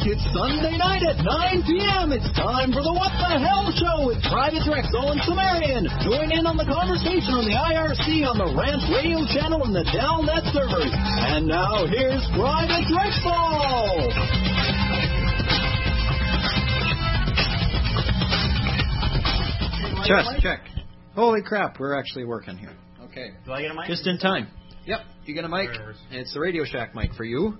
It's Sunday night at 9 p.m. It's time for the What the Hell Show with Private Drexel and Sumerian. Join in on the conversation on the IRC on the Rant Radio channel and the Delnet servers. And now here's Private Drexel. Check. Holy crap, we're actually working here. Okay. Do I get a mic? Just in time. Yep, you get a mic. It's the Radio Shack mic for you.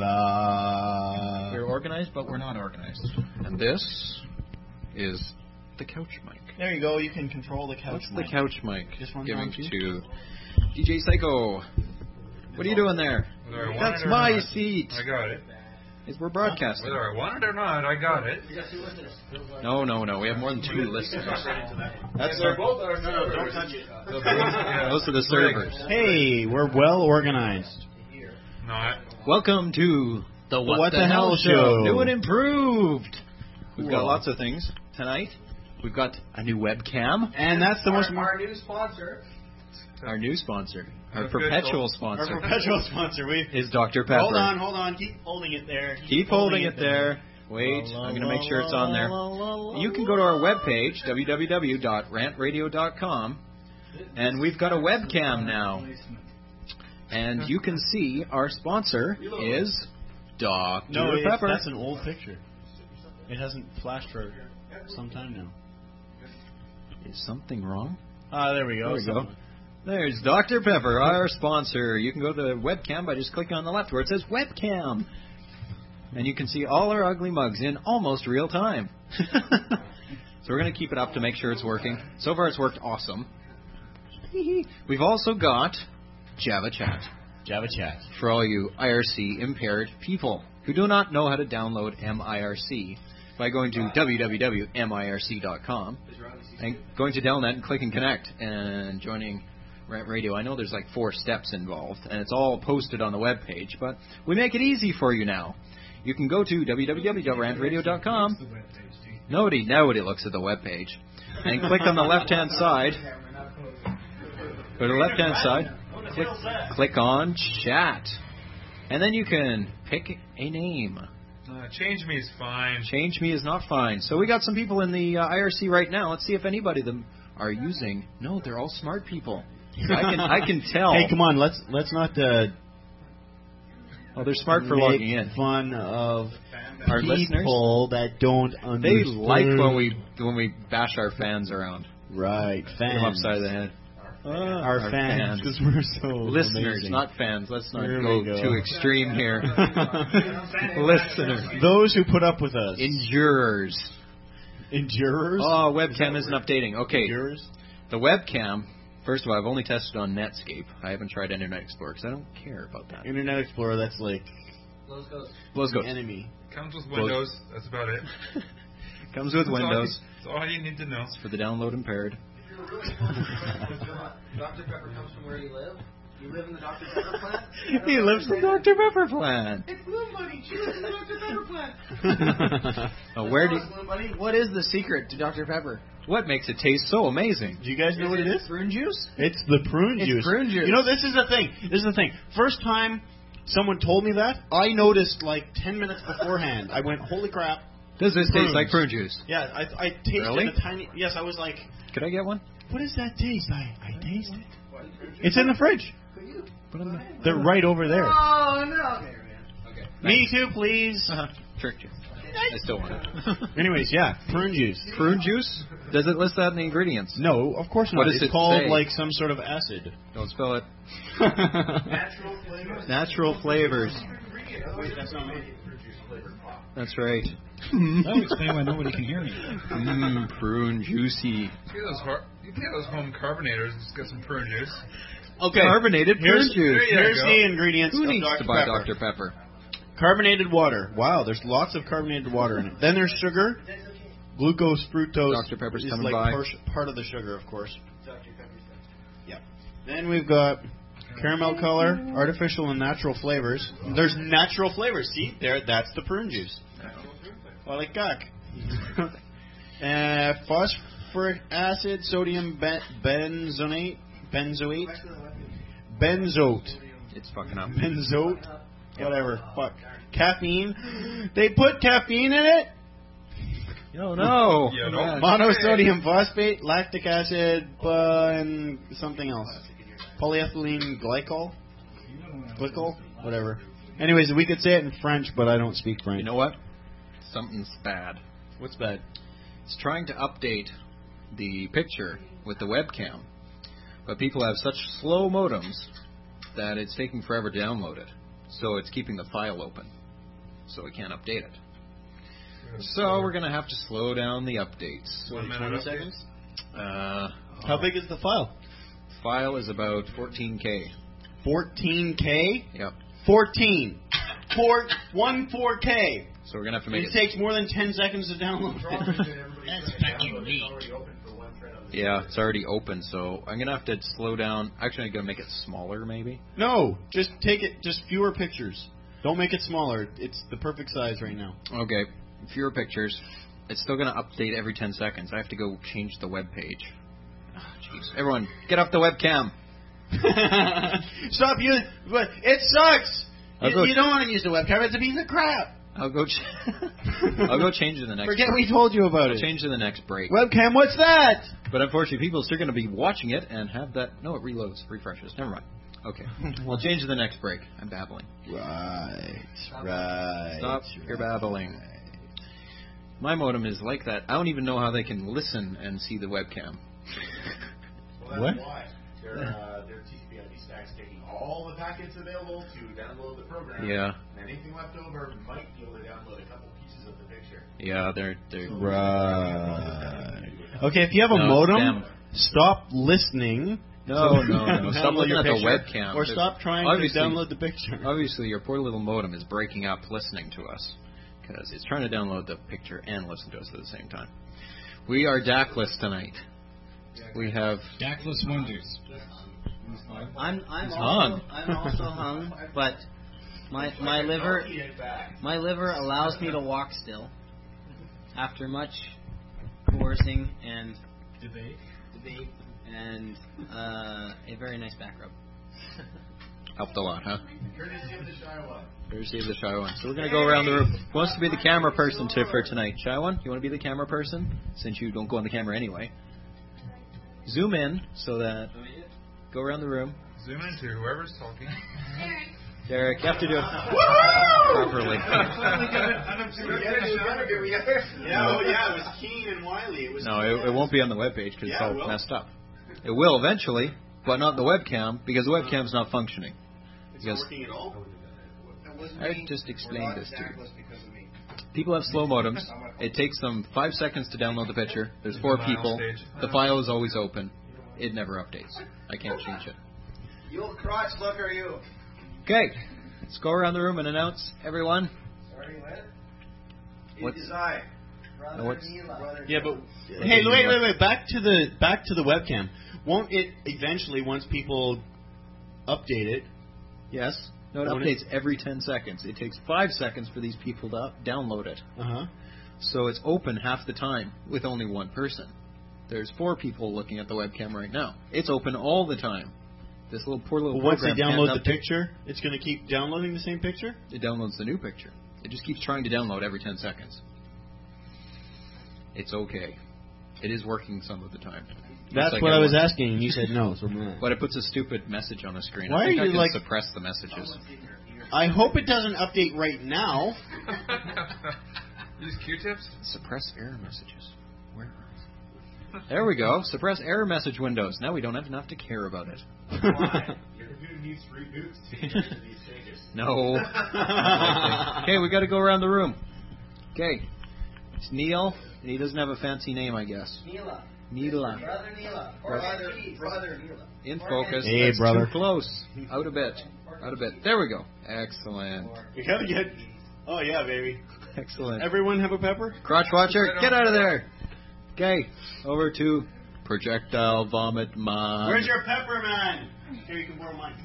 We're organized, but we're not organized. And this is the couch mic. There you go. You can control the couch mic. The couch mic. Just one giving time, to DJ Psycho. What are you doing there? That's my seat. I got it. We're broadcasting. Whether I want it or not, I got it. No. We have more than 2 listeners. That's our... No, don't touch it. Those are the servers. Hey, we're well organized. Not. Welcome to the What the Hell Show. New and improved. We've got Cool. lots of things tonight. We've got a new webcam. And that's the most... Our new sponsor. Our new sponsor. Our perpetual sponsor. Our perpetual sponsor. Is Dr. Pepper. Hold on. Keep holding it there. Keep holding it there. Wait, I'm going to make sure it's on there. You can go to our webpage, www.rantradio.com, and we've got a webcam now. And you can see our sponsor is Dr. Pepper. That's an old picture. It hasn't flashed for some time now. Is something wrong? There we go. There's Dr. Pepper, our sponsor. You can go to the webcam by just clicking on the left where it says webcam. And you can see all our ugly mugs in almost real time. So we're going to keep it up to make sure it's working. So far it's worked awesome. We've also got Java Chat. For all you IRC impaired people who do not know how to download MIRC by going to www.mirc.com and going to Delnet and clicking connect and joining Rant Radio. I know there's like 4 steps involved, and it's all posted on the web page, but we make it easy for you now. You can go to www.rantradio.com. Nobody looks at the web page. And click on the left-hand side. Go to the left-hand side. Click on chat. And then you can pick a name. Change me is fine. Change me is not fine. So we got some people in the IRC right now. Let's see if anybody of them are using. No, they're all smart people. I can tell. Hey, come on, let's not they're smart for logging in. Fun of our people listeners that don't understand. They like when we bash our fans around. Right, Put fans. them upside the head. Our fans, because we're so listeners, amazing. not fans. Let's not There go we go. too extreme here. Listeners, those who put up with us. endurers. Oh, webcam isn't updating. Okay, Endurers? the webcam. First of all, I've only tested on Netscape. I haven't tried Internet Explorer because I don't care about that. Internet Explorer, that's like Blows the goes. enemy. Comes with Windows. That's about it. Comes with Windows. That's all you need to know. For the download impaired. Dr. Pepper comes from where you live. You live in the Dr. Pepper plant? He lives in the Dr. Pepper plant. It's Blue Bunny. She lives in the Dr. Pepper plant. Where do? Blue Bunny, what is the secret to Dr. Pepper? What makes it taste so amazing? Do you guys know what it is? Prune juice? It's the prune juice. It's prune juice. You know, this is the thing. First time someone told me that, I noticed like 10 minutes beforehand. I went, holy crap. Does this Prunes. taste like prune juice? Yeah, I tasted Really? a tiny... Yes, I was like, Could I get one? what does that taste? I taste it. It's in the fridge. Put them there. They're right over there. Oh, no. Okay. Me too, please. Tricked you. I still want it. Anyways, yeah, prune juice. Prune juice? Does it list that in the ingredients? No, of course not. What does it's it called say? like some sort of acid. Don't spell it. Natural flavors? Natural flavors. Wait, that's not me. That's right. That would explain why nobody can hear me. Prune juicy. You get those home carbonators and just get some prune juice. Okay. Carbonated prune juice. Here's go. the ingredients Who of needs Dr. to buy Pepper. Dr. Pepper? Carbonated water. Wow, there's lots of carbonated water in it. Then there's sugar. Glucose, fructose. Dr. Pepper's is coming like by. part of the sugar, of course. Yeah. Then we've got caramel color, artificial and natural flavors. There's natural flavors. See, there, that's the prune juice. Well, like cock. Phosphoric acid, sodium benzoate. Benzote. It's fucking up. Benzoate. Whatever. Fuck. Caffeine. They put caffeine in it? Oh, no. Yeah, no. Monosodium phosphate, lactic acid, and something else. Polyethylene glycol? Glycol? Whatever. Anyways, we could say it in French, but I don't speak French. You know what? Something's bad. What's bad? It's trying to update the picture with the webcam, but people have such slow modems that it's taking forever to download it. So it's keeping the file open, so it can't update it. So we're going to have to slow down the updates. 1 minute 20 update? seconds? How big is the file? File is about 14K. 14K? Yep. 14. 4K. So we're going to have to make It takes more than 10 seconds to download. That's fucking neat. Yeah, it's already open, so I'm going to have to slow down. Actually, I'm going to make it smaller, maybe. No, just take it, just fewer pictures. Don't make it smaller. It's the perfect size right now. Okay, fewer pictures. It's still going to update every 10 seconds. I have to go change the web page. Jeez. Everyone, get off the webcam. Stop using. But it sucks. You don't want to use the webcam. It's a piece of crap. I'll go change in the next. Forget we told you about I'll it. change in the next break. Webcam, what's that? But unfortunately, people are still going to be watching it and have that. No, it reloads, refreshes. Never mind. Okay, we'll change in the next break. I'm babbling. Right. Stop your babbling. My modem is like that. I don't even know how they can listen and see the webcam. Well, that's why. Their TCP/IP stack's taking all the packets available to download the program. Yeah. And anything left over might be able to download a couple pieces of the picture. Yeah, they're Right. Okay, if you have a modem, stop listening. No. Stop looking at the webcam. Or stop trying to download the picture. Obviously, your poor little modem is breaking up listening to us because it's trying to download the picture and listen to us at the same time. We are DACless tonight. We have DACless wonders. I'm hung. also hung, but my liver allows me to walk still after much coercing and debate and a very nice back rub. helped a lot, huh? Courtesy of the Shy One. Courtesy of the Shy One. So we're going to go around the room. Who wants to be the camera person for tonight? Shy One, you want to be the camera person? Since you don't go on the camera anyway. Zoom in so that... Go around the room. Zoom into whoever's talking. Derek, you have to do it properly. Yeah, it was Keen and Wiley. No, it won't be on the webpage because it's all messed up. It will eventually, but not the webcam because the webcam's not functioning. It's not working at all? I just explained this to you. People have slow modems. It takes them 5 seconds to download the picture. There's 4 people. The file is always open. It never updates. I can't change it. You crotch looker, you. Okay, let's go around the room and announce everyone. Sorry, What's Yeah, but hey, wait. Back to the webcam. Won't it eventually, once people update it? Yes. No, it updates every 10 seconds. It takes 5 seconds for these people to download it. So it's open half the time with only one person. There's 4 people looking at the webcam right now. It's open all the time. This poor little once they program download the picture, it's going to keep downloading the same picture? It downloads the new picture. It just keeps trying to download every 10 seconds. It's okay. It is working some of the time. That's what I was asking, and you said no. So but it puts a stupid message on the screen. Why I think are you I can suppress the messages. I hope it doesn't update right now. Use Q-tips? Suppress error messages. Where? There we go. Suppress error message windows. Now we don't have to care about it. Why? Your computer needs reboots to get to these changes. No. Okay, we got to go around the room. Okay. It's Neil, and he doesn't have a fancy name, I guess. Neela. Brother Neela. Or brother Neela. In focus. Hey, That's brother. too close. Out a bit. There we go. Excellent. We gotta get. Oh yeah, baby. Excellent. Everyone have a pepper? Crotch watcher, get out of there. Okay, over to Projectile Vomit Man. Where's your pepper, man? Here, you can borrow mine.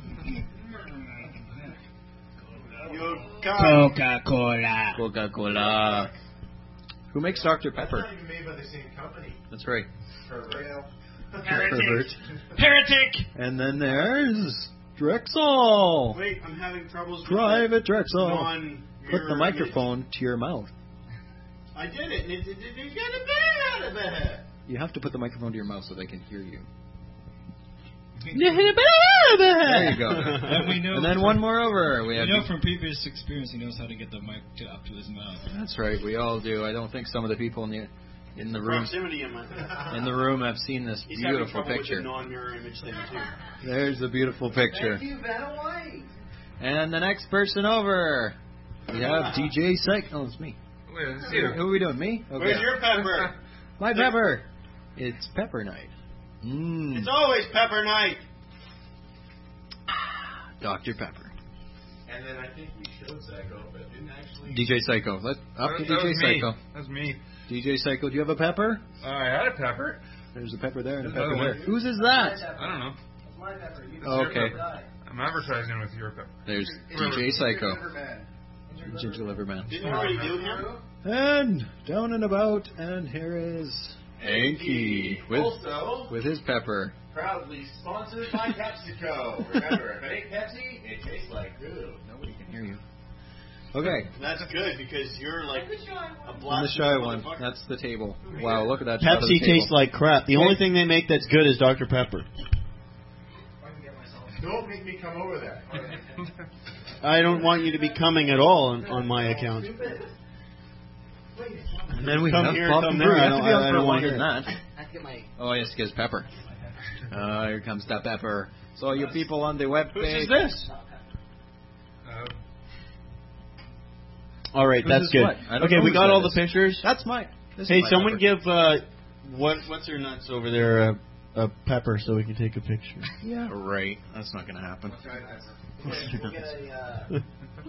Coca-Cola. Coca-Cola. Who makes Dr. That's Pepper? not even made by the same company. That's right. Pervert. Pervert. Heretic. And then there's Drexel! Wait, I'm having troubles with Private Drexel! non-mirror Put the image. microphone to your mouth. I did it, and it got a bit out of it. You have to put the microphone to your mouth so they can hear you. There you go. And we know And then one more over. We We have know from previous experience he knows how to get the mic up to his mouth. That's right. We all do. I don't think some of the people in the room Proximity in my have seen this He's having beautiful trouble picture. with the non-mirror image thing too. There's the beautiful picture. Thank you, Vanna White. And the next person over, we have DJ Psych. Oh, it's me. Wait, it's Who you. are we doing? Me? Okay. Where's your pepper? My pepper. It's Pepper Night. It's always pepper night. Dr. Pepper. And then I think we showed Psycho, but didn't actually. DJ Psycho. Up to That DJ was me. Psycho. That was me. DJ Psycho, do you have a pepper? I had a pepper. There's a pepper there and a There's pepper another there. one. Whose is that? I don't know. That's my pepper. You Oh, okay. I'm advertising with your pepper. There's DJ Psycho. Ginger Liver Man. Didn't you already do him? And down and about, and here is Hanky with his pepper. Proudly sponsored by PepsiCo. Remember, if it ain't Pepsi, it tastes like poo. Nobody can hear you. Okay, That's good because you're like a and the blast. shy one. That's the table. Wow, look at that. shot of the Pepsi table. tastes like crap. The only thing they make that's good is Dr. Pepper. Don't make me come over there. I don't want you to be coming at all on my account. And then we Come have here, Bob come and there. Brew. You I have to be don't- on I for don't want longer than to that. I get my. Oh, yes, gives pepper. Here comes that pepper. So you people on the web Whose page. is this? Uh, All right, Whose that's is good. what? I don't Okay, know we whose got that all the is. pictures. That's mine. This Hey, is my someone pepper. give what's her nuts over there a pepper so we can take a picture. Yeah, right. That's not going to happen. We'll get a.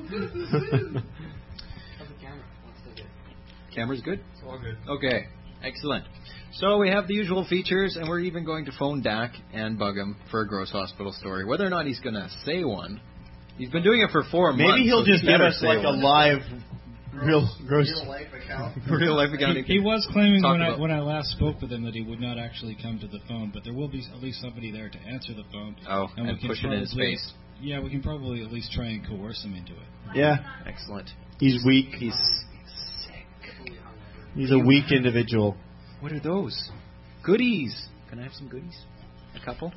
Camera's good? it's all good. Okay, excellent. So we have the usual features, and we're even going to phone Dak and bug him for a Gross Hospital story. Whether or not he's going to say one, he's been doing it for 4 months. Maybe he'll so just he give better us say like a one. live, real gross. real life accounting. He was claiming Talk when about- when I last spoke with him that he would not actually come to the phone, but there will be at least somebody there to answer the phone. Oh, and we and can push it in his probably- face. Yeah, we can probably at least try and coerce him into it. Yeah, Excellent. he's weak. He's sick. He's a weak individual. What are those? Goodies. Can I have some goodies? A couple?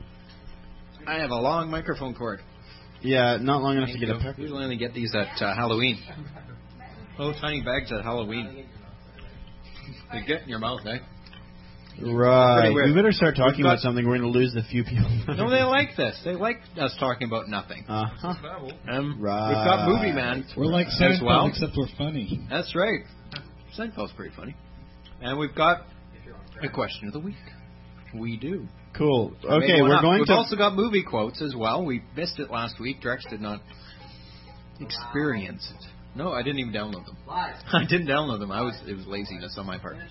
I have a long microphone cord. Yeah, not long enough Thank to get a you. pepper. Usually only get these at Halloween. Little tiny bags at Halloween. They get in your mouth, eh? Right. Pretty weird. We better start talking We've got- about something. We're going to lose the few people. No, they like this. They like us talking about nothing. Uh-huh. Babble. Right. We've got Movie Man. We're like as Seinfeld, well. except we're funny. That's right. Seinfeld's pretty funny. And we've got a question of the week. We do. Cool. I made Okay, one we're up. going We've to. also got movie quotes as well. We missed it last week. Drex did not experience it. No, I didn't even download them. Live. I didn't download them. It was laziness on my part.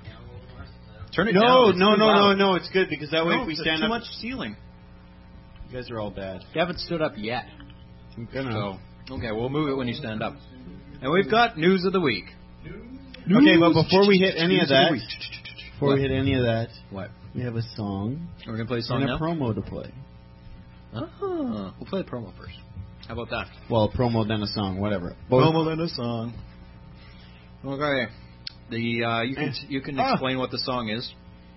Turn it No, down. It's no, too no, loud. no. It's good because that way No, if we it's stand too up, much ceiling. you guys are all bad. You haven't stood up yet. I'm gonna. So, okay, we'll move it when you stand up. And we've got news of the week. Okay, but before we hit any of News the that, week. before we hit any of that, What? we have a song We're going to play a song and a now? promo to play. Oh, we'll play the promo first. How about that? Well, a promo then a song, whatever. then a song. Okay. You can explain what the song is.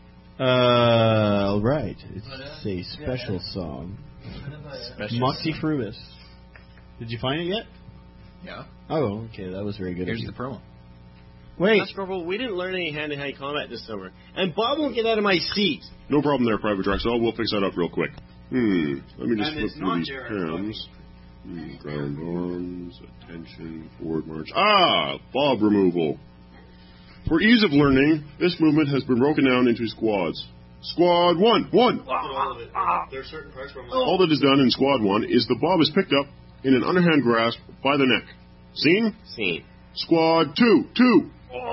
All right. It's a special song. Special. Moxie Fruibus. Did you find it yet? Yeah. Oh, okay. That was very good. Here's of the you. promo. Wait. Corporal, we didn't learn any hand-to-hand combat this summer. And Bob won't get out of my seat. No problem there, Private Drexel. We'll fix that up real quick. Let me just And flip it's through not these Jared cams. Ground arms, attention, forward march. Bob removal. For ease of learning, this movement has been broken down into squads. Squad 1, 1. There are certain parts where I'm All that is done in Squad 1 is the bob is picked up in an underhand grasp by the neck. Seen? Seen. Squad 2, 2.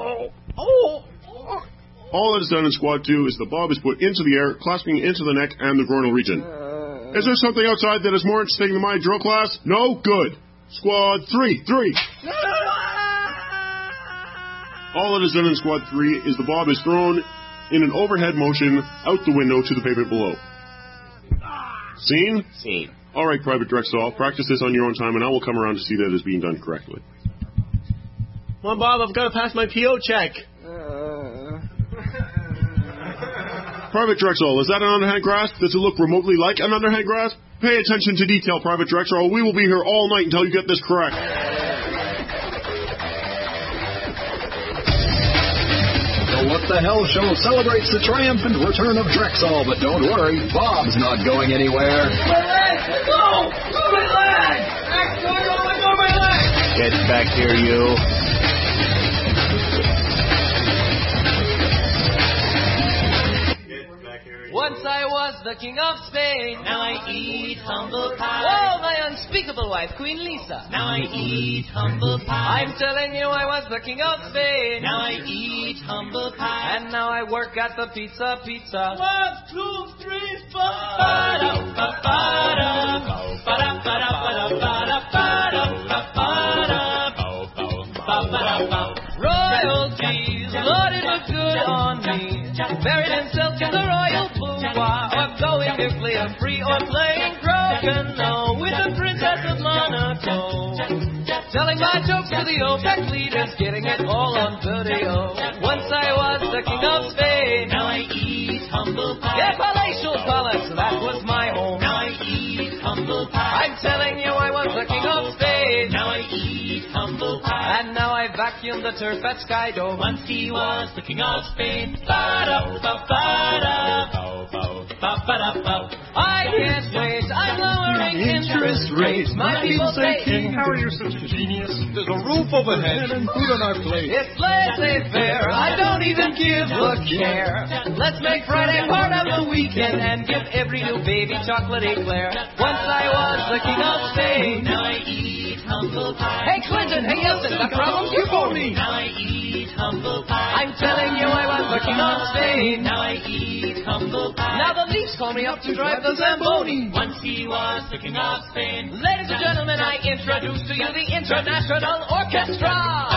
All that is done in Squad 2 is the bob is put into the air, clasping into the neck and the groinal region. Is there something outside that is more interesting than my drill class? No? Good. Squad 3, 3. All that is done in Squad 3 is the bob is thrown in an overhead motion out the window to the pavement below. Seen? Seen. All right, Private Drexel, practice this on your own time, and I will come around to see that it is being done correctly. Come on, Bob, I've got to pass my PO check. Private Drexel, is that an underhand grasp? Does it look remotely like an underhand grasp? Pay attention to detail, Private Drexel. We will be here all night until you get this correct. The What the Hell Show celebrates the triumphant return of Drexel, but don't worry, Bob's not going anywhere. My leg! No! Oh, my leg! My leg! Get back here, you. Once I was the king of Spain. Now I eat humble pie. Oh, my unspeakable wife, Queen Lisa. Now I eat humble pie. I'm telling you, I was the king of Spain. Now I eat humble pie. And now I work at the pizza. 1, 2, 3, 4. Royalties, Lord, it was good on me. Buried in silk in the royal boudoir, or going to play a free or playing broken, no, with the Princess of Monaco. Telling my jokes to the OPEC leaders, getting it all on video. Once I was the king of Spain. Now I eat humble pie. Yeah, palatial palace, that was my home. Now I eat humble pie. I'm telling you, I was the king of Spain. Now I eat humble pie. And now I vacuum the turf at Sky Dome. Once he was the king of Spain. I can't wait, I'm lowering interest rates. My people say, King, how are you such a genius? There's a roof overhead and food on our plate. it's laissez-faire, I don't even give a care. Let's make Friday part of the weekend and give every new baby chocolate eclair. Once I was the king of Spain. Now I eat humble pie. Hey Clinton, hey Yeltsin, got problems? You phone me. Now I eat humble pie. I'm telling you, I was the king of Spain. Now I eat humble pie. Now the Leafs call me up to drive the Zamboni. Once he was the king of Spain. Ladies and gentlemen, I introduce to you the International Orchestra.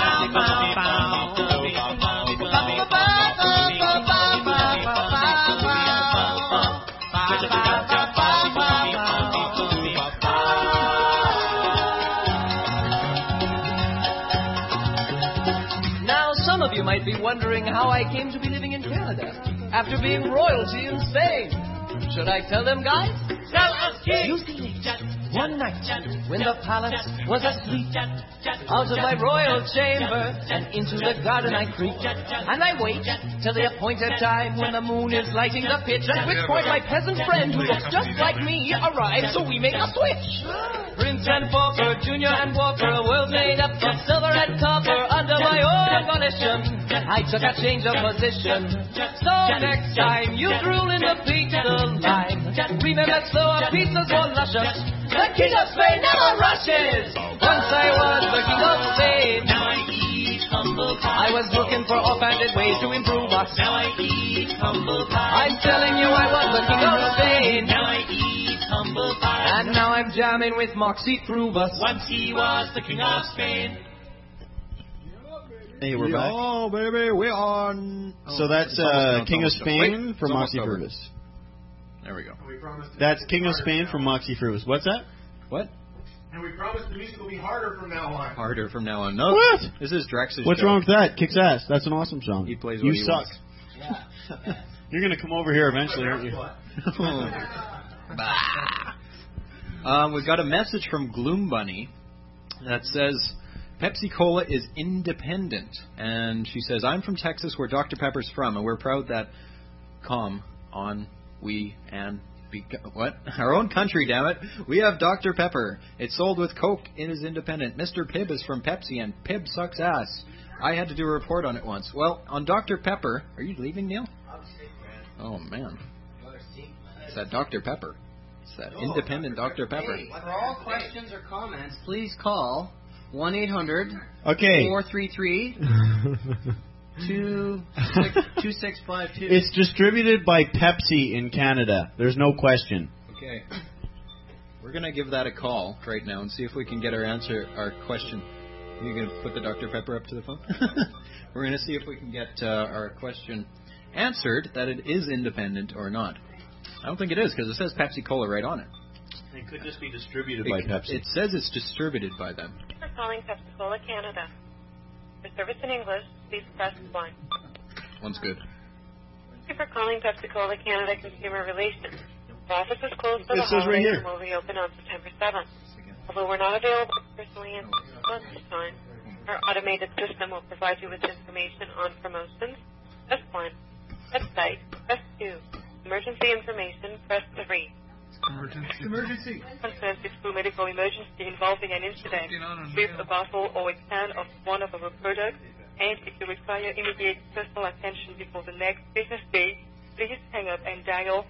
Now, some of you might be wondering how I came to be living in Canada after being royalty in Spain. Should I tell them, guys? Tell us, King! You see, one night, when the palace was asleep, out of my royal chamber and into the garden I creep, and I wait till the appointed time when the moon is lighting the pitch, at which point my peasant friend, who looks just like me, arrives, so we make a switch. Prince and Pauper, Junior and Walker, a world made up of silver and copper under my own volition. I took a change of position. So next time you drool in the pizza line, remember so our pizzas were luscious. The king of Spain never rushes. Once I was the king of Spain. Now I eat humble pie. I was looking for offhanded ways to improve us. Now I eat humble pie. I'm telling you, I was the king of Spain. Now I eat humble pie. And now I'm jamming with Moxie Frubus. Once he was the king of Spain. Hey, we're back. Oh, baby, we're on. So that's King of Spain from Moxie Frubus. There we go. That's King of Spain from Moxie Frubus. What's that? What? And we promise the music will be harder from now on. Harder from now on. No. What? This is Drex's What's show. wrong with that? Kicks ass. That's an awesome song. He plays You what he suck. wants. You're going to come over here eventually, aren't you? We've got a message from Gloom Bunny that says Pepsi Cola is independent, and she says, I'm from Texas, where Dr. Pepper's from, and we're proud that our own country, damn it. We have Dr. Pepper. It's sold with Coke. It is independent. Mr. Pibb is from Pepsi, and Pibb sucks ass. I had to do a report on it once. Well, on Dr. Pepper, are you leaving, Neil? Oh, man. It's that Dr. Pepper. It's that independent Dr. Pepper. For all questions or comments, please call 1-800 Okay. 433 2652. It's distributed by Pepsi in Canada. There's no question. Okay. We're going to give that a call right now and see if we can get our question. You going to put the Dr. Pepper up to the phone? We're going to see if we can get our question answered, that it is independent or not. I don't think it is, because it says Pepsi Cola right on it. It could just be distributed It, by Pepsi. it says it's distributed by them. Thank you for calling Pepsi-Cola Canada. For service in English, please press 1. One's good. Thank you for calling Pepsi-Cola Canada Consumer Relations. The office is closed for It the says right holidays here. and will reopen on September 7th. Although we're not available personally at this time, our automated system will provide you with information on promotions. Press 1. Website, press 2. Emergency information, press 3. Emergency. Conference is for medical emergency involving an incident with a bottle or a can of one of our products, and if you require immediate personal attention before the next business day, please hang up and dial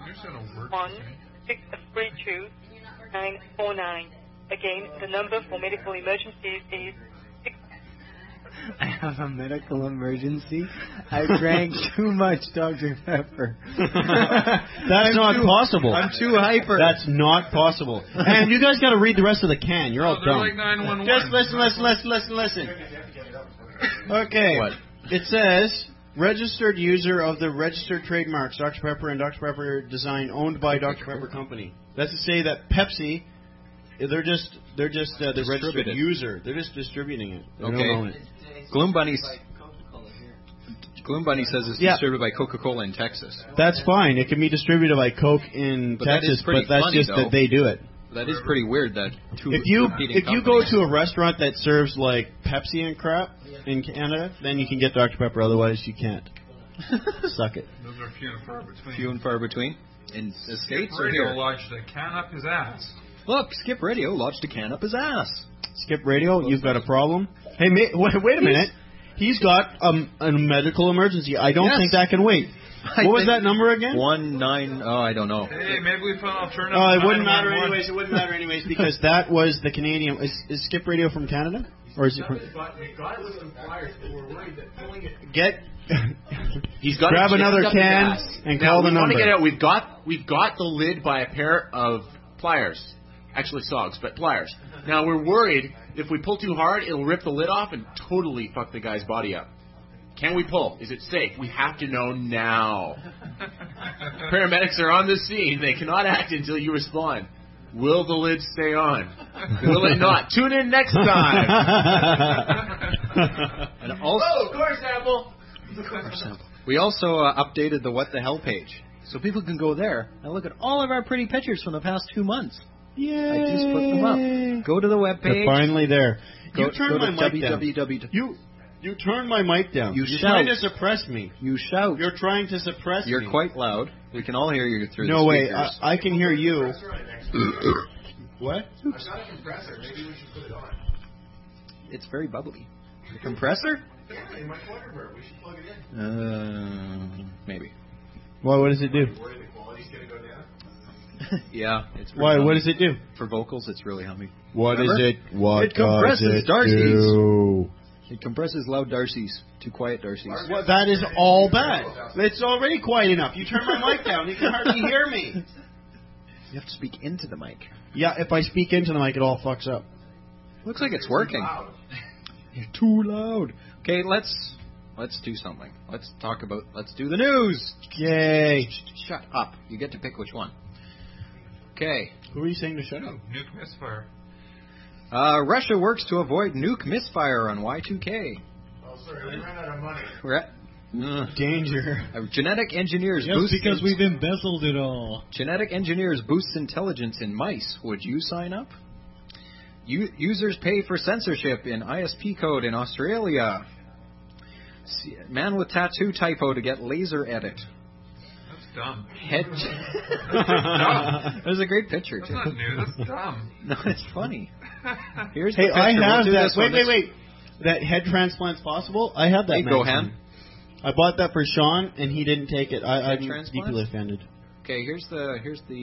1-632-949. Again, the number for medical emergencies is 6. I have a medical emergency. I drank too much Dr. Pepper. That's not possible. I'm too hyper. That's not possible. And you guys got to read the rest of the can. You're all they're dumb. like 911. Just listen. Okay. What? It says registered user of the registered trademarks Dr. Pepper and Dr. Pepper design owned by Dr. Pepper Company. That's to say that Pepsi, they're just the registered user. They're just distributing it. They don't own it. Gloom Bunny says it's distributed by Coca-Cola in Texas. That's fine. It can be distributed by Coke in But that Texas, is pretty but that's funny, just though. that they do it. That is pretty weird that two If you competing go companies- to a restaurant that serves like Pepsi and crap in Canada, then you can get Dr. Pepper. Otherwise, you can't. Suck it. Those are few and far between. few and far between in the States or Radio here. lodged a can up his ass. Look, Skip Radio lodged a can up his ass. Skip Radio, you've got a problem. Hey, wait a minute. He's got a medical emergency. I don't think that can wait. What was that number again? 19. Oh, I don't know. Hey, maybe we found an alternative. Oh, it wouldn't matter anyways. It wouldn't matter anyways because that was the Canadian. Is Skip Radio from Canada or is it from? We got it with some flyers, but we're worried that pulling it. Grab another can and call the number. Want to get out. We've got the lid by a pair of pliers. Actually, sogs, but pliers. Now we're worried if we pull too hard, it'll rip the lid off and totally fuck the guy's body up. Can we pull? Is it safe? We have to know now. Paramedics are on the scene. They cannot act until you respond. Will the lid stay on? Will it not? Tune in next time. And also, core sample. we also updated the What the Hell page, so people can go there and look at all of our pretty pictures from the past 2 months. Yay! I just put them up. Go to the webpage. They're finally there. You Go turned to my mic down. www. You turned my mic down. You You're shout. trying to suppress me. You shout. You're trying to suppress me. You're quite loud. We can all hear you through No the way. speakers. I can hear you. What? I've got a compressor. Maybe we should put it on. It's very bubbly. The compressor? Yeah, in my Thunderbird. We should plug it in. Maybe. Why? What does it do? Worried the quality's going to go down? Yeah. It's really Why? hummy. What does it do? For vocals, it's really hummy. What Remember? is it? What It compresses does it Darcy's. do? It compresses loud Darcy's to quiet Darcy's. Well, that is all bad. It's already quiet enough. You turn my mic down. You can hardly hear me. You have to speak into the mic. Yeah, if I speak into the mic, it all fucks up. Looks like it's working. You're too loud. Okay, let's do something. Let's do the news. Yay. Shut up. You get to pick which one. Okay. Who are you saying to shut up? Nuke misfire. Russia works to avoid nuke misfire on Y2K. Oh, sorry. We ran out of money. We're at Danger. Genetic engineers Yes, boost because we've embezzled it all. Genetic engineers boosts intelligence in mice. Would you sign up? Users pay for censorship in ISP code in Australia. Man with tattoo typo to get laser edit. That's dumb. There's a great picture That's too. not new. That's dumb. No, it's funny. Here's Hey, the I picture. have We'll do that. this one. Wait. That head transplant's possible? I have that. Hey, magazine. Gohan. I bought that for Sean, and he didn't take it. I'm transplant? deeply offended. Okay, here's the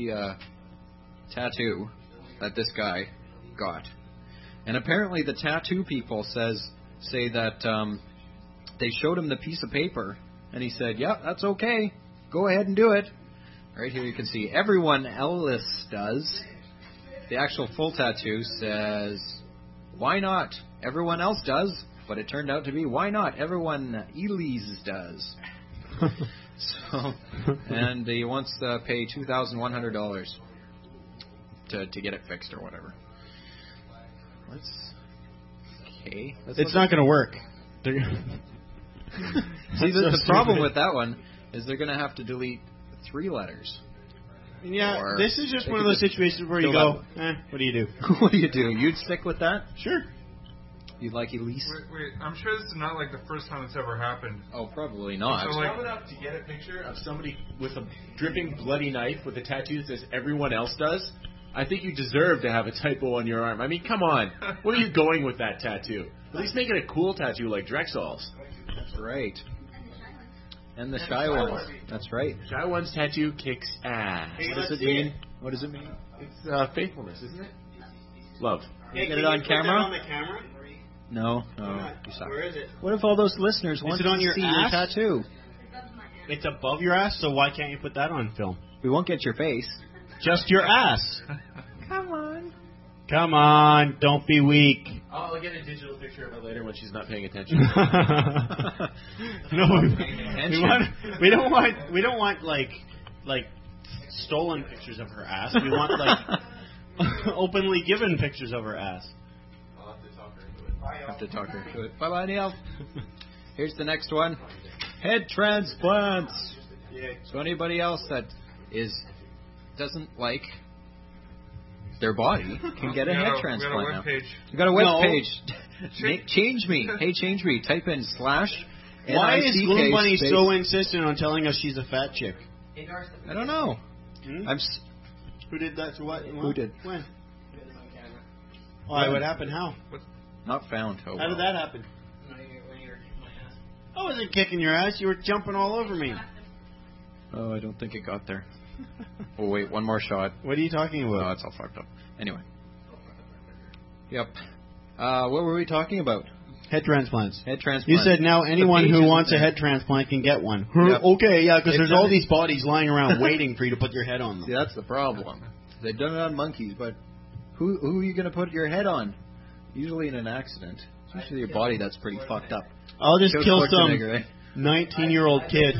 tattoo that this guy got, and apparently the tattoo people say that they showed him the piece of paper, and he said, "Yep, that's okay. Go ahead and do it." Right here you can see everyone else does. The actual full tattoo says, "Why not? Everyone else does." But it turned out to be, "Why not? Everyone Elise does." So, and he wants to pay $2,100. to get it fixed or whatever. It's not going to work. See, the problem with that one is they're going to have to delete 3 letters. Yeah, Or this is just they one of could those just situations where you fill go, what do you do? What do you do? You'd stick with that? Sure. You'd like Elise? Wait, I'm sure this is not like the first time it's ever happened. Oh, probably not. It's dumb enough to get a picture of somebody with a dripping bloody knife with a tattoo that says everyone else does. I think you deserve to have a typo on your arm. I mean, come on. Where are you going with that tattoo? At least make it a cool tattoo like Drexel's. That's right. And the Shy One's. That's right. Shy One's tattoo kicks ass. What does it mean? What does it mean? It's faithfulness, isn't it? Love. Hey, get it on camera? On the camera? No. Where is it? What if all those listeners want it on to your see ass? your tattoo? It's above your ass, so why can't you put that on film? We won't get your face. Just your ass. Come on. Come on, don't be weak. I'll get a digital picture of her later when she's not paying attention. No, we don't want like stolen pictures of her ass. We want like openly given pictures of her ass. I'll have to talk her into it. Bye-bye, Neil. Here's the next one. Head transplants. So anybody else that doesn't like their body can get a head transplant now. You got a web page. Change me. Hey, change me. Type in / Why is Gloom Bunny so insistent on telling us she's a fat chick? I don't know. Who did that to what? Who did? When? Why? What happened? How? Not found. Oh, How did that happen? I wasn't kicking your ass. You were jumping all over me. Oh, I don't think it got there. Oh, wait. One more shot. What are you talking about? Oh, it's all fucked up. Anyway. Yep. What were we talking about? Head transplants. Head transplants. You said now anyone who wants a head transplant can get one. Yep. Okay, yeah, because there's all these bodies lying around waiting for you to put your head on them. See, that's the problem. They've done it on monkeys, but who are you going to put your head on? Usually in an accident. It's usually your body that's pretty fucked up. I'll just kill some right? 19-year-old kid.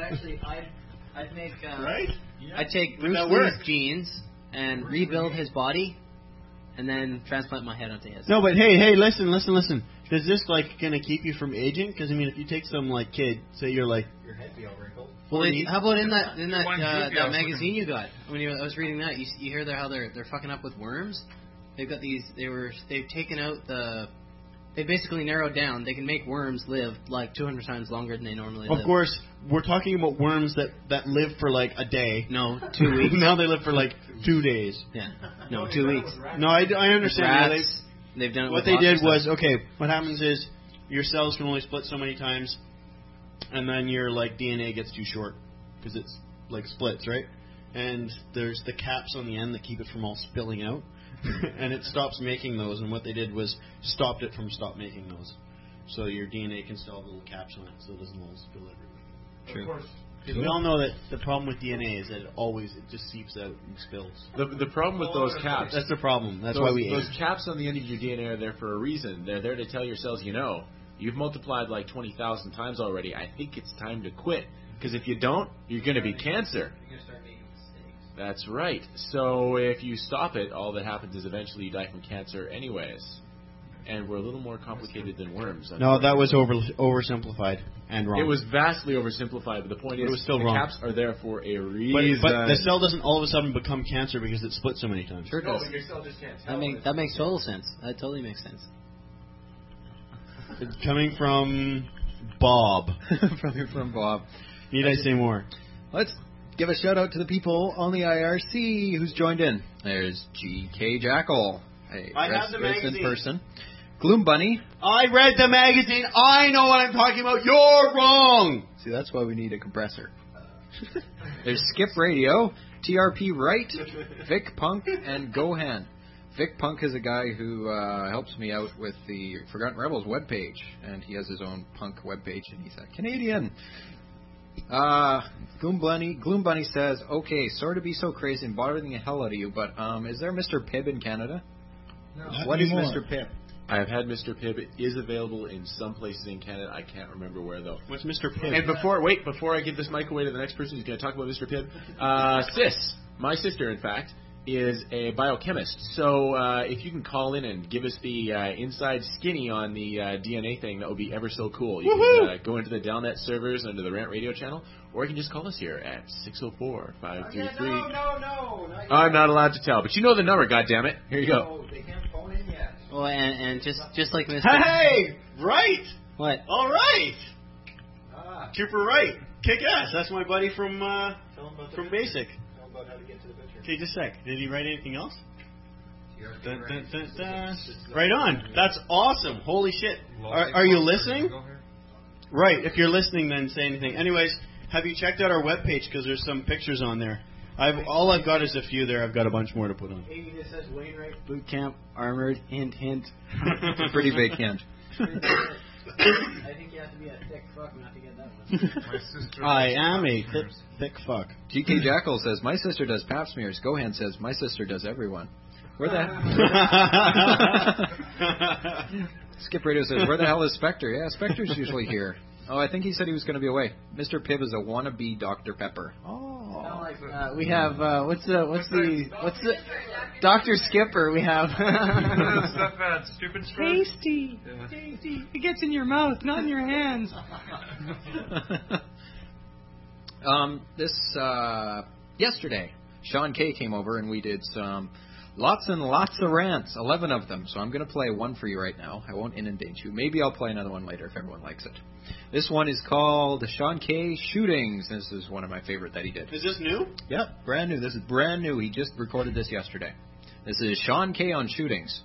I'd make... Right? I'd take Bruce Lee's genes and rebuild his body, and then transplant my head onto his. No, but hey, listen. Is this like gonna keep you from aging? Because I mean, if you take some like kid, say you're like your head be all wrinkled. Well, how about in that that magazine you got? When I was reading that, you hear how they're fucking up with worms. They've got these. They've taken out the. They basically narrowed down. They can make worms live like 200 times longer than they normally live. Of course, we're talking about worms that live for like a day. No, 2 weeks. Now they live for like 2 days. Yeah. No, 2 weeks. No, I understand. Rats, they've done it. What they did was, okay, what happens is your cells can only split so many times, and then your like DNA gets too short because it's like splits, right? And there's the caps on the end that keep it from all spilling out. And it stops making those, and what they did was stopped it from making those. So your DNA can still have little caps on it, so it doesn't all spill everywhere. True. Of course. We all know that the problem with DNA is that it just seeps out and spills. The problem with those caps... That's the problem. That's why we Those caps on the end of your DNA are there for a reason. They're there to tell your cells, you've multiplied like 20,000 times already. I think it's time to quit. Because if you don't, you're going to be cancer. That's right. So if you stop it, all that happens is eventually you die from cancer anyways. And we're a little more complicated than worms. No, that was oversimplified and wrong. It was vastly oversimplified, but the point is it was still the wrong. caps are there for a reason. But the cell doesn't all of a sudden become cancer because it splits so many times. Sure no, does. but your cell just can't tell. That makes total sense. That totally makes sense. It's coming from Bob. From Bob. Need I say more? Let's give a shout out to the people on the IRC who's joined in. There's GK Jackal, I have the magazine. person. Gloom Bunny. I read the magazine. I know what I'm talking about. You're wrong. See, that's why we need a compressor. There's Skip Radio, TRP Wright, Vic Punk, and Gohan. Vic Punk is a guy who helps me out with the Forgotten Rebels webpage, and he has his own punk webpage, and he's a Canadian. Gloom Bunny says, okay, sorry to be so crazy and bothering the hell out of you, but is there Mr. Pibb in Canada? No. What is Mr. Pibb? I have had Mr. Pibb. It is available in some places in Canada. I can't remember where, though. What's Mr. Pibb? And before I give this mic away to the next person who's going to talk about Mr. Pibb, Sis, my sister, in fact, is a biochemist. So if you can call in and give us the inside skinny on the DNA thing, that would be ever so cool. You can go into the Delnet servers under the Rant Radio channel, or you can just call us here at 604-533. No. I'm not allowed to tell, but you know the number, goddammit. Here you go. No, they can't phone in yet. Oh, and just like Mr. Hey! Right! What? All right! Trooper Wright. Kick ass. That's my buddy from Basic. Tell him about how to get to the picture. Okay, just a sec. Did he write anything else? Right on. That's awesome. Holy shit. Are you listening? Right. If you're listening, then say anything. Anyways, have you checked out our webpage? Because there's some pictures on there. All I've got is a few there. I've got a bunch more to put on. Amy, this says Wainwright Boot Camp Armored. Hint, hint. It's a pretty big hint. I think you have to be a thick fuck not to get that one. I am a thick fuck. GK Jackal says, my sister does pap smears. Gohan says, my sister does everyone. Where the Skip Radio says, where the hell is Spectre? Yeah, Spectre's usually here. Oh, I think he said he was going to be away. Mr. Pibb is a wannabe Dr. Pepper. We have what's the Dr. Skipper? We have stuff at Stupid Stroke. Tasty. Yeah. Tasty. It gets in your mouth, not in your hands. Yesterday, Sean K came over and we did some lots and lots of rants, 11 of them. So I'm going to play one for you right now. I won't inundate you. Maybe I'll play another one later if everyone likes it. This one is called Sean K Shootings. This is one of my favorite that he did. Is this new? Yep, brand new. This is brand new. He just recorded this yesterday. This is Sean K on shootings.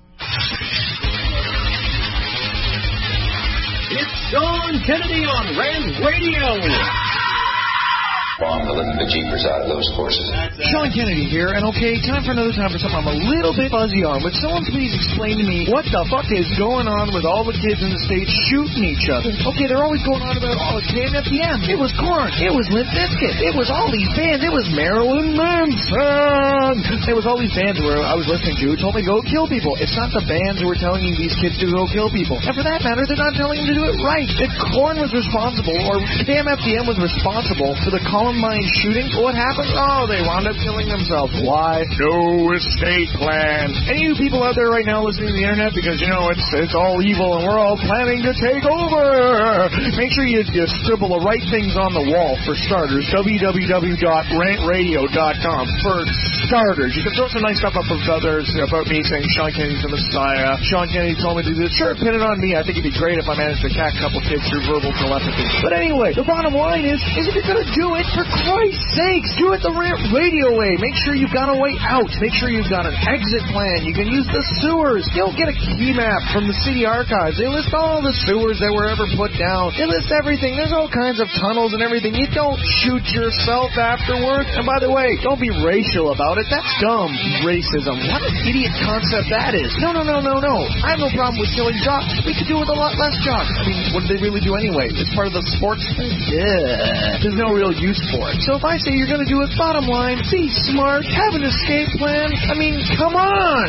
It's Sean Kennedy on Rant Radio. Bomb the living bejeepers out of those horses. Sean Kennedy here, and okay, time for another time for something I'm a little bit fuzzy on. Would someone please explain to me what the fuck is going on with all the kids in the States shooting each other? Okay, they're always going on about, oh, it's KMFDM, it was Korn, it was Limp Bizkit, it was all these bands, it was Marilyn Manson. It was all these bands where I was listening to who told me go kill people. It's not the bands who were telling you these kids to go kill people. And for that matter, they're not telling them to do it right. If Korn was responsible, or KMFDM was responsible for the Columbine shooting, what happened? Oh, they wound up killing themselves. Why? No estate plan. Any of you people out there right now listening to the internet, because you know it's all evil and we're all planning to take over. Make sure you scribble the right things on the wall for starters. www.rantradio.com for starters. You can throw some nice stuff up of others about me saying Sean Kennedy's the Messiah. Sean Kennedy told me to do this. Sure, pin it on me. I think it'd be great if I managed to catch a couple kids through verbal telepathy. But anyway, the bottom line is if you're going to do it, for Christ's sakes, do it the Rant Radio way. Make sure you've got a way out. Make sure you've got an exit plan. You can use the sewers. You'll get a key map from the city archives. They list all the sewers that were ever put down. They list everything. There's all kinds of tunnels and everything. You don't shoot yourself afterwards. And by the way, don't be racial about it. That's dumb. Racism. What an idiot concept that is. No. I have no problem with killing jocks. We could do it with a lot less jocks. I mean, what do they really do anyway? It's part of the sports thing. Yeah. There's no real use for it. So if I say you're going to do it, bottom line, be smart, have an escape plan. I mean, come on.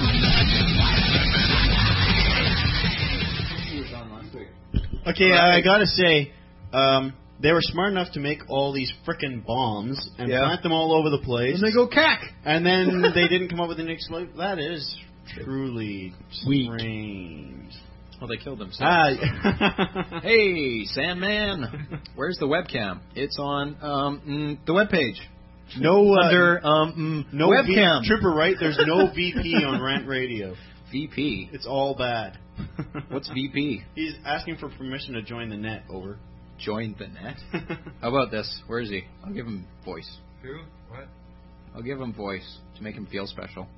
Okay, I gotta say, they were smart enough to make all these frickin' bombs and plant them all over the place. And they go cack. And then they didn't come up with an explosive. That is truly strange. Well, they killed themselves. Hey, Sandman, where's the webcam? It's on the webpage. Under no webcam. Trooper Wright, there's no VP on Rant Radio. VP? It's all bad. What's VP? He's asking for permission to join the net. Over. Join the net? How about this? Where is he? I'll give him voice. Who? What? I'll give him voice to make him feel special.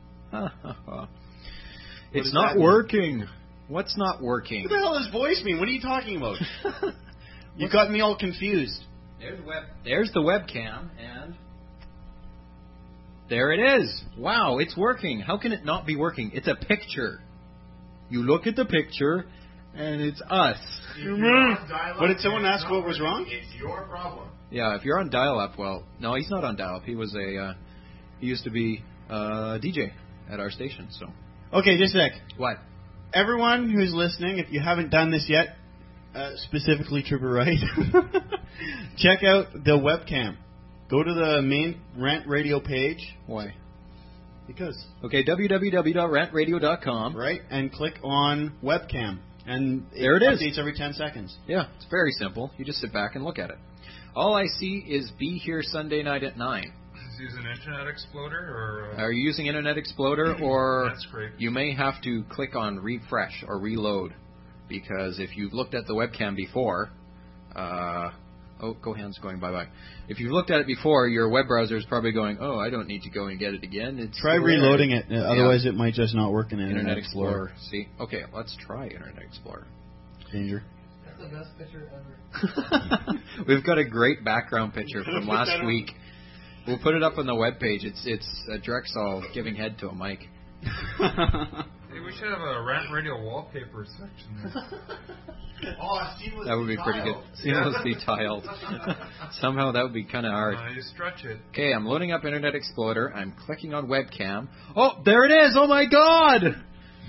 It's not working. What's not working? What the hell does voice mean? What are you talking about? You got me all confused. There's the webcam, and there it is. Wow, it's working. How can it not be working? It's a picture. You look at the picture, and it's us. What did someone ask what was wrong? It's your problem. Yeah, if you're on dial-up, well, no, he's not on dial-up. He was he used to be a DJ at our station, so. Okay, just a sec. What? Everyone who's listening, if you haven't done this yet, specifically Trooper Wright, check out the webcam. Go to the main Rant Radio page. Why? Because. Okay, www.rantradio.com. Right, and click on webcam. And there it is. Updates every 10 seconds. Yeah, it's very simple. You just sit back and look at it. All I see is be here Sunday night at 9. Is using Internet Exploder or? Are you using Internet Exploder, or That's great. you may have to click on refresh or reload, because if you've looked at the webcam before, GoHand's going bye-bye. If you've looked at it before, your web browser is probably going, oh, I don't need to go and get it again. Try reloading it, otherwise it might just not work in Internet Explorer. See? Okay, let's try Internet Explorer. Danger. That's the best picture ever. We've got a great background picture from last week. We'll put it up on the webpage. It's Drexel giving head to a mic. Hey, we should have a Rant Radio wallpaper section there. That would be pretty good. Seamlessly tiled. Somehow that would be kind of hard. You stretch it. Okay, I'm loading up Internet Explorer. I'm clicking on webcam. Oh, there it is! Oh my God!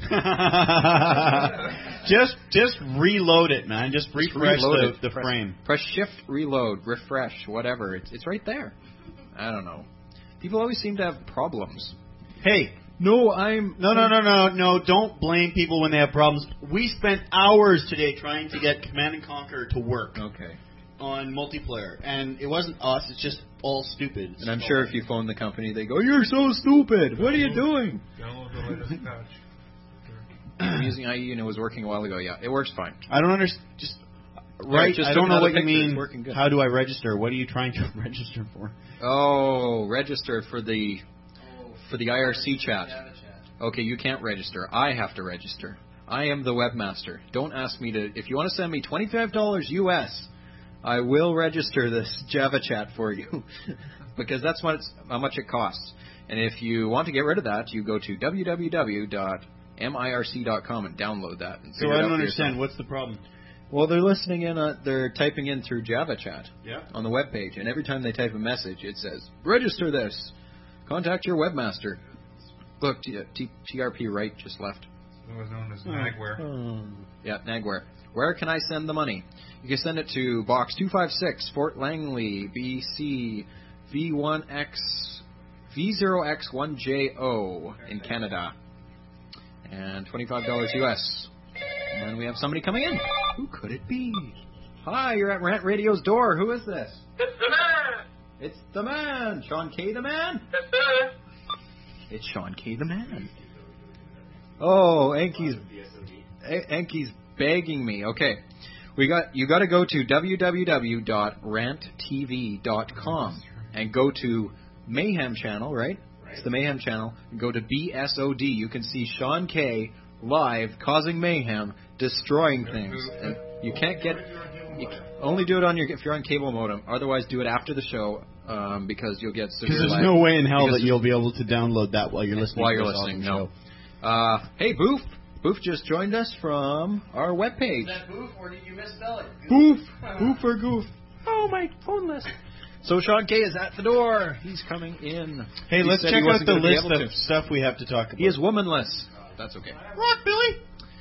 just reload it, man. Just refresh the frame. Press Shift, reload, refresh, whatever. It's right there. I don't know. People always seem to have problems. Hey. No. Don't blame people when they have problems. We spent hours today trying to get Command and Conquer to work. Okay. On multiplayer, and it wasn't us. It's just all stupid. And I'm sure if you phone the company, they go, "You're so stupid. What are you doing?" Download the latest patch. I'm using IE and it was working a while ago. Yeah, it works fine. I don't understand. I don't know what you mean. How do I register? What are you trying to register for? Oh, register for the IRC chat. Okay, you can't register. I have to register. I am the webmaster. Don't ask me to. If you want to send me $25 US, I will register this Java chat for you because that's how much it costs. And if you want to get rid of that, you go to www.mirc.com and download that. And so I don't understand. What's the problem? Well, they're listening in. They're typing in through Java chat on the web page, and every time they type a message, it says, "Register this. Contact your webmaster." Look, TRP Wright just left. It was known as Nagware. Yeah, Nagware. Where can I send the money? You can send it to Box 256, Fort Langley, BC, V0X1JO in Canada. And $25 US. And then we have somebody coming in. Who could it be? Hi, you're at Rant Radio's door. Who is this? It's the man. It's the man. Sean K. the man? Yes, sir. It's Sean K. the man. Oh, Enki's begging me. Okay. You got to go to www.ranttv.com and go to Mayhem Channel, right? It's the Mayhem Channel. Go to BSOD. You can see Sean K. live, causing mayhem, destroying things. And you can't get. You can only do it if you're on cable modem. Otherwise, do it after the show because you'll get severe. Because there's no way in hell that you'll be able to download that while you're listening. No. Hey, Boof. Boof just joined us from our webpage. Is that Boof or did you misspell it? Boof. Boof or Goof. Oh, my phone list. So Sean K. is at the door. He's coming in. Hey, let's check out the list of stuff we have to talk about. He is womanless. That's okay. Rock, Billy.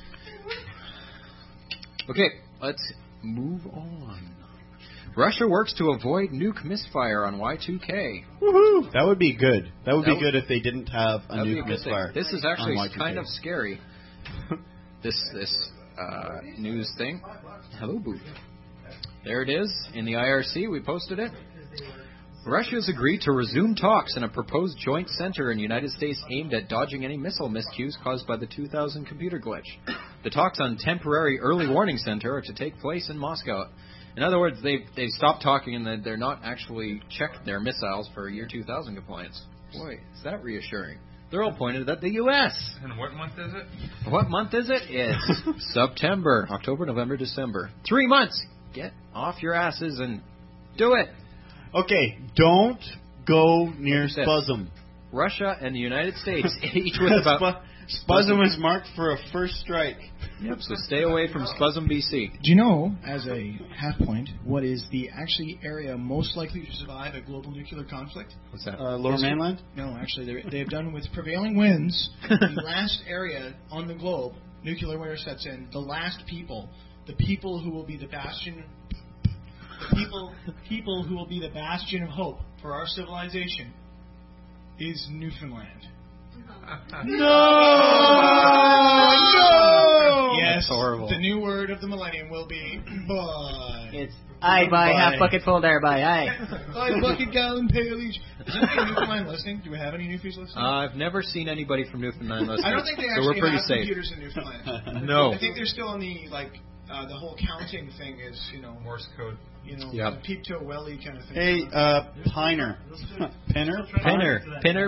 Okay, let's move on. Russia works to avoid nuke misfire on Y2K. Woohoo! That would be good. That would be good if they didn't have a nuke misfire. This is actually kind of scary. This news thing. Hello, Booth. There it is in the IRC. We posted it. Russia has agreed to resume talks in a proposed joint center in the United States aimed at dodging any missile miscues caused by the 2000 computer glitch. The talks on temporary early warning center are to take place in Moscow. In other words, they've stopped talking and they're not actually checked their missiles for year 2000 compliance. Boy, is that reassuring. They're all pointed at the U.S. And what month is it? What month is it? It's September, October, November, December. 3 months. Get off your asses and do it. Okay, don't go near Spuzum. Russia and the United States, each with about... Spuzum is marked for a first strike. Yep, so stay away from Spuzum, BC. Do you know, as a half point, what is the actually area most likely to survive a global nuclear conflict? What's that? Lower Mainland? No, actually, they've done with prevailing winds. The last area on the globe, nuclear winter sets in, the last people, the people who will be the bastion... People who will be the bastion of hope for our civilization is Newfoundland. No! Yes, That's horrible. the new word of the millennium will be boy. It's I buy half bucket full there buy I. I bucket gallon paleage. Is anybody in Newfoundland listening? Do we have any Newfies listening? I've never seen anybody from Newfoundland listening. I don't think they so we're actually pretty have safe. computers in Newfoundland. No. I think they're still on the the whole counting thing is Morse code. Yep. peep toe welly kind of thing. Hey, Piner. Pinner? Piner.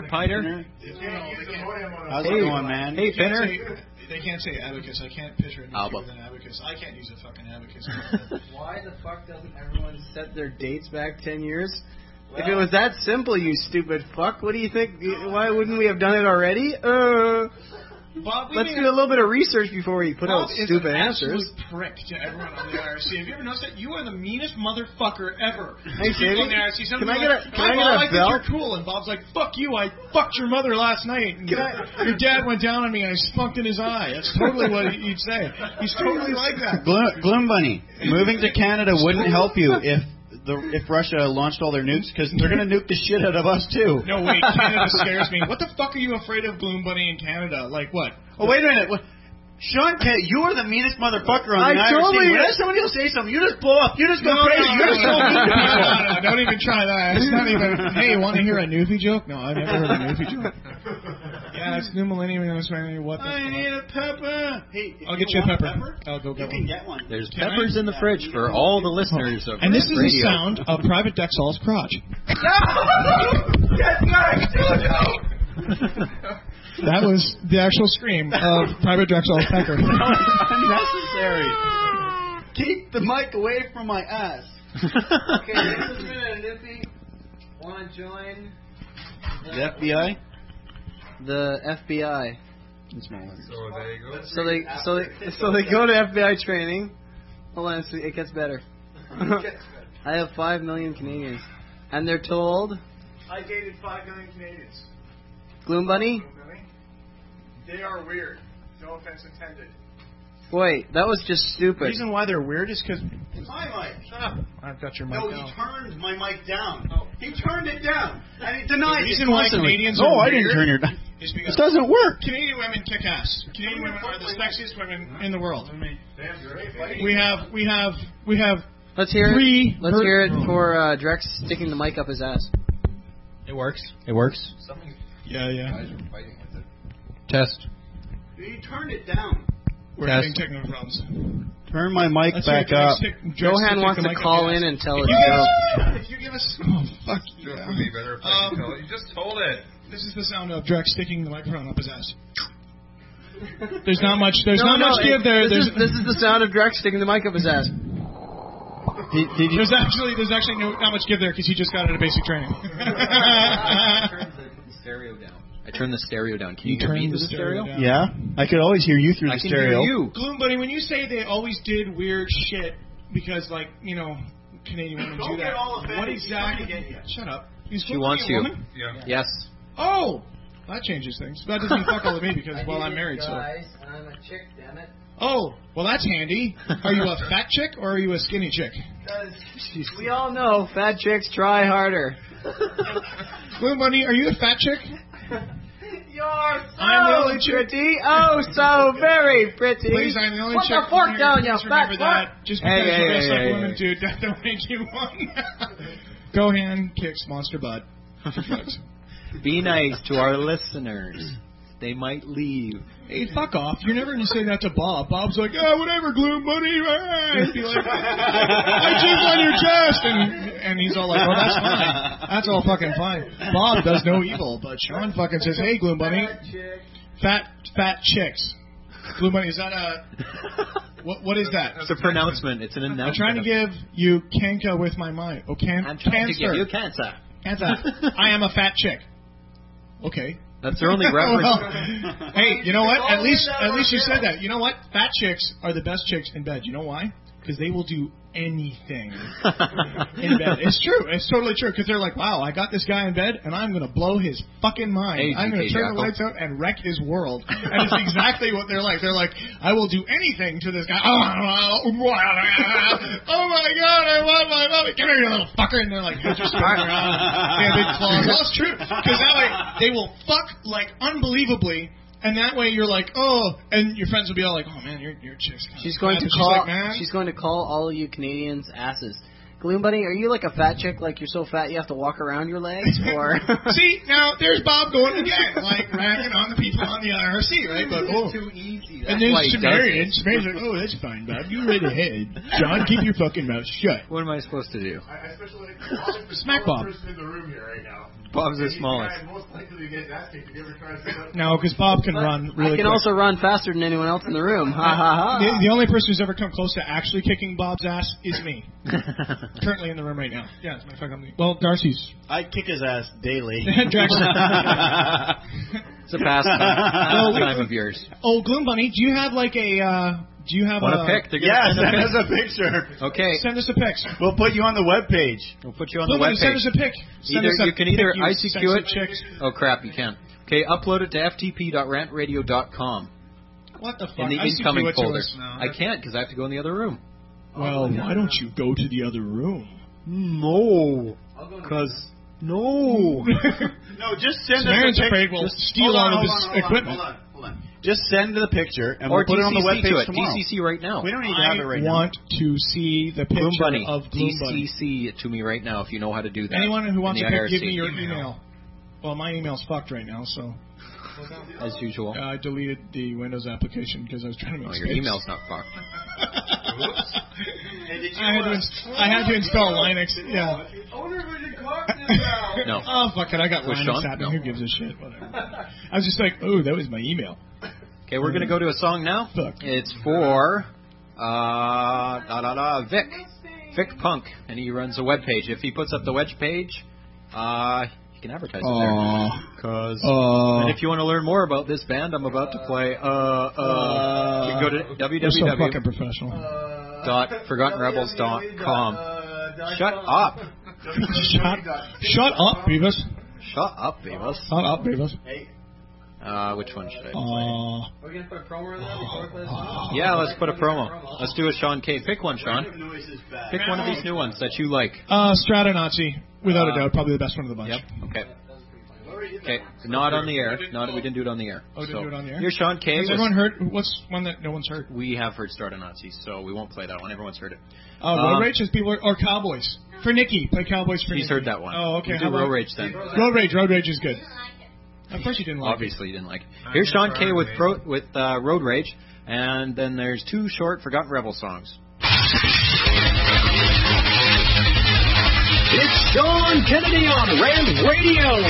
How's it going, man? Hey, Pinner. They can't say abacus. I can't picture anything with an abacus. I can't use a fucking abacus. Why the fuck doesn't everyone set their dates back 10 years? If it was that simple, you stupid fuck, what do you think? Why wouldn't we have done it already? Bob, let's do a little bit of research before we put out stupid answers. Prick to everyone on the IRC. Have you ever noticed that you are the meanest motherfucker ever? Hey, Sammy, on the IRC. can I get a I think belt? you're cool, and Bob's like, "Fuck you! I fucked your mother last night." And your dad went down on me, and I spunked in his eye. That's totally what he'd say. He's totally like that. Gloom Bunny, moving to Canada wouldn't help you if Russia launched all their nukes, because they're going to nuke the shit out of us too. No, wait, Canada scares me. What the fuck are you afraid of, Gloom Bunny, in Canada? Like what? Oh, wait a minute. Sean K, you are the meanest motherfucker on the IRC. Totally. Whenever somebody will say something, you just blow up. You just go crazy. You're so mean to people. No, don't even try that. It's not even, hey, want to hear a Newfie joke? No, I've never heard a Newfie joke. Yeah, it's New Millennium. What the I need a pepper. Hey, I'll get you a pepper. I'll go get one. Get one. There's peppers in the fridge for all the listeners of And this is radio. the sound of Private Dexal's crotch. That was the actual scream of Private Drexel's pecker. Unnecessary. Keep the mic away from my ass. Okay, this is a Newfie. Want to join The FBI? the FBI? So there you go. So they go to FBI training. Hold on, it gets better. I have 5 million Canadians, and they're told. I dated 5 million Canadians. Gloom Bunny? They are weird. No offense intended. Wait, that was just stupid. The reason why they're weird is because... My mic. Shut up. I've got your mic No, down. he turned my mic down. He turned it down. And he denied The it. reason why Canadians are I weird didn't turn your down. is because This doesn't work. Canadian women kick ass. Canadian women are the sexiest women in the world. We have Let's hear three. it. Let's hear it for Drex sticking the mic up his ass. It works. It works. Yeah. Guys are fighting with it. Test. He turned it down. We're having technical problems. Turn my mic Let's back hear it. up. Johan wants to call in and tell us. If you give us... Oh, fuck It yeah. would be better if I could tell it. You just told it. This is the sound of Drex sticking the microphone up his ass. There's not much. There's not much give there. This is the sound of Drex sticking the mic up his ass. There's actually not much give there because he just got out of basic training. I turned the stereo down. Can you hear me through the stereo? down. Yeah? I could always hear you through the I can stereo. hear you. Gloom Bunny, when you say they always did weird shit because, Canadian women do that, what exactly? Shut up. She wants you. Yeah. Yes. Oh! That changes things. That doesn't fuck all with me because, I'm married, so. Guys, I'm a chick, damn it. Oh, well, that's handy. Are you a fat chick or are you a skinny chick? We all know fat chicks try harder. Gloom Bunny, are you a fat chick? You're I'm the only chick. pretty. Oh, so very pretty. Please, I'm the only Put chick. the fork down, you Just fat remember fuck. that. Just because you dress like a woman, dude, that don't make you one. Gohan kicks monster butt. Be nice to our listeners. They might leave. Hey, fuck off. You're never going to say that to Bob. Bob's like, whatever, Gloom Bunny. He'd be like, I cheese on your chest. And he's all like, that's fine. That's all fucking fine. Bob does no evil, but Sean fucking says, hey, Gloom Bunny. Fat chicks. Gloom Bunny, is that a... What is that? It's a pronouncement. It's an announcement. I'm trying to give you canker with my mind. Oh, I'm trying to give you cancer. Cancer. I am a fat chick. Okay. That's their only reference. Hey, you know what? At least you said that. You know what? Fat chicks are the best chicks in bed. You know why? because they will do anything in bed. It's true. It's totally true, because they're like, wow, I got this guy in bed, and I'm going to blow his fucking mind. Hey, I'm going to turn the lights out and wreck his world. And it's exactly what they're like. They're like, I will do anything to this guy. Oh my God, I want my mommy. Come here, you little fucker. And they're like, just spinning around. They have big claws. Well, it's true, because that way they will fuck like unbelievably. And that way you're like, oh, and your friends will be all like, oh man, your chick's kind She's of going fat. to call. She's like, man. She's going to call all of you Canadians asses. Gloom Bunny, are you like a fat chick? Like you're so fat you have to walk around your legs, or? See, now there's Bob going again, like ragging on the people on the IRC, right? But too easy. And then Sumerian's like, oh, that's fine, Bob. You right ahead. John, keep your fucking mouth shut. What am I supposed to do? I especially like Smack Bob. In the room here right now. Bob's the smallest. Most likely to get his ass kicked if you ever try to sit up. No, because Bob can run really I can quick. also run faster than anyone else in the room. Ha ha ha. The only person who's ever come close to actually kicking Bob's ass is me. Currently in the room right now. Yeah, as a matter of fact, I'm well, Darcy's. I kick his ass daily. It's a pastime of yours. Oh, Gloom Bunny, do you have like a... do you have Want a pic? Yeah, send us a picture. Okay. Send us a pic. We'll put you on the webpage. We'll put you on Gloom the Bunny, webpage. send us a pic. You can either ICQ it. Chicks. Oh crap, you can't. Okay, upload it to ftp.rantradio.com. What the fuck? In the ICQ incoming it to folder. us now. I can't because I have to go in the other room. Well, why don't you go to the other room? No. Because... No. No, just send Sumerian's us a afraid picture. we'll steal all of his equipment. Hold on. Just send the picture, and Or we'll put it on the DCC to webpage it. tomorrow. DCC right now. We don't need to have it right now. I want to see the Gloom picture Bunny. of Gloom Bunny. DCC it to me right now if you know how to do that. Anyone who wants in to the give IRC. me your email. Well, my email's fucked right now, so... As usual. I deleted the Windows application because I was trying to make your space. email's not fucked. I had to install Linux. Yeah. No. Oh, fuck it. I got With Linux Sean? happening. No. Who gives a shit? Whatever. I was just like, oh, that was my email. Okay, we're going to go to a song now. Fuck. It's for Vic. Vic Punk. And he runs a web page. If he puts up the web page, you can advertise it there. And if you want to learn more about this band I'm about to play, you can go to www.forgottenrebels.com. Shut up. Shut up, Beavis. Shut up, Beavis. Shut up, Beavis. Which one should I play? Are we going to put a promo in there before we play this one? Yeah, let's put a promo. Let's do a Sean K. Pick one, Sean. Pick one of these new ones that you like. Stratonazi, without a doubt, probably the best one of the bunch. Yep. Okay. Okay. Not on the air. We didn't do it on the air. Oh, didn't do it on the air? Here's Sean K. Has everyone heard? What's one that no one's heard? We have heard Stratonazi, so we won't play that one. Everyone's heard it. Road Rage is people or Cowboys. For Nikki, play Cowboys for Nikki. He's heard that one. Oh, okay. We'll do Road Rage then. Road Rage is good. Of course you didn't like Obviously you didn't like it. Here's Sean K. with Road Rage, and then there's two short Forgotten Rebel songs. It's Sean Kennedy on Rant Radio.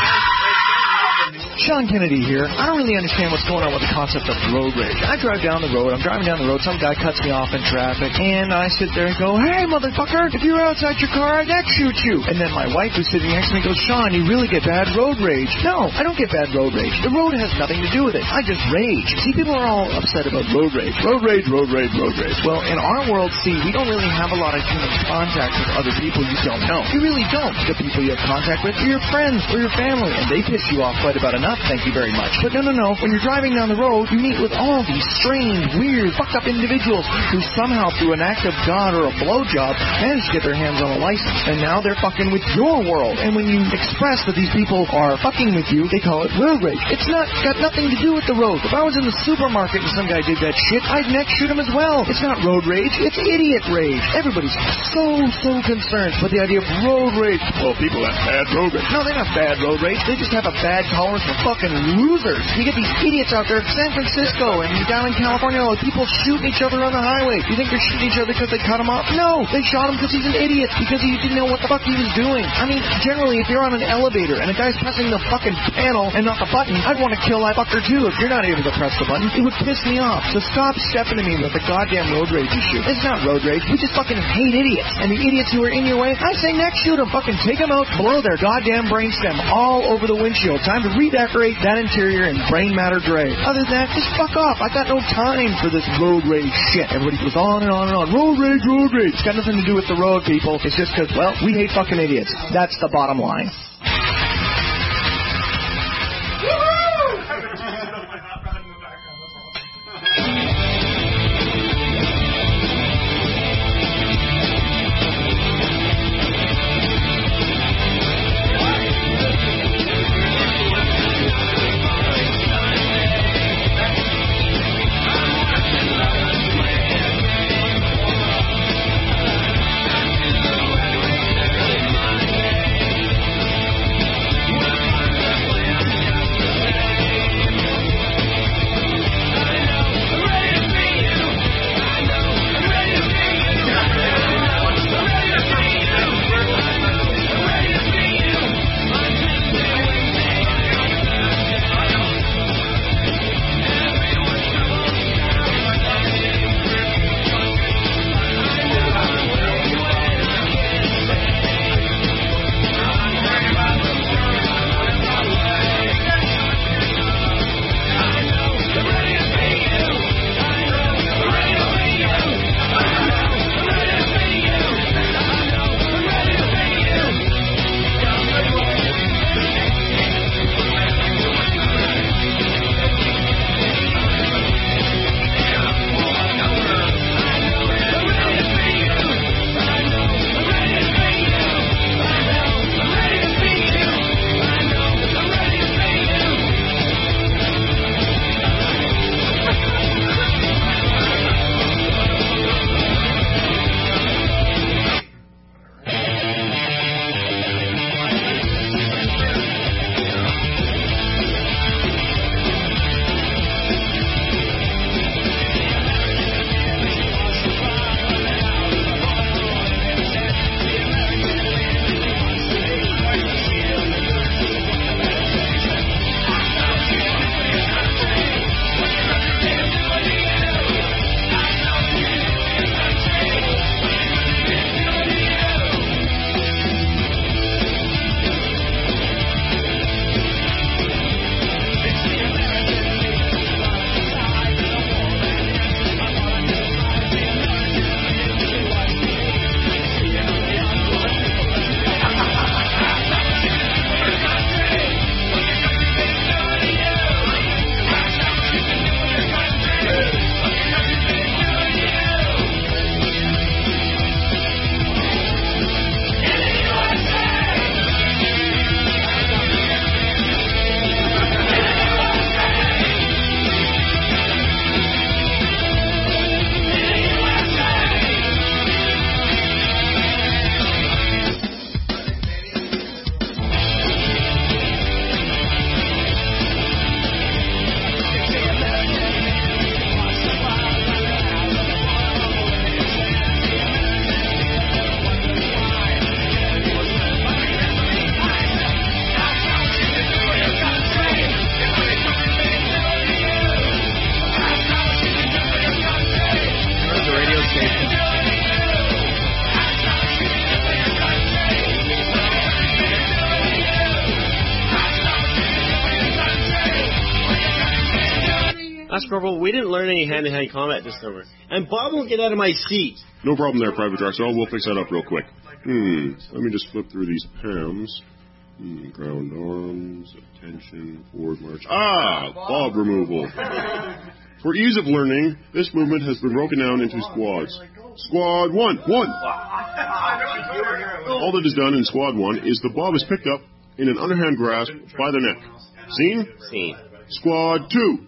Sean Kennedy here. I don't really understand what's going on with the concept of road rage. I drive down the road. I'm driving down the road. Some guy cuts me off in traffic, and I sit there and go, "Hey, motherfucker! If you were outside your car, I'd next shoot you." And then my wife, who's sitting next to me, goes, "Sean, you really get bad road rage." No, I don't get bad road rage. The road has nothing to do with it. I just rage. See, people are all upset about road rage. Road rage, road rage, road rage. Well, in our world, see, we don't really have a lot of human contact with other people you don't know. You really don't. The people you have contact with are your friends or your family, and they piss you off quite about enough. Thank you very much. But no. When you're driving down the road, you meet with all these strange, weird, fucked up individuals who somehow, through an act of God or a blowjob, managed to get their hands on a license. And now they're fucking with your world. And when you express that these people are fucking with you, they call it road rage. It's got nothing to do with the road. If I was in the supermarket and some guy did that shit, I'd next shoot him as well. It's not road rage. It's idiot rage. Everybody's so concerned with the idea of road rage. Well, people have bad road rage. No, they don't have bad road rage. They just have a bad tolerance for fucking losers. You get these idiots out there, San Francisco and down in California, like people shooting each other on the highway. You think they're shooting each other because they cut him off? No, they shot him because he's an idiot, because he didn't know what the fuck he was doing. I mean, generally, if you're on an elevator and a guy's pressing the fucking panel and not the button, I'd want to kill that fucker too. If you're not able to press the button, it would piss me off. So stop stepping to me with the goddamn road rage issue. It's not road rage. We just fucking hate idiots. And the idiots who are in your way, I say next shoot them. Fucking take them out, blow their goddamn brainstem all over the windshield. Time to read that redecorate that interior in brain matter gray. Other than that, just fuck off. I got no time for this road rage shit. Everybody goes on and on and on. Road rage, road rage. It's got nothing to do with the road, people. It's just because, well, we hate fucking idiots. That's the bottom line. Corporal, we didn't learn any hand-to-hand combat this summer. And Bob won't get out of my seat. No problem there, Private Drexel. We'll fix that up real quick. Let me just flip through these PAMs. Ground arms, attention, forward march. Bob removal. For ease of learning, this movement has been broken down into squads. Squad 1. All that is done in Squad 1 is the Bob is picked up in an underhand grasp by the neck. Seen? Seen. Squad 2.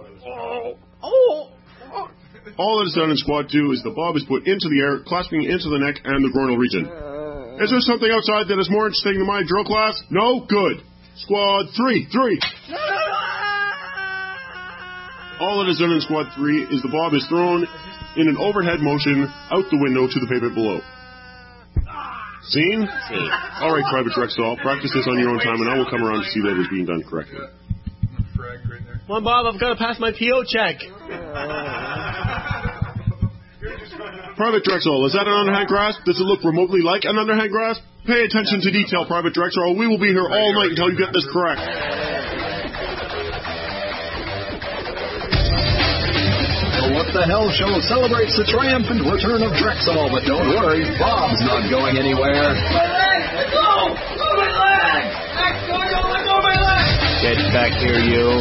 All that is done in Squad 2 is the Bob is put into the air, clasping into the neck and the groinal region. Is there something outside that is more interesting than my drill class? No? Good. Squad 3. All that is done in Squad 3 is the Bob is thrown in an overhead motion out the window to the pavement below. Seen? Seen. All right, Private Drexel, practice this on your own time, and I will come around to see that it is being done correctly. Come on, Bob, I've got to pass my PO check. Private Drexel, is that an underhand grasp? Does it look remotely like an underhand grasp? Pay attention to detail, Private Drexel. We will be here all night until you get this correct. the Hell Show celebrates the triumphant return of Drexel, but don't worry, Bob's not going anywhere. My leg! Let go! Oh, my leg! Let go, my leg! Get back here, you.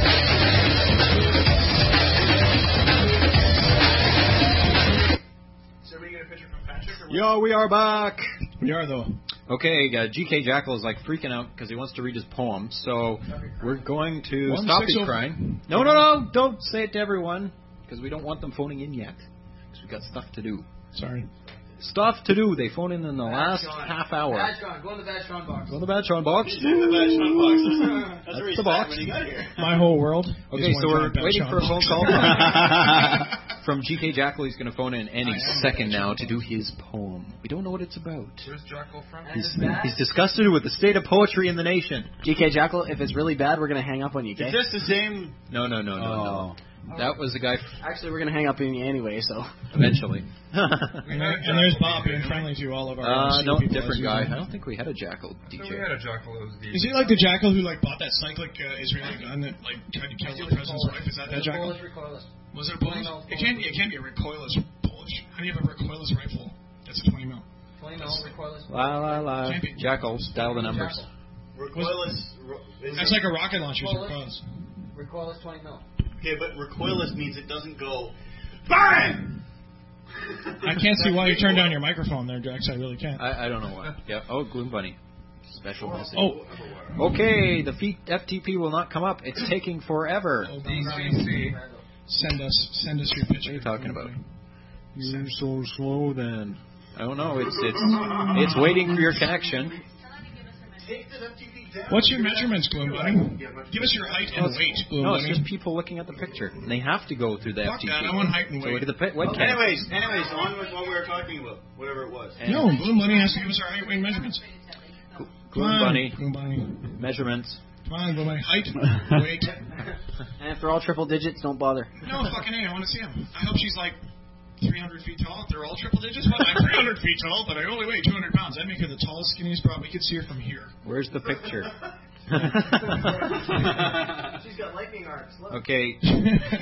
So we get a picture from Patrick? Or Yo, we are back. We are, though. Okay, GK Jackal is like freaking out because he wants to read his poem, so we're going to 160. stop his crying. No, don't say it to everyone because we don't want them phoning in yet because we've got stuff to do. Sorry. Stuff to do. They phone in the last half hour. Go in the Bad Sean box. Go in the Bad Sean box. the Bad Sean box. That's where he the sat box. when he got here. My whole world. Okay, is so one we're giant Bad waiting Sean for a phone box. call from GK Jackal. He's going to phone in any second now to do his poem. We don't know what it's about. Where's Jackal from? He's disgusted with the state of poetry in the nation. GK Jackal, if it's really bad, we're going to hang up on you, okay? Is this the same? No. That was the guy. Actually, we're going to hang up on you anyway, so. Eventually. And there's Bob being friendly to all of our No, people different as guy. usual. I don't think we had a Jackal DJ. We had a Jackal. It was the Is he like the Jackal who bought that cyclic Israeli gun that tried to kill the president's wife? Is that Jackal? Recoilless. Was it a Polish? It can't be a recoilless Polish. How do you have a recoilless rifle? That's a 20 mil. 20 mil recoilless. La. Can't be. Jackal, dial the numbers. Recoilless. That's like a rocket launcher. Recoilless. Recoilless 20 mil. Okay, but recoilless means it doesn't go bang! I can't see why you turned down your microphone there, Jax. I really can't. I don't know why. Yeah. Oh, Gloom Bunny. Special message. Oh. Okay, the FTP will not come up. It's taking forever. DCC. Send us your picture. What are you talking about? You're so slow then. I don't know. It's waiting for your connection. What's your measurements, Gloom Bunny? Give us your height and weight, Gloom No, Bunny. it's just people looking at the picture. And they have to go through the Fuck FTP. that, I want height and So weight. look at the webcam. Anyways, on with what we were talking about, whatever it was. No, Gloom Bunny has to give us our height, weight, and measurements. Gloom Bunny. Gloom Bunny. Measurements. Come on, Gloom Bunny. Height, weight. And if they're all triple digits, don't bother. No, fucking A, I want to see them. I hope she's like 300 feet tall. If they're all triple digits, well, I'm 300 feet tall, but I only weigh 200 pounds. That'd make her the tallest, skinniest broad. We could see her from here. Where's the picture? She's got lightning arcs. Look. Okay. She's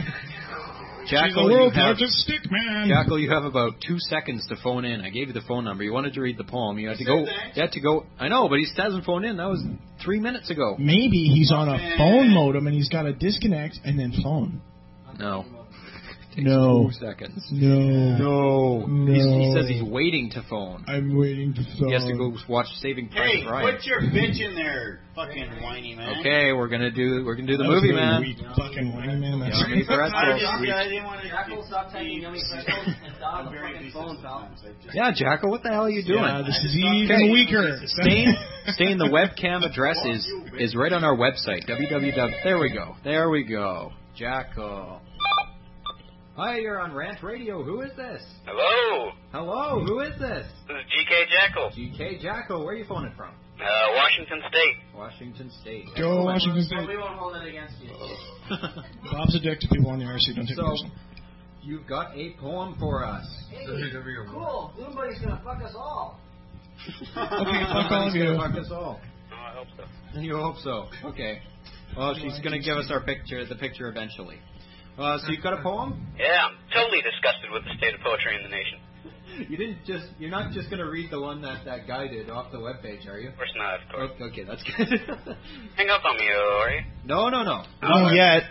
Jackal, the world's largest stick man. Jackal, you have about 2 seconds to phone in. I gave you the phone number. You wanted to read the poem. You had to go. You had to go. I know, but he hasn't phoned in. That was 3 minutes ago. Maybe he's on a phone modem and he's got to disconnect and then phone. No. No. 2 seconds. No. He says he's waiting to phone. I'm waiting to phone. He has to go watch Saving Private Hey, Ryan. put your bitch in there, fucking whiny man. Okay, we're gonna do the That movie was man. Weak fucking whiny man. That's Yummy pretzels. I didn't want to. Jackal, stop typing yummy pretzels and dial the fucking phone, pal. Yeah, Jackal, what the hell are you doing? Yeah, this is even Okay. weaker. Stain, the webcam address is right on our website. There we go. Jackal. Hi, you're on Rant Radio. Who is this? Hello. Hello, who is this? This is GK Jackal. GK Jackal. Where are you phoning from? Washington State. Washington State. Go Washington State. We won't hold it against you. Bob's a dick to people on the RC. Don't take it personal. You've got a poem for us. Hey, cool. Gloom Buddy's gonna fuck us all. Okay, fuck all of you. Fuck us all. Oh, I hope so. You hope so. Okay. Well, she's going to give us the picture eventually. So you've got a poem? Yeah, I'm totally disgusted with the state of poetry in the nation. You're not just going to read the one that guy did off the webpage, are you? Of course not, of course. Okay, that's good. Hang up on me, are you? No. Not yet.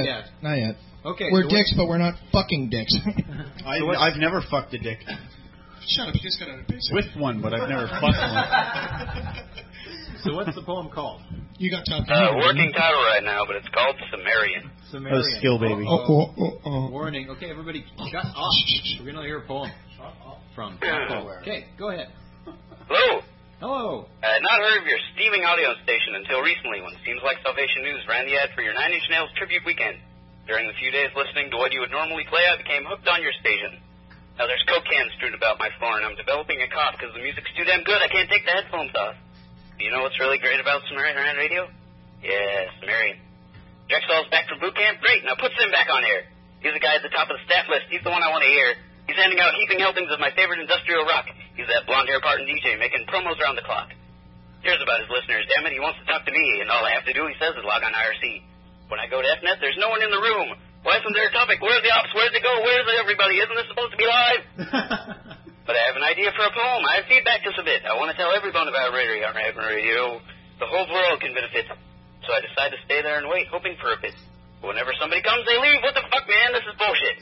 Okay. We're dicks, but we're not fucking dicks. I've never fucked a dick. Shut up, you just got out of base. With one, but I've never fucked one. So what's the poem called? You got top. Working title right now, but it's called Sumerian. Oh, skill baby. Warning. Okay, everybody, shut up. We're going to hear a poem from Jackal. Okay, go ahead. Hello. Hello. I had not heard of your steaming audio station until recently when Seems Like Salvation News ran the ad for your Nine Inch Nails tribute weekend. During the few days listening to what you would normally play, I became hooked on your station. Now there's Coke cans strewn about my floor, and I'm developing a cough because the music's too damn good. I can't take the headphones off. Do you know what's really great about Sumerian Rand Radio? Yeah, Sumerian. Drexel's back from boot camp? Great, now put Sim back on air. He's the guy at the top of the staff list. He's the one I want to hear. He's handing out heaping helpings of my favorite industrial rock. He's that blonde hair parting DJ making promos around the clock. Cares about his listeners, damn it. He wants to talk to me, and all I have to do, he says, is log on IRC. When I go to FNet, there's no one in the room. Why isn't there a topic? Where's the ops? Where's it go? Where's everybody? Isn't this supposed to be live? But I have an idea for a poem. I have feedback to submit. I want to tell everyone about radio. The whole world can benefit. So I decide to stay there and wait, hoping for a bit. But whenever somebody comes, they leave. What the fuck, man? This is bullshit.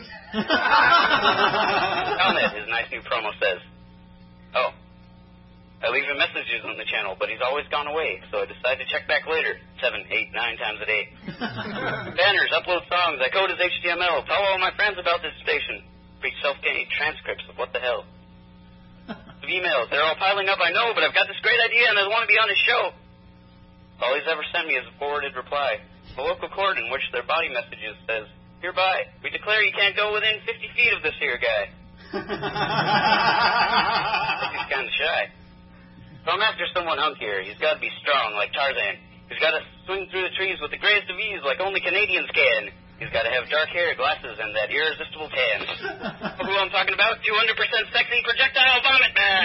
Comment, his nice new promo says. Oh. I leave him messages on the channel, but he's always gone away, so I decide to check back later, 7, 8, 9 times a day. Banners, upload songs, I code as HTML, tell all my friends about this station. Preach self-gain, transcripts of what the hell. Of emails, they're all piling up, I know, but I've got this great idea and I want to be on his show. All he's ever sent me is a forwarded reply, a local cord in which their body messages says, hereby, we declare you can't go within 50 feet of this here guy. He's kind of shy. So I'm after someone hunkier. He's got to be strong like Tarzan. He's got to swing through the trees with the greatest of ease like only Canadians can. He's got to have dark hair, glasses, and that irresistible tan. Who I'm talking about? 200% sexy projectile vomit man.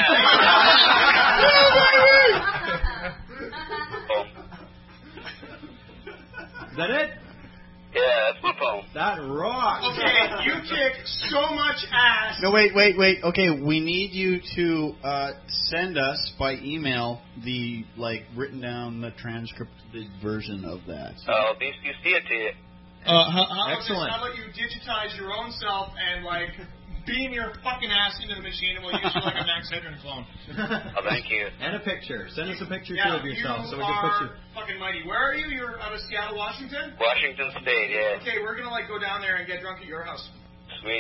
Is that it? Yeah, that's my poem. That rocks. Okay, you kick so much ass. No, wait. Okay, we need you to send us by email the, written down, the transcripted version of that. I'll see it to you. Excellent. How about you digitize your own self and, beam your fucking ass into the machine and we'll use you like a Max Headroom clone. Oh, thank you. And a picture. Send us a picture, too, of yourself so we can put you... fucking mighty. Where are you? You're out of Seattle, Washington? Washington State, yeah. Okay, we're going to, go down there and get drunk at your house. Sweet.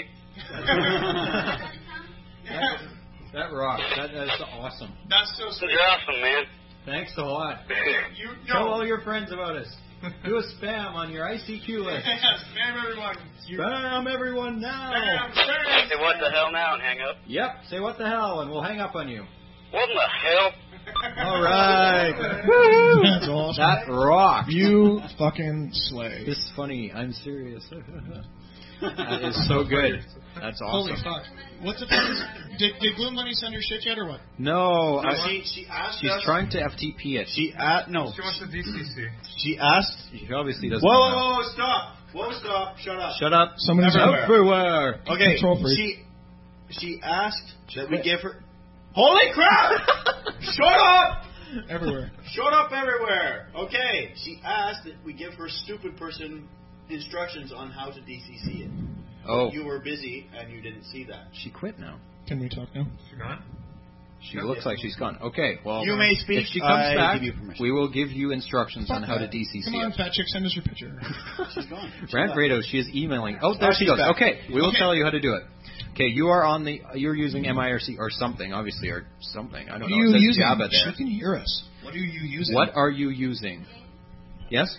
That rocks. That is awesome. That's so sweet. You're awesome, man. Thanks a lot. Tell all your friends about us. Do a spam on your ICQ list. Spam everyone. Spam everyone now. Say what the hell now and hang up? Yep. Say what the hell and we'll hang up on you. What in the hell? All right. Woo! That's awesome. That rocks. You fucking slay. This is funny. I'm serious. That is so good. That's awesome. Holy fuck. What's the problem? Did Gloom Money send her shit yet or what? No. She asked She's us, trying to FTP it. No. She wants the DCC. She asked... She obviously doesn't Whoa, stop. Stop. Shut up. Shut up. Somebody's everywhere. Okay, she asked that we give her... Holy crap! Shut up! Everywhere. Shut up everywhere. Okay, she asked that we give her stupid person instructions on how to DCC it. Oh. You were busy and you didn't see that. She quit now. Can we talk now? She gone? She looks like she's gone. Okay, well, you may speak. If she comes back, give you permission. we will give you instructions on how to that. DCC Come on, it. fat chick, send us your picture. She's gone. Rant Radio, she is emailing. Oh, there she goes. Back. Okay, we will tell you how to do it. Okay, you're using MIRC or something, obviously, or something. I don't know. It says Jabba there. She can hear us. What are you using? What are you using? Yes?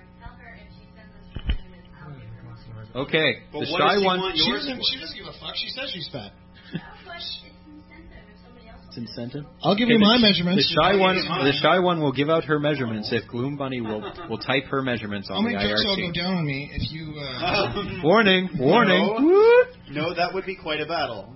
Okay, But the what shy does she one. want She yours doesn't give a fuck. She says she's fat. It's incentive. I'll give you my measurements. The shy one will give out her measurements if Gloom Bunny will type her measurements on How the many jokes will go IRC. down on me if you... Warning! No, that would be quite a battle.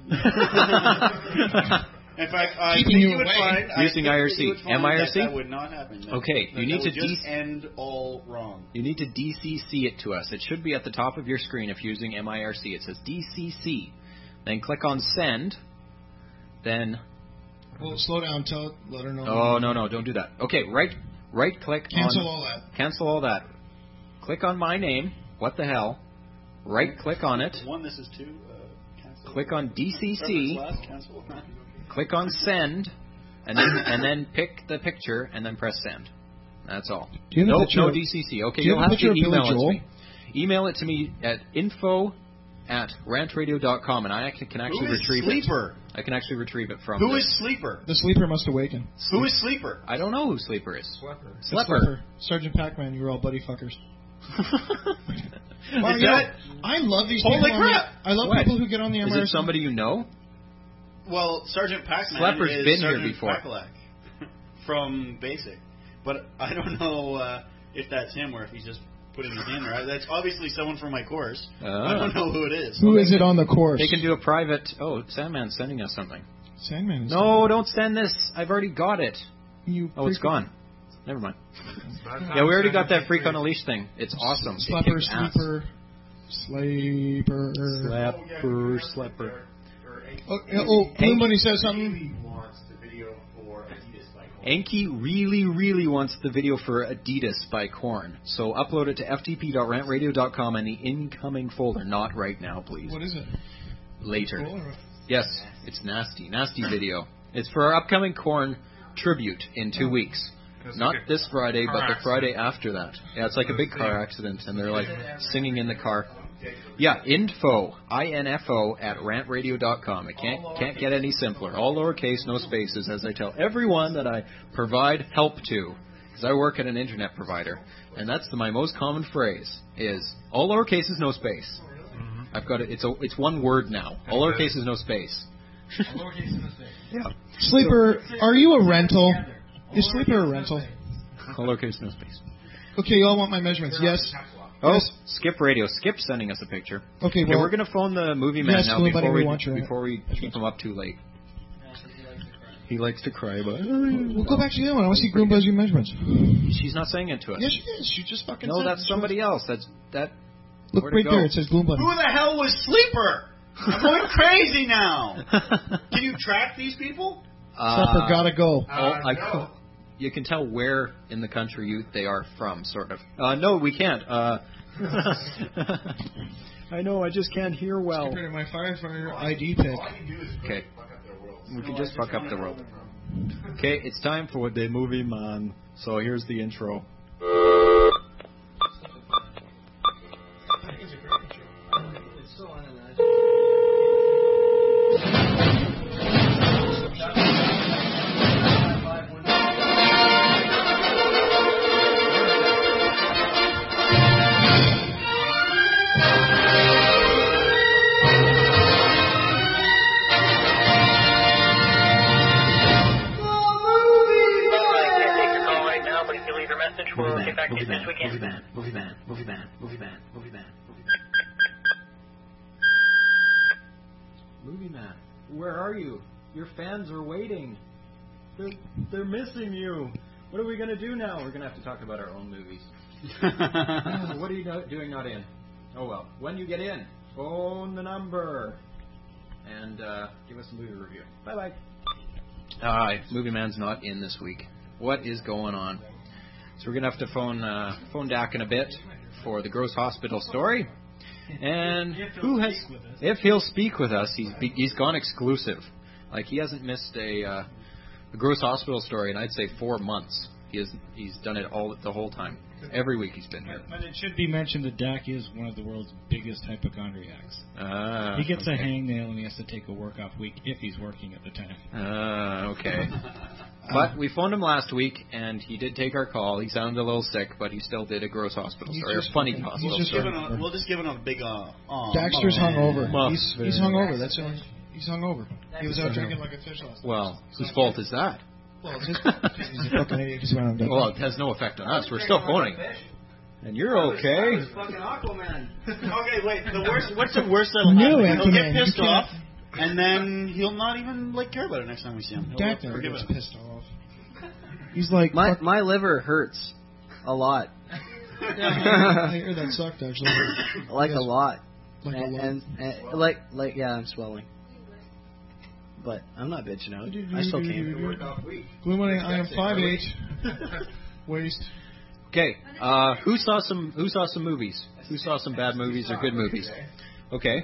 In fact, Keeping you would away. find Using IRC. MIRC? MIRC? That would not happen. Okay, you need to just end all wrong. You need to DCC it to us. It should be at the top of your screen if you're using MIRC. It says DCC. Then click on send. Then... Well, slow down. Let her know. Oh, no, don't do that. Okay, right click on... Cancel all that. Cancel all that. Click on my name. What the hell? Right click on it. One, this is two. Cancel. Click on DCC. Cancel. Click on send. And then pick the picture and then press send. That's all. No DCC. Okay, you'll have to email it to me. Email it to me at info@rantradio.com and I can actually retrieve Sleeper? it. I can actually retrieve it from Who is Sleeper? The sleeper must awaken. Who is Sleeper? I don't know who Sleeper is. Sleeper. Sergeant Pac-Man, you're all buddy fuckers. Well, I love these Holy people. crap! I love people who get on the MRC. Is it somebody you know? Well, Sergeant Pac-Man Slepper's is been Sergeant here before. Pac-Lack from Basic. But I don't know if that's him or if he's just putting his name there. That's obviously someone from my course. I don't know who it is. Who is it on the course? They can do a private... Oh, Sandman's sending us something. Sandman is... No, don't send this. I've already got it. It's gone. Never mind. Yeah, we already got that Freak on a Leash thing. It's awesome. Slapper, Sleeper. Sleeper. Slapper. Blue Bunny says something. Enki really wants the video for Adidas by Korn. So upload it to ftp.rantradio.com in the incoming folder. Not right now, please. What is it? Later. Yes, it's nasty video. It's for our upcoming Korn tribute in 2 weeks. Not this Friday, but the Friday after that. Yeah, it's like a big car accident, and they're like singing in the car. Yeah, info at rantradio.com. It can't get any simpler. All lowercase, no spaces, as I tell everyone that I provide help to, because I work at an internet provider, and that's my most common phrase is all lowercase, no space. I've got it. It's one word now. All lowercase, no space. Yeah. Sleeper, are you a rental? Is Sleeper a rental? All lowercase, no space. Okay, you all want my measurements? Yes. Oh, yes. Skip Radio. Skip's sending us a picture. Okay, well, we're going to phone the movie man now before we keep him up too late. He likes to cry, but we'll go back to the other one. I want to see Groom Buzzy measurements. She's not saying it to us. Yes, she is. She just fucking No, said that's somebody else. That. Look right there. It says Gloom Bunny. Who the hell was Sleeper? I'm going crazy now. Can you track these people? Sleeper gotta go. You can tell where in the country they are from, sort of. No, we can't. I know, I just can't hear well. My firefighter ID pick. Okay. We can just fuck up the world. Okay, it's time for the movie man. So here's the intro. Movie man, where are you? Your fans are waiting. They're missing you. What are we going to do now? We're going to have to talk about our own movies. What are you doing not in? Oh well. When you get in, phone the number and give us a movie review. Bye-bye. Movie man's not in this week. What is going on? So we're going to have to phone Dak in a bit for the Gross Hospital story. And if he'll speak with us, he's gone exclusive. Like, he hasn't missed a Gross Hospital story in, I'd say, 4 months. He's done it the whole time. Every week he's been here. But it should be mentioned that Dak is one of the world's biggest hypochondriacs. He gets a hangnail and he has to take a work-off week if he's working at the time. Okay. But we phoned him last week, and he did take our call. He sounded a little sick, but he still did a Gross Hospital story, or funny hospital story. We'll just give him a big... Daxter's hungover. He's hungover. That's it. He's hungover. He was out drinking like a fish last night. Well, whose fault is that? Well, it's his fault. He's a fucking idiot. Well, it has no effect on us. We're still phoning. And you're okay. Fucking Aquaman. Okay, wait. What's the worst that'll happen? He'll get pissed off, and then he'll not even care about it next time we see him. Dak never gets pissed off. He's like, my liver hurts a lot. I hear that sucked actually. A lot. And yeah, I'm swelling. But I'm not bitching out. I still came. Blue Money, I am 5'8". Waist. Okay. Who saw some movies? Who saw some bad movies or good movies? Okay.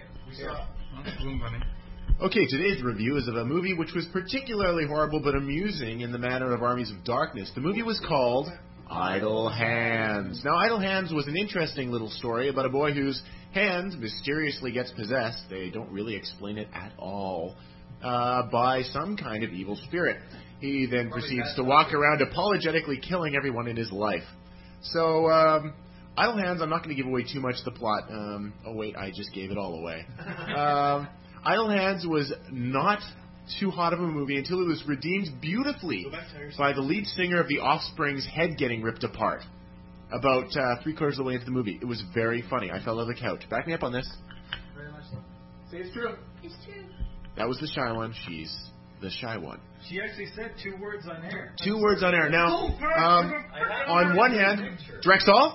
Okay, today's review is of a movie which was particularly horrible but amusing in the manner of Armies of Darkness. The movie was called Idle Hands. Now, Idle Hands was an interesting little story about a boy whose hand mysteriously gets possessed. They don't really explain it at all. By some kind of evil spirit. He then proceeds to walk around apologetically killing everyone in his life. So, Idle Hands, I'm not going to give away too much of the plot. Oh, wait, I just gave it all away. Idle Hands was not too hot of a movie until it was redeemed beautifully by the lead singer of The Offspring's head getting ripped apart. About 3/4 of the way into the movie. It was very funny. I fell out of the couch. Back me up on this. Very much so. Say it's true. It's true. That was the shy one. She's the shy one. She actually said 2 words on air. 2 words on air. Now, on one hand, Drexel,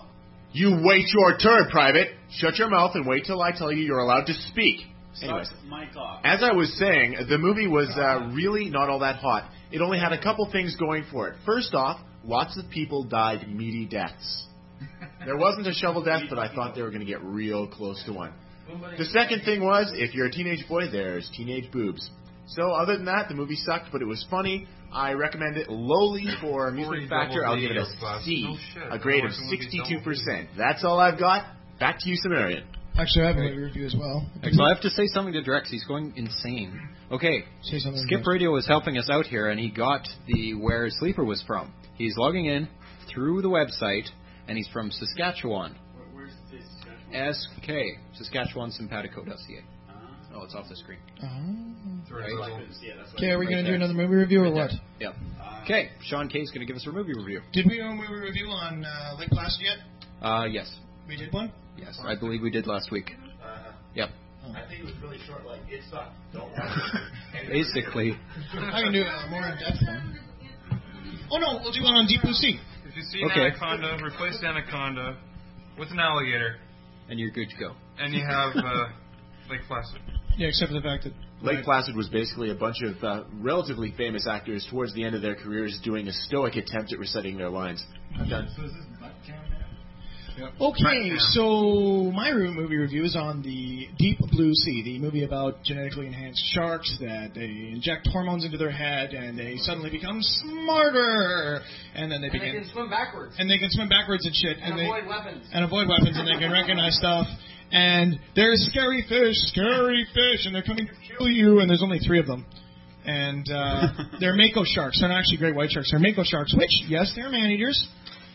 You wait your turn, Private. Shut your mouth and wait till I tell you you're allowed to speak. Anyways, as I was saying, the movie was really not all that hot. It only had a couple things going for it. First off, lots of people died meaty deaths. There wasn't a shovel death, but I thought they were going to get real close to one. The second thing was, if you're a teenage boy, there's teenage boobs. So other than that, the movie sucked, but it was funny. I recommend it lowly for amusement factor. I'll give it a C, a grade of 62%. That's all I've got. Back to you, Sumerian. Actually, I have a movie review as well. So I have to say something to Drex. He's going insane. Okay, Skip Radio was helping us out here, and he got the where Sleeper was from. He's logging in through the website, and he's from Saskatchewan. Where's this? SK, Saskatchewan Simpatico.ca. Oh, it's off the screen. Right. Okay, are we going to do another movie review or what? Yep. Okay, Sean Kay's going to give us a movie review. Did we do a movie review on Lake Placid yet? Yes. We did one? Yes, I believe we did last week. Yep. I think it was really short, like, it sucked. Don't watch it. Basically. I can do a more in-depth one. Oh, no, we'll do one on Deep Blue Sea. If you see an anaconda, replace the anaconda with an alligator. And you're good to go. And you have Lake Placid. Yeah, except for the fact that Lake Placid was basically a bunch of relatively famous actors towards the end of their careers doing a stoic attempt at reciting their lines. I'm done. So is this butt cam now? Yep. Okay, so my movie review is on the Deep Blue Sea, the movie about genetically enhanced sharks that they inject hormones into their head and they suddenly become smarter, and then they can swim backwards. And they can swim backwards and shit, and avoid weapons. And avoid weapons, and they can recognize stuff. And there's scary fish, and they're coming to kill you, and there's only 3 of them. And they're mako sharks. They're not actually great white sharks. They're mako sharks, which, yes, they're man-eaters.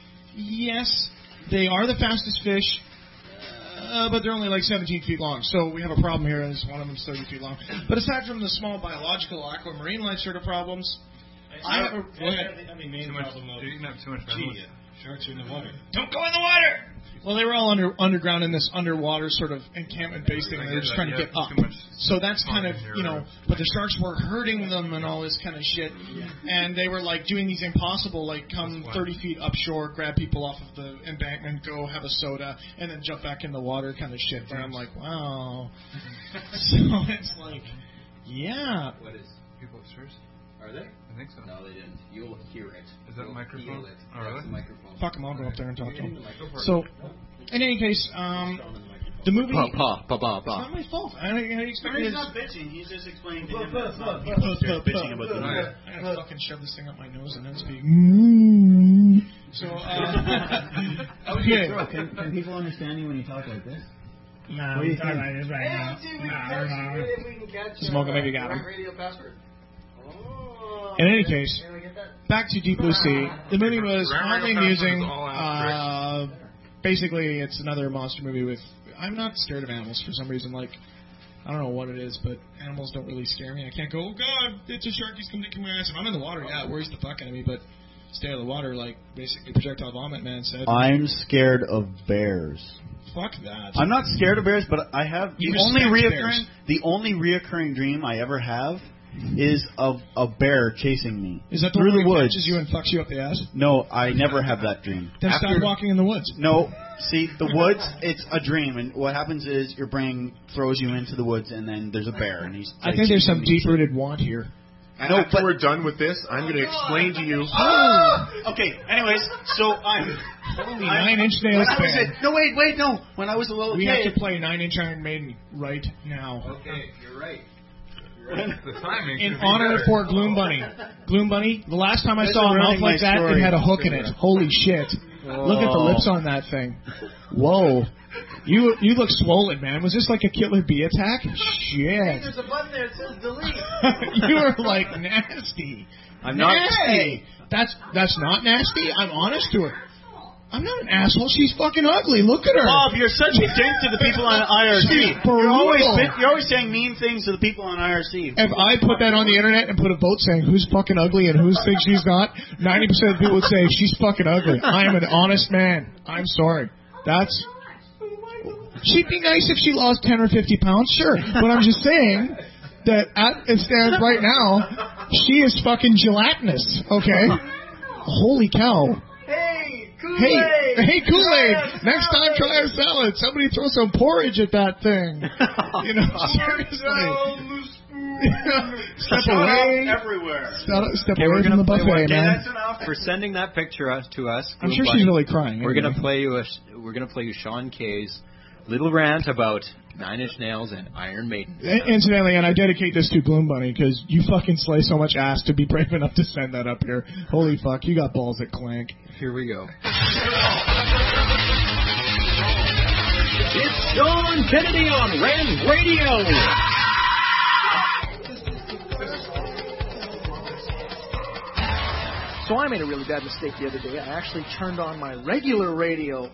Yes, they are the fastest fish, but they're only like 17 feet long. So we have a problem here, as one of them's 30 feet long. But aside from the small biological aquamarine life sort of problems, I mean, main problem of too much sharks are in the water. Don't go in the water! Well, they were all underground in this underwater sort of encampment base thing, and they were just trying to get up. So that's kind of, but the sharks were hurting them and all this kind of shit. And they were, like, doing these impossible, like, come 30 feet upshore, grab people off of the embankment, go have a soda, and then jump back in the water kind of shit. And I'm like, wow. So it's like, yeah. What is people upstairs? Are they? I think so. No, they didn't. You'll hear it. Is that a microphone? Oh, really? That's a microphone. Fuck them, I'll go up there and talk to them. So, in any case, the movie... It's not my fault. He's not bitching. He's just explaining to him that's not bitching about the movie. I'm going to fucking shove this thing up my nose and then speak. So, okay. Can people understand you when you talk like this? No, we talk like this right now. Smoking maybe got him. In any case, back to Deep Blue Sea. The movie was oddly amusing. Basically, it's another monster movie with... I'm not scared of animals for some reason. Like, I don't know what it is, but animals don't really scare me. I can't go, oh, God, it's a shark, he's coming to kill my ass. If I'm in the water, yeah, it worries the fuck out of me, but stay out of the water, like, basically Projectile Vomit Man said. I'm scared of bears. Fuck that. I'm not scared of bears, but I have... The only reoccurring dream I ever have is of a bear chasing me. Is that the one that catches you and fucks you up the ass? No, I never have that dream. Then stop walking in the woods. No, see, the woods, it's a dream, and what happens is your brain throws you into the woods, and then there's a bear, and he's... I think there's some deep-rooted want here. And after we're done with this, I'm going to explain to you... Okay, anyways, so I'm... Holy 9-inch nails, man. No, wait, no. When I was a little kid... We have to play 9-inch Iron Maiden right now. Okay, you're right. The timing in honor for Gloom Bunny. Gloom Bunny, the last time I saw a mouth like that, it had a hook in it. Holy shit. Look at the lips on that thing. Whoa. You look swollen, man. Was this like a killer bee attack? Shit. Hey, there's a button there that says delete. You are like nasty. I'm nasty. That's not nasty. I'm honest to her. I'm not an asshole. She's fucking ugly. Look at her. Bob, you're such a dick to the people on IRC. You're always saying mean things to the people on IRC. If I put that on the internet and put a vote saying who's fucking ugly and who's thinks she's not, 90% of the people would say she's fucking ugly. I am an honest man. I'm sorry. She'd be nice if she lost 10 or 50 pounds, sure. But I'm just saying that it stands right now, she is fucking gelatinous, okay? Holy cow. Hey, Hey, Kool-Aid, next time try our salad. Somebody throw some porridge at that thing. You know, seriously. Step away. Everywhere. Step away from the buffet, man. That's enough. For sending that picture to us. I'm sure she's really crying. We're gonna play you Sean Kay's little rant about Nine Inch Nails and Iron Maiden. Incidentally, and I dedicate this to Gloom Bunny because you fucking slay so much ass to be brave enough to send that up here. Holy fuck, you got balls that clank. Here we go. It's Sean Kennedy on Rand Radio. So I made a really bad mistake the other day. I actually turned on my regular radio.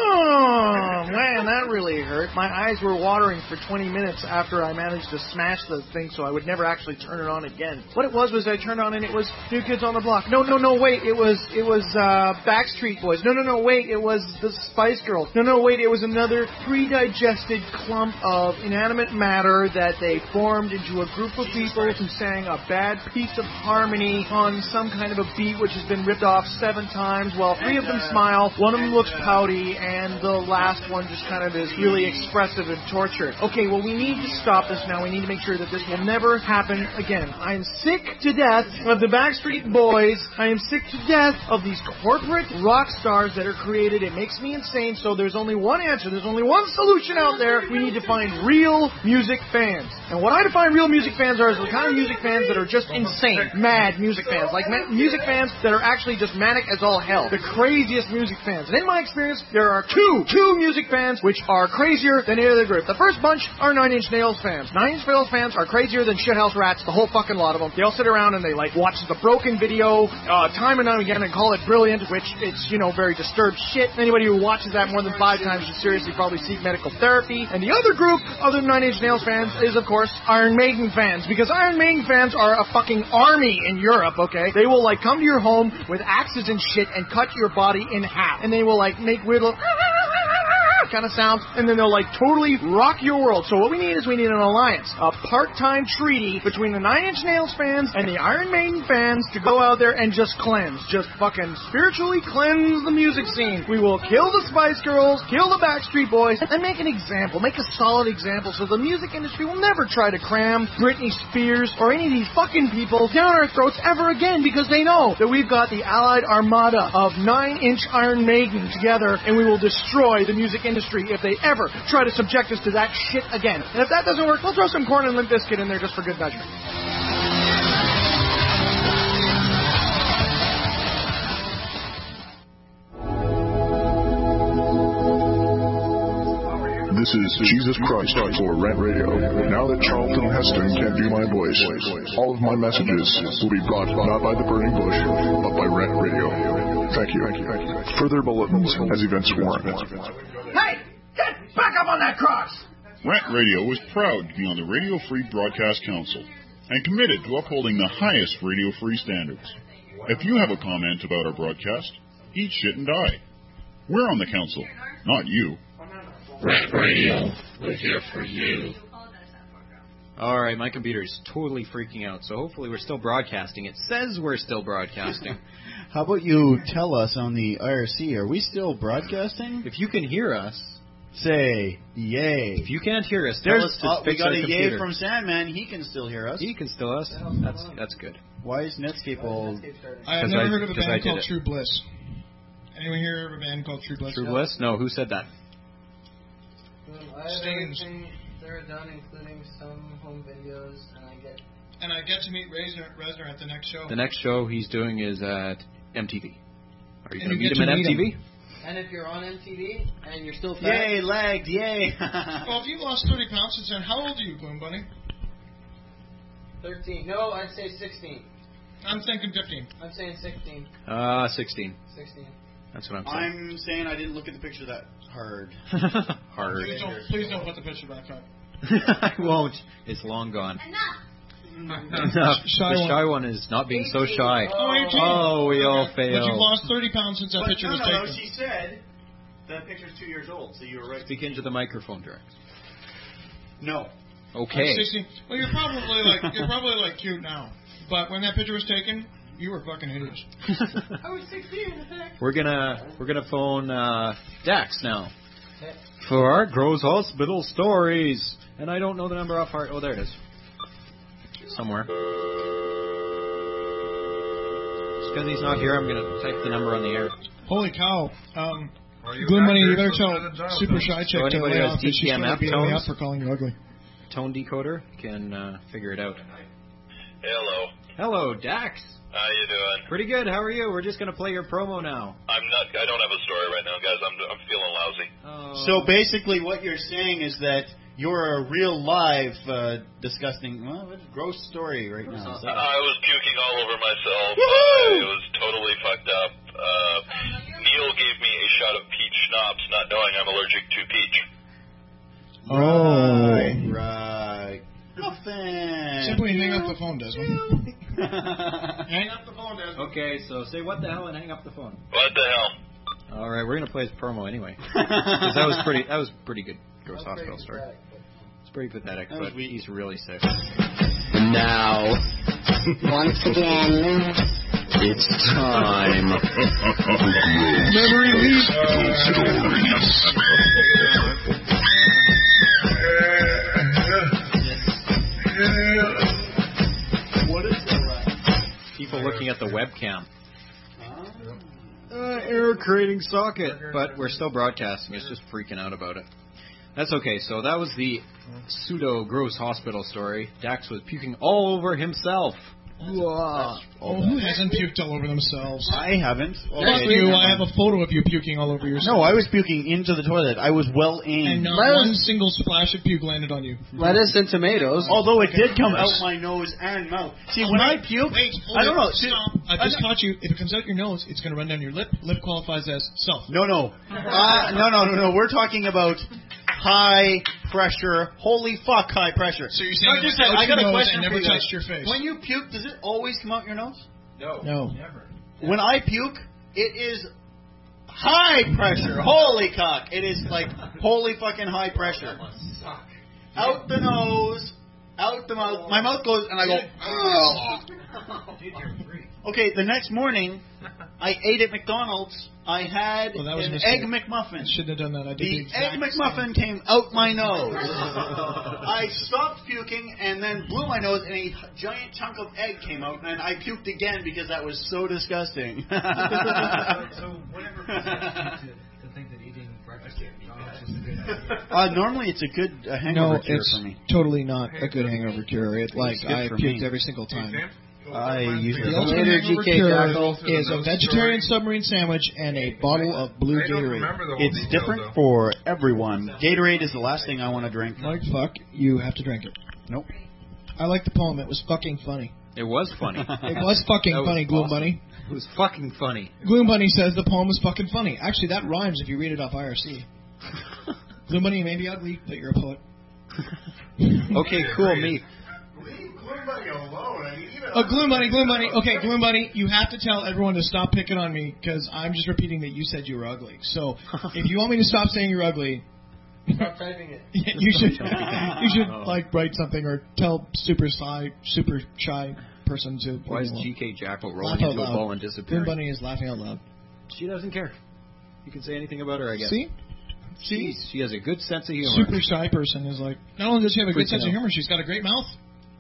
Oh, man, that really hurt. My eyes were watering for 20 minutes after I managed to smash the thing so I would never actually turn it on again. What it was I turned on and it was New Kids on the Block. No, wait, it was Backstreet Boys. No, wait, it was the Spice Girls. No, wait, it was another pre-digested clump of inanimate matter that they formed into a group of people who sang a bad piece of harmony on some kind of a beat which has been ripped off 7 times. Well, 3 of them smile, 1 of them looks pouty, and the last one just kind of is really expressive and tortured. Okay, well, we need to stop this now. We need to make sure that this will never happen again. I am sick to death of the Backstreet Boys. I am sick to death of these corporate rock stars that are created. It makes me insane, so there's only one answer. There's only one solution out there. We need to find real music fans. And what I define real music fans are is the kind of music fans that are just insane, mad music fans. Like music fans that are actually just manic as all hell. The craziest music fans. And in my experience, there are two music fans which are crazier than any other group. The first bunch are Nine Inch Nails fans. Nine Inch Nails fans are crazier than shithouse rats, the whole fucking lot of them. They all sit around and they watch the Broken video time and time again and call it brilliant, which it's, very disturbed shit. Anybody who watches that more than 5 times should seriously probably seek medical therapy. And the other group other than Nine Inch Nails fans is, of course, Iron Maiden fans. Because Iron Maiden fans are a fucking army in Europe, okay? They will, come to your home with axes and shit and cut your body in half. And they will, make weird little kind of sounds, and then they'll totally rock your world. So what we need is an alliance, a part-time treaty between the Nine Inch Nails fans and the Iron Maiden fans to go out there and just cleanse, just fucking spiritually cleanse the music scene. We will kill the Spice Girls, kill the Backstreet Boys, and make an example, make a solid example, so the music industry will never try to cram Britney Spears or any of these fucking people down our throats ever again, because they know that we've got the allied armada of 9-inch Iron Maiden together, and we will destroy the music industry if they ever try to subject us to that shit again. And if that doesn't work, we'll throw some Korn and Limp Bizkit in there just for good measure. This is Jesus Christ for Rant Radio. Now that Charlton Heston can't do my voice, all of my messages will be brought not by the Burning Bush, but by Rant Radio. Thank you. Further bulletins as events warrant. Hey! Get back up on that cross! Rant Radio is proud to be on the Radio Free Broadcast Council and committed to upholding the highest radio free standards. If you have a comment about our broadcast, eat shit and die. We're on the council, not you. Rant Radio, we're here for you. All right, my computer's totally freaking out, so hopefully we're still broadcasting. It says we're still broadcasting. How about you tell us on the IRC, are we still broadcasting? If you can hear us, say yay. If you can't hear us, tell us to fix we got our a computer. yay from Sandman. He can still hear us. He can still us. That's good. Why is Netscape all... I have never heard of a band called True Bliss. Anyone here of a band called True Bliss? True Bliss? No, who said that? Everything they're done, including some home videos, and I get to meet Reznor at the next show. The next show he's doing is at MTV. Are you going to meet him at MTV? And if you're on MTV and you're still fat, yay, lagged, yay. Well, if you've lost 30 pounds since then, how old are you, Gloom Bunny? 13. No, I'd say 16. I'm thinking 15. I'm saying 16. 16. 16. That's what I'm saying. I'm saying I didn't look at the picture that hard. Hard. Please don't put the picture back up. I won't. It's long gone. Enough. The shy one is not being so shy. Oh, we all failed. But you lost 30 pounds since that picture was taken. No, she said that picture's 2 years old, so you were right. Speak into the microphone, Direct. No. Okay. Well, you're probably cute now. But when that picture was taken, You were fucking idiots. I was 16. We're gonna phone Dax now for our Gross Hospital stories. And I don't know the number off heart. Oh, there it is. Somewhere. Just because he's not here, I'm gonna type the number on the air. Holy cow. Glue Money, you better tell Super Shy Chick to lay off that she's going to be on the up for calling you ugly. Tone decoder can figure it out. Hello. Hello, Dax. How you doing? Pretty good. How are you? We're just going to play your promo now. I don't have a story right now, guys. I'm feeling lousy. So basically what you're saying is that you're a real live, disgusting, gross story right now. I was puking all over myself. It was totally fucked up. Neil gave me a shot of peach schnapps, not knowing I'm allergic to peach. Right. Nothing. Simply hang up the phone, Desmond. Hang up the phone, Desmond. Okay, so say what the hell and hang up the phone. What the hell? All right, we're gonna play his promo anyway. 'Cause that was pretty good. Gross Hospital story. It's pretty pathetic, but he's really sick. And now, once again, it's time. Memory leak. What is that? People looking at the webcam. Error creating socket, but we're still broadcasting. It's just freaking out about it. That's okay. So that was the pseudo gross hospital story. Dax was puking all over himself. Who hasn't puked all over themselves? I haven't. Fuck you, I have a photo of you puking all over yourself. No, I was puking into the toilet. I was well aimed. And not one single splash of puke landed on you. Lettuce and tomatoes. Although it did come out my nose and mouth. See, when I puke, I don't know. Stop. I just taught you, if it comes out your nose, it's going to run down your lip. Lip qualifies as self. No. No. We're talking about high pressure. Holy fuck, high pressure. So you're saying I got a question and never for you. touched your face. When you puke, does it always come out your nose? No. Never. When I puke, it is high pressure. Holy cock. It is like holy fucking high pressure. Out the nose, out the mouth. My mouth goes and I go, oh. Okay, the next morning, I ate at McDonald's. I had an Egg McMuffin. Shouldn't have done that. I did the Egg McMuffin came out my nose. I stopped puking and then blew my nose, and a giant chunk of egg came out, and I puked again because that was so disgusting. So whatever to think that eating breakfast at McDonald's is a good idea. Normally, it's a good hangover cure for me. Totally not a good hangover cure. I puked every single time. I usually the ultimate hangover cure is a vegetarian submarine sandwich and a bottle of blue Gatorade. It's different for everyone. Gatorade is the last thing I want to drink. Like fuck, you have to drink it. Nope. I like the poem. It was fucking funny. It was funny. It was fucking funny, Gloom awesome. Bunny. It was fucking funny. Gloom Bunny says the poem was fucking funny. Actually, that rhymes if you read it off IRC. Gloom Bunny, you may be ugly, but you're a poet. Okay, cool, me. Gloom Bunny. Okay, Gloom Bunny, you have to tell everyone to stop picking on me because I'm just repeating that you said you were ugly. So if you want me to stop saying you're ugly, stop typing it. You should like write something or tell super shy person to. Why is GK Jackal rolling into a ball and disappearing? Gloom Bunny is laughing out loud. She doesn't care. You can say anything about her, I guess. See? She has a good sense of humor. Super shy person is like, not only does she have a good sense of humor, she's got a great mouth.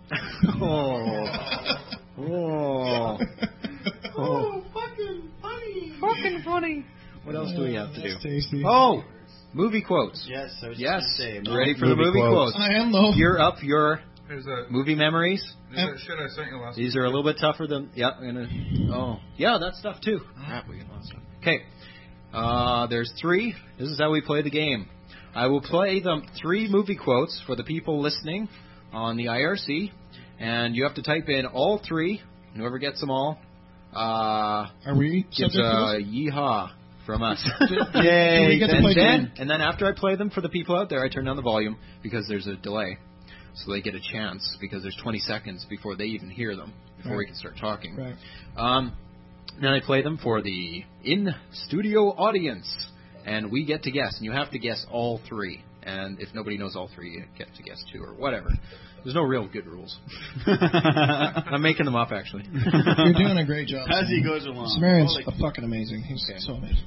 Oh, fucking funny. Fucking funny. What else do we have to do? Tasty. Oh, movie quotes. Yes, I was yes. Just say, Ready for the movie quotes? I am though. You're up your movie memories. That shit I sent you last These are a little bit tougher than. Yeah, yeah, that stuff too. Crap, we got a lot of stuff. Okay, there's 3. This is how we play the game. I will play them 3 movie quotes for the people listening on the IRC, and you have to type in all 3. Whoever gets them all, are we gets a yeehaw from us. Yay! We get to play and then after I play them for the people out there, I turn down the volume because there's a delay, so they get a chance because there's 20 seconds before they even hear them before we can start talking. Right. Then I play them for the in-studio audience, and we get to guess, and you have to guess all 3. And if nobody knows all three, you get to guess two or whatever. There's no real good rules. I'm making them up, actually. You're doing a great job. As he goes along. Sumerian's fucking amazing. He's so amazing.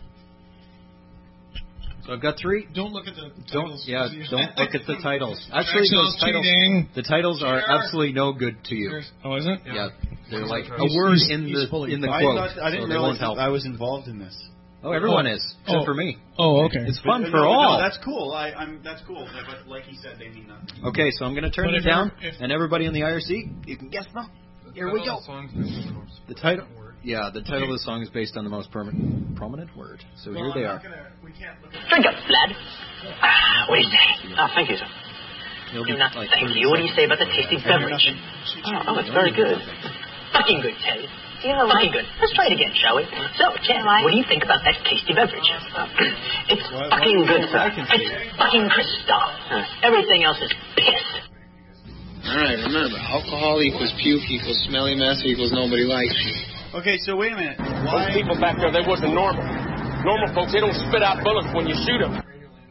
So I've got three. Don't look at the titles. Don't look at the titles. Actually, the titles are absolutely no good to you. Oh, is it? Yeah, they're like a word in the quote. I didn't realize I was involved in this. Oh, everyone is, except for me. Oh, okay. It's fun for all. No, that's cool. That's cool. But like he said, they mean nothing. Okay, so I'm going to turn it down, and everybody in the IRC, you can guess them. Here we go. The title. Yeah, the title of the song is based on the most prominent word. So here they are. Drink up, lad. What do you say? Oh, thank you, sir. Thank you. What do you say about the tasty beverage? Oh, it's very good. Fucking good, Ted. Fucking good. Let's try it again, shall we? So, Ted, what do you think about that tasty beverage? It's fucking good, sir. It's fucking Christoph. Everything else is piss. Alright, remember, alcohol equals puke equals smelly mess equals nobody likes you. Okay, so wait a minute. Those people back there, they wasn't normal. Normal folks, they don't spit out bullets when you shoot them.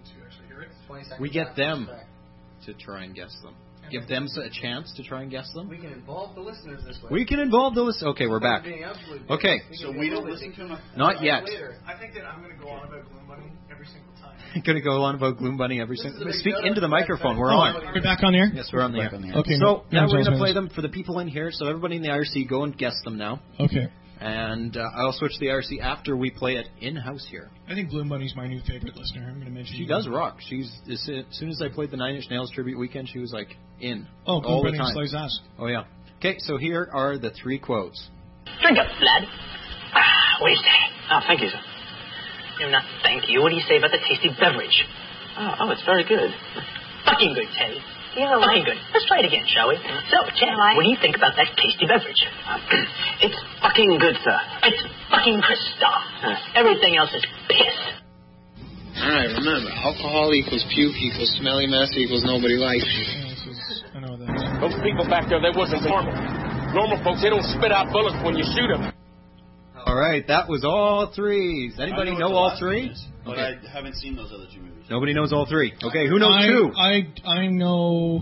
We get them to try and guess them. Give them a chance to try and guess them. We can involve the listeners this way. We can involve the listeners. Okay, we're back. Okay. So we don't listen to them? Not yet. I think that I'm going to go on about Gloom Bunny every single time. Going to go on about Gloom Bunny every single time. Speak into the microphone. We're on. We're back on the air? Yes, we're on the air. Okay. So now we're going to play them for the people in here. So everybody in the IRC, go and guess them now. Okay. And I'll switch to the IRC after we play it in-house here. I think Gloom Bunny's my new favorite listener. I'm going to mention she does rock. She's as soon as I played the Nine Inch Nails tribute weekend, she was like in all the time. Slays ass. Oh yeah. Okay, so here are the three quotes. Drink up, lad. What do you say? Oh, thank you, sir. Thank you. What do you say about the tasty beverage? Oh, it's very good. Fucking good, Ted. Fucking good. Let's try it again, shall we? So, Ted, what do you think about that tasty beverage? It's fucking good, sir. It's fucking Christoph. Everything else is piss. Alright, remember, alcohol equals puke equals smelly mess equals nobody likes you. I know that. Those people back there, they wasn't normal. Normal folks, they don't spit out bullets when you shoot them. All right, that was all three. Does anybody know all three? But I haven't seen those other two movies. Nobody knows all three. Okay, who knows two? I know.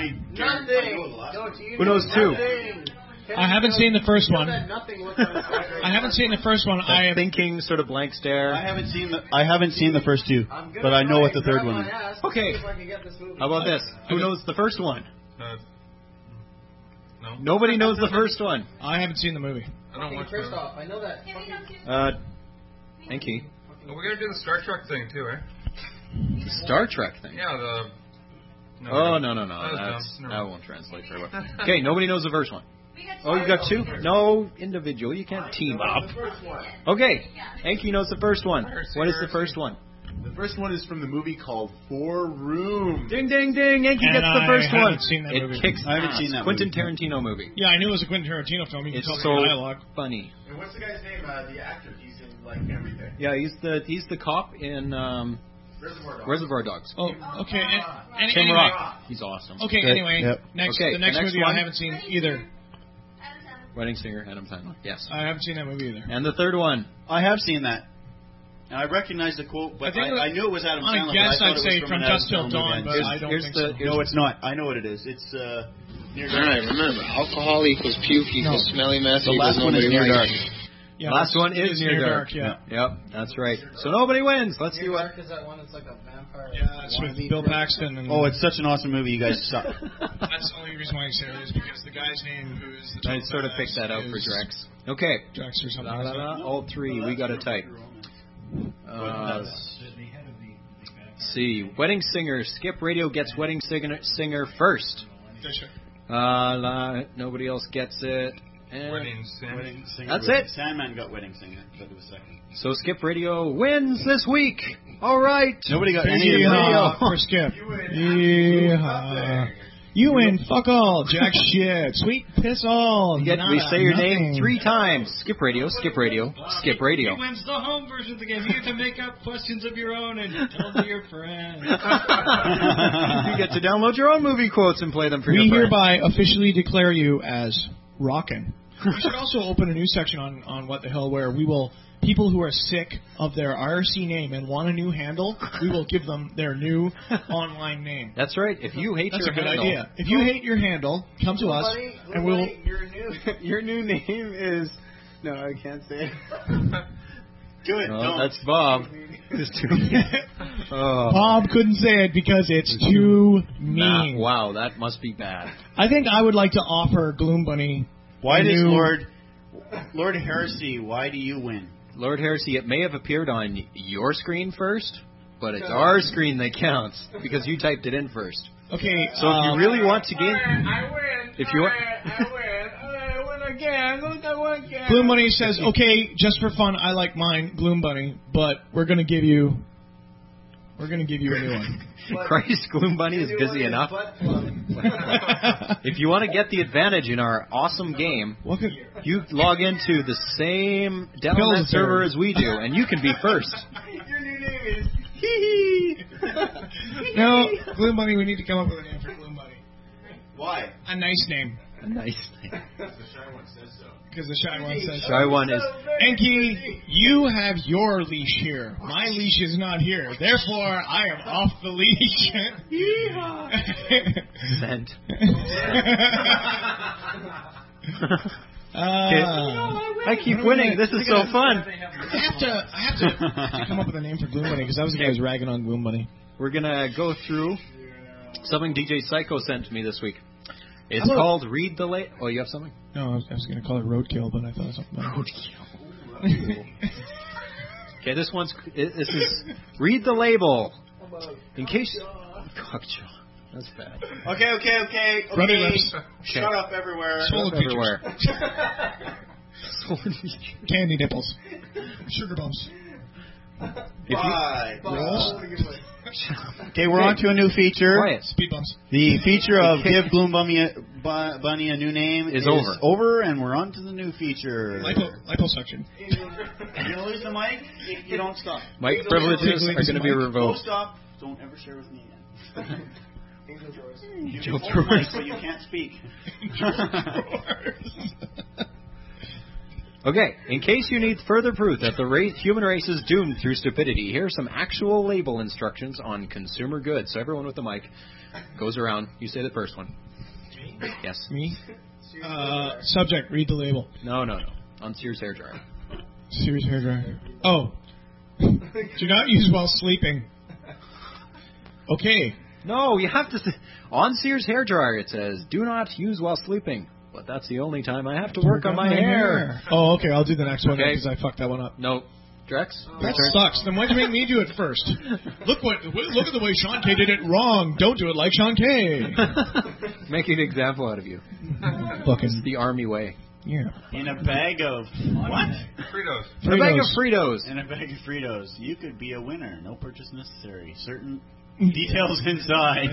Who knows two? I haven't seen the first one. I haven't seen the first one. I am thinking, sort of blank stare. I haven't seen the first two, but I know what the third one is. Okay. How about this? Who knows the first one? No. Nobody knows the first one. I haven't seen the movie. I don't watch Christoph, I know that. Thank you. Well, we're gonna do the Star Trek thing too, eh? The Star Trek thing. Yeah, the. No. That won't translate very well. Okay, nobody knows the first one. Oh, you got two? No, individual. You can't team up. Okay, Enki knows the first one. What is the first one? The first one is from the movie called Four Rooms. Ding, ding, ding. Enki gets the first one. Seen that movie. Kicks I haven't seen that Quentin Tarantino movie. Yeah, I knew it was a Quentin Tarantino film. You can it's tell so the dialogue. Funny. And what's the guy's name? The actor. He's in like everything. Yeah, he's the cop in Reservoir Dogs. Oh, okay. Tim Rock. He's awesome. Okay, anyway, the next movie one, I haven't seen either. Wedding Singer, Adam Sandler. Yes. I haven't seen that movie either. And the third one. I have seen that. And I recognize the quote, but I knew it was Adam Sandler. I guess I'd say From Dusk Till Dawn, but I don't think so. No, it's not. I know what it is. It's Near Dark. Alright, remember, alcohol equals puke equals smelly mess the equals last one is nobody Near likes Dark. you. Yeah, last one is Near Dark. Yeah. Yep, that's right. So nobody wins. Let's see what. Is that one that's like a vampire? Yeah, it's with Bill Paxton. And it's such an awesome movie. You guys suck. That's the only reason why I say it is because the guy's name who is the I sort of picked that out for Drex. Okay. Drex or something. All three. We got to type. See. Wedding Singer. Skip Radio gets Wedding Singer first. Nobody else gets it. Wedding Singer. That's it. Sandman got Wedding Singer, but it was second. So Skip Radio wins this week. All right. Nobody got any radio for Skip. You win. Fuck all. Jack shit. Sweet piss all. We say your name 3 times. Skip Radio. Skip Radio. Skip Radio. He wins the home version of the game. You get to make up questions of your own and tell them to your friends. You get to download your own movie quotes and play them for your friends. We hereby officially declare you as rockin'. We should also open a new section on What the Hell, where we will people who are sick of their IRC name and want a new handle, we will give them their new online name. That's right. If you hate That's your a good handle, idea. If you hate your handle, come to us, and we'll. Your new name is. No, I can't say it. Do it. No, don't. that's Bob. It's too mean. Bob couldn't say it because it's too mean. Wow, that must be bad. I think I would like to offer Gloom Bunny. Why does Lord Heresy? Why do you win? Lord Heresy, it may have appeared on your screen first, but it's our screen that counts because you typed it in first. Okay. So if you really want to gain, I win. If you I win again. Gloom Bunny says, "Okay, just for fun, I like mine, Gloom Bunny, but we're gonna give you a new one." Christ, Gloom Bunny is busy enough. If you want to get the advantage in our awesome game, you log into the same Delnet server as we do, and you can be first. Your new name is No, Gloom Bunny, we need to come up with a name for Gloom Bunny. Why? A nice name. A nice name. Because the Shy One says so. Because the Shy One says so. Shy One is... Enki, you have your leash here. My leash is not here. Therefore, I am off the leash. Sent. I keep winning. This is so fun. I have to come up with a name for Gloom Bunny because I was the guy who's ragging on Gloom Bunny. We're going to go through something DJ Psycho sent to me this week. It's called Read the Label. Oh, you have something? No, I was going to call it Roadkill, but I thought it was something else. Okay, this is Read the Label. In case... That's bad. Okay. Ruddy lips. Shut up everywhere. Swollen everywhere. Candy nipples. Sugar bumps. Bye. Okay, we're on to a new feature. Quiet. Speed bumps. The feature of Give Gloom Bunny a new name is over, and we're on to the new feature. Liposuction. You're going to lose the mic if you don't stop. Mic privileges are going to be revoked. Don't stop. Don't ever share with me again. Angel Drawers. But you can't speak. Okay, in case you need further proof that the human race is doomed through stupidity, here are some actual label instructions on consumer goods. So everyone with the mic goes around. You say the first one. Yes. Me? Subject, read the label. No. On Sears hairdryer. Sears hairdryer. Oh. Do not use while sleeping. Okay. No, you have to... On Sears hairdryer it says, do not use while sleeping. But that's the only time I have to work on my hair. Oh, okay, I'll do the next one because I fucked that one up. No. Drex? That sucks. Then why'd you make me do it first? Look at the way Sean K did it wrong. Don't do it like Sean K. Making an example out of you. It's the army way. Yeah. In a bag of... What? Fritos. In a bag of Fritos. In a bag of Fritos. You could be a winner. No purchase necessary. Certain... details inside.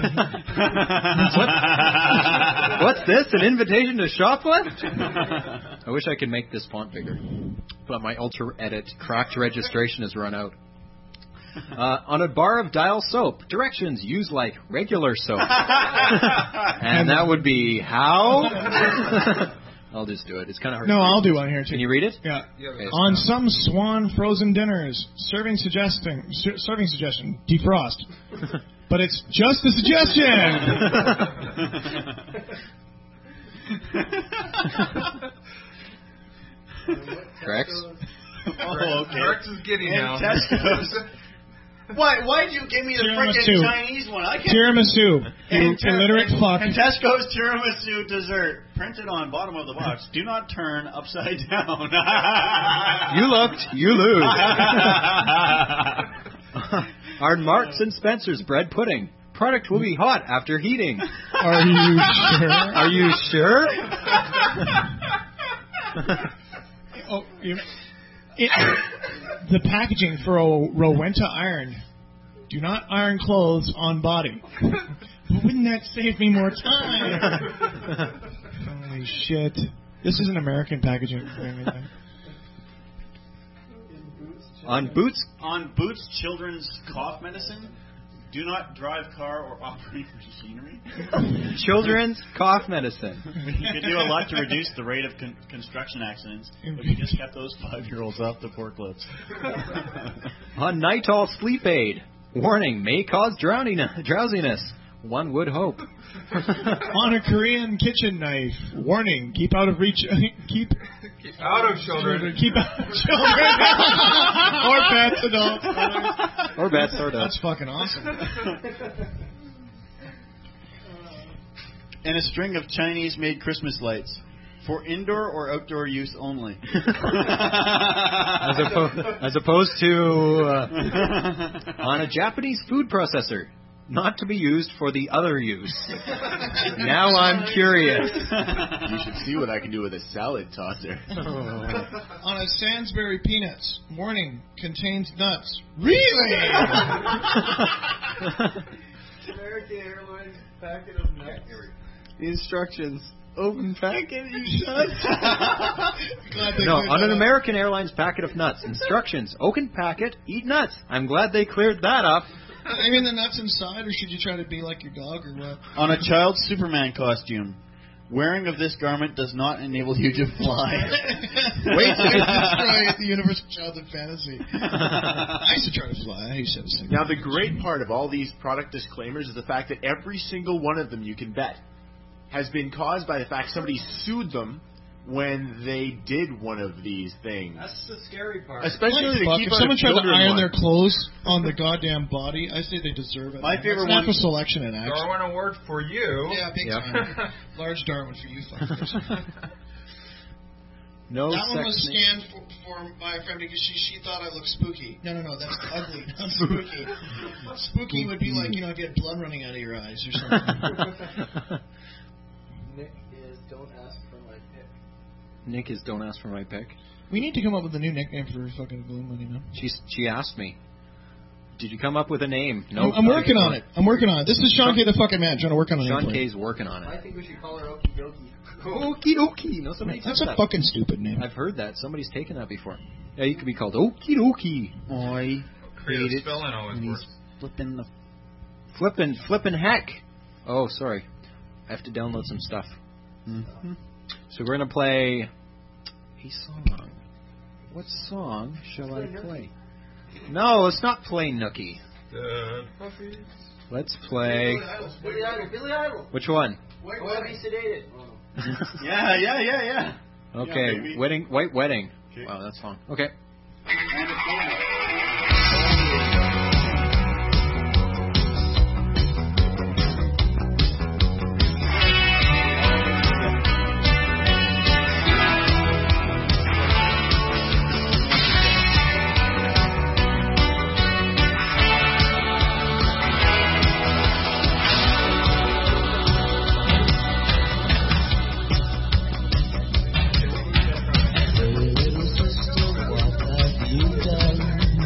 What's this? An invitation to shoplift? I wish I could make this font bigger, but my Ultra Edit cracked registration has run out. On a bar of Dial soap, directions: use like regular soap, and that would be how. I'll just do it. It's kind of hard. No, I'll do one here too. Can you read it? Yeah. Okay, on some Swan frozen dinners, serving suggestion: defrost. But it's just a suggestion. Rex? Oh, okay. Rex is giddy now. Why'd you give me the freaking Chinese one? I can't. Tiramisu. You illiterate fuck. And Tesco's tiramisu dessert, printed on bottom of the box. Do not turn upside down. You looked, you lose. Our Marks and Spencer's bread pudding. Product will be hot after heating. Are you sure? Are you sure? The packaging for a Rowenta iron. Do not iron clothes on body. But wouldn't that save me more time? Holy shit. This is an American packaging. On Boots? On Boots Children's Cough Medicine. Do not drive car or operate machinery. Children's cough medicine. You could do a lot to reduce the rate of construction accidents if you just kept those 5-year-olds off the forklifts. On Nitol sleep aid. Warning, may cause drowsiness. One would hope. On a Korean kitchen knife. Warning, keep out of reach. Keep out of children. Keep out of children. Or pets, adults. Or pets, or adults. That's fucking awesome. And a string of Chinese-made Christmas lights. For indoor or outdoor use only. As opposed to on a Japanese food processor. Not to be used for the other use. Now I'm curious. You should see what I can do with a salad tosser. On a Sainsbury Peanuts. Warning, contains nuts. Really? American Airlines packet of nuts. The instructions. Open packet, you nuts. No, on an American Airlines packet of nuts. Instructions. Open packet, eat nuts. I'm glad they cleared that up. I mean the nuts inside, or should you try to be like your dog, or what? On a child's Superman costume. Wearing of this garment does not enable you to fly. Wait to destroy the universe of childhood fantasy. I used to try to fly. I used to have a single. Now, the great part of all these product disclaimers is the fact that every single one of them, you can bet, has been caused by the fact somebody sued them when they did one of these things. That's the scary part. Especially to keep if someone tried to iron their clothes on the goddamn body, I say they deserve it. My favorite one. Natural selection in action. Darwin Award for you. Yeah, big time. Large Darwin for you fuckers. No that one was sex scanned for by a friend because she thought I looked spooky. No, that's ugly, not spooky. Spooky would be like, if you had blood running out of your eyes or something. Nick is don't ask for my pick. Nick is don't ask for my pick. We need to come up with a new nickname for fucking Balloon Money now. She asked me. Did you come up with a name? No. I'm working on it. This is Sean K, the fucking man, trying to work on it. Sean K's working on it. I think we should call her Okie Dokie. Okie Dokie. No, somebody That's a fucking stupid name. I've heard that. Somebody's taken that before. Yeah, you could be called Okie Dokie. Oi. Creative spelling always works. Flipping the... Flipping heck. Oh, sorry. I have to download some stuff. Mm-hmm. So we're going to play a song. What song shall I play? No, let's not play Nookie. Let's play... Billy Idol. Which one? White Wedding. Sedated. Yeah. Okay, yeah, White Wedding. Okay. Wow, that's fun. Okay. Little sister, what have you done?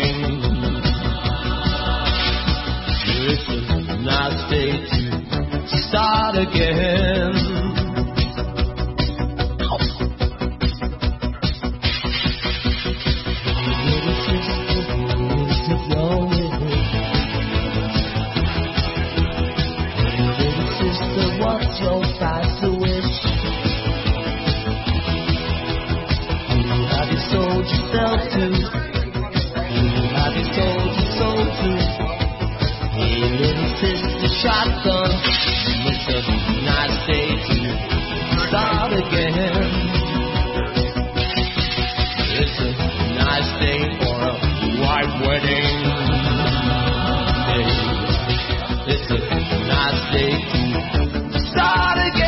wedding. It's a nice day to start again. What's your price to wish? Who have you sold yourself to? Who have you sold your soul to? Hey, little sister shotgun, it's a nice day to start again. It's a nice day for a white wedding. Hey, it's a nice day to start again.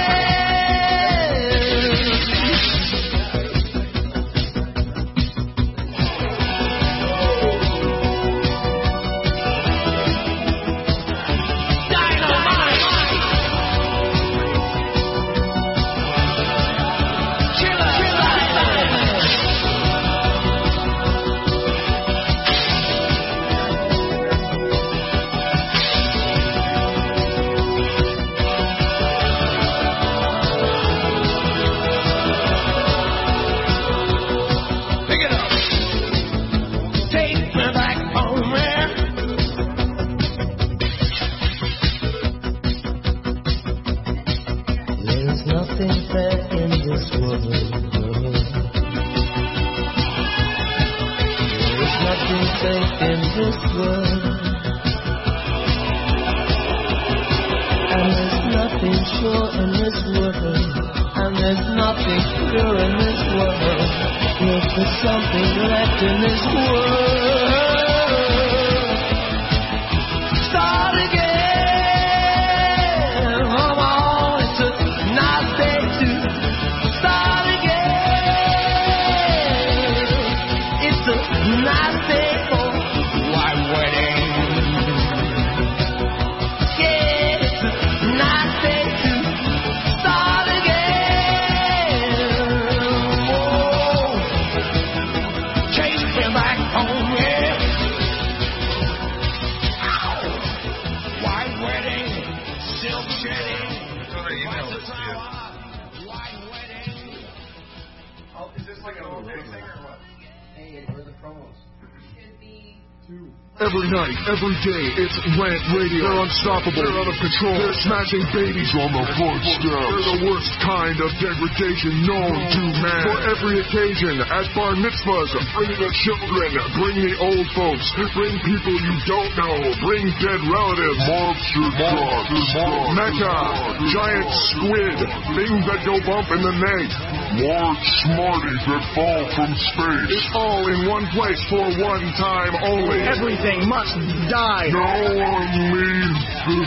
Every night, every day, it's Rant Radio. They're unstoppable. They're out of control. They're smashing babies on the footsteps. They're the worst kind of degradation known to man. For every occasion, at bar mitzvahs, bring the children, bring the old folks, bring people you don't know, bring dead relatives, monster trucks, mecha, giant squid, things that go bump in the neck, large smarties that fall from space. It's all in one place for one time only. Everything must die. No one leaves the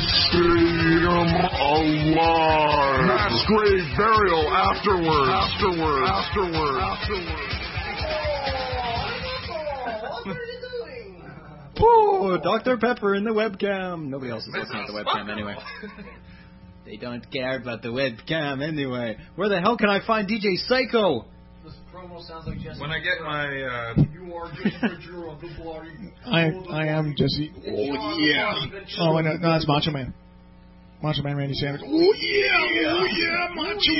stadium alive. Mass grave burial afterwards. Whoa, Dr. Pepper in the webcam. Nobody else is looking at the webcam anyway. They don't care about the webcam anyway. Where the hell can I find DJ Psycho? This promo sounds like Jesse. When I get my, you are Jesse Ventura of the bloody. I am Jesse. Oh yeah. Oh wait, no, it's Macho Man. Macho Man Randy Savage. Oh yeah, Macho